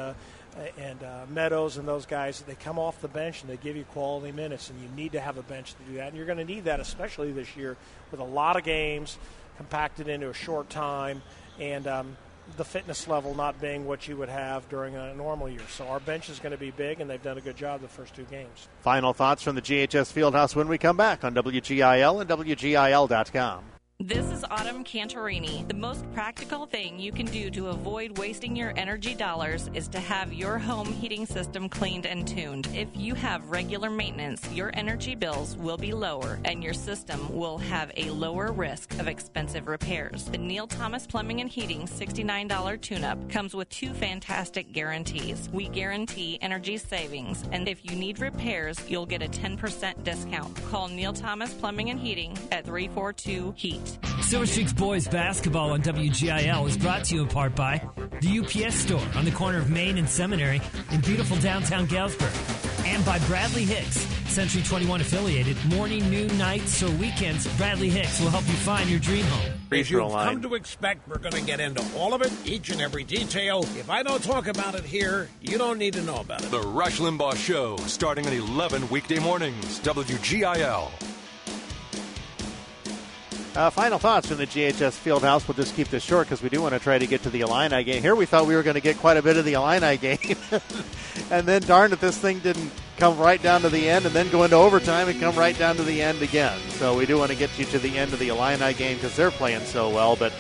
Meadows and those guys, they come off the bench and they give you quality minutes, and you need to have a bench to do that. And you're going to need that, especially this year with a lot of games compacted into a short time and the fitness level not being what you would have during a normal year. So our bench is going to be big, and they've done a good job the first 2 games. Final thoughts from the GHS Fieldhouse when we come back on WGIL and WGIL.com. This is Autumn Cantorini. The most practical thing you can do to avoid wasting your energy dollars is to have your home heating system cleaned and tuned. If you have regular maintenance, your energy bills will be lower and your system will have a lower risk of expensive repairs. The Neil Thomas Plumbing and Heating $69 tune-up comes with 2 fantastic guarantees. We guarantee energy savings, and if you need repairs, you'll get a 10% discount. Call Neil Thomas Plumbing and Heating at 342-HEAT. Silver Streaks Boys Basketball on WGIL is brought to you in part by the UPS Store on the corner of Main and Seminary in beautiful downtown Galesburg, and by Bradley Hicks, Century 21 affiliated. Morning, noon, nights, or weekends, Bradley Hicks will help you find your dream home. As you've come to expect, we're going to get into all of it, each and every detail. If I don't talk about it here, you don't need to know about it. The Rush Limbaugh Show, starting at 11 weekday mornings, WGIL. Final thoughts from the GHS Fieldhouse. We'll just keep this short because we do want to try to get to the Illini game. Here we thought we were going to get quite a bit of the Illini game. And then darn it, this thing didn't come right down to the end and then go into overtime and come right down to the end again. So we do want to get you to the end of the Illini game because they're playing so well. But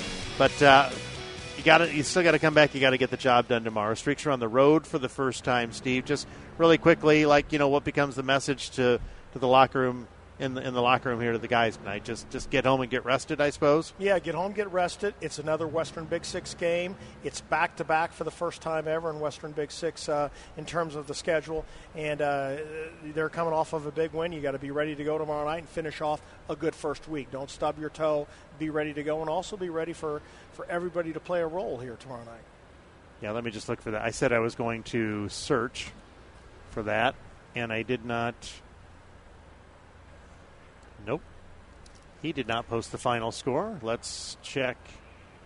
you still got to come back. You got to get the job done tomorrow. Streaks are on the road for the first time, Steve. Just really quickly, what becomes the message to the locker room? In the locker room here to the guys tonight. Just get home and get rested, I suppose. Yeah, get home, get rested. It's another Western Big Six game. It's back-to-back for the first time ever in Western Big Six in terms of the schedule. And they're coming off of a big win. You got to be ready to go tomorrow night and finish off a good first week. Don't stub your toe. Be ready to go, and also be ready for everybody to play a role here tomorrow night. Yeah, let me just look for that. I said I was going to search for that, and I did not. Nope. He did not post the final score. Let's check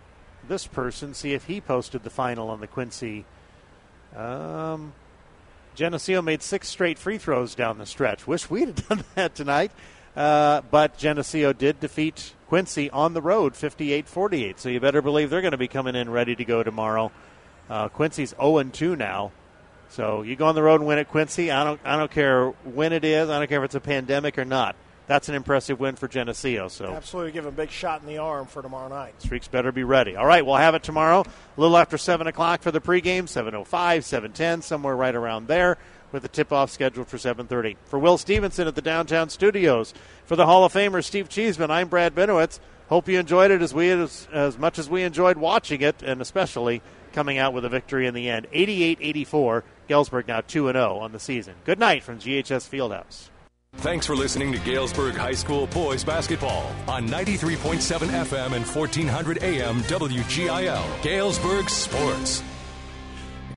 this person, see if he posted the final on the Quincy. Geneseo made 6 straight free throws down the stretch. Wish we'd have done that tonight. But Geneseo did defeat Quincy on the road 58-48. So you better believe they're going to be coming in ready to go tomorrow. Quincy's 0-2 now. So you go on the road and win at Quincy. I don't care when it is. I don't care if it's a pandemic or not. That's an impressive win for Geneseo. So absolutely give a big shot in the arm for tomorrow night. Streaks better be ready. All right, we'll have it tomorrow, a little after 7 o'clock for the pregame, 7:05, 7:10, somewhere right around there, with the tip-off scheduled for 7:30. For Will Stevenson at the downtown studios, for the Hall of Famer Steve Cheeseman, I'm Brad Benowitz. Hope you enjoyed it as much as we enjoyed watching it, and especially coming out with a victory in the end. 88-84, Galesburg now 2-0 on the season. Good night from GHS Fieldhouse. Thanks for listening to Galesburg High School boys basketball on 93.7 FM and 1400 AM WGIL. Galesburg Sports.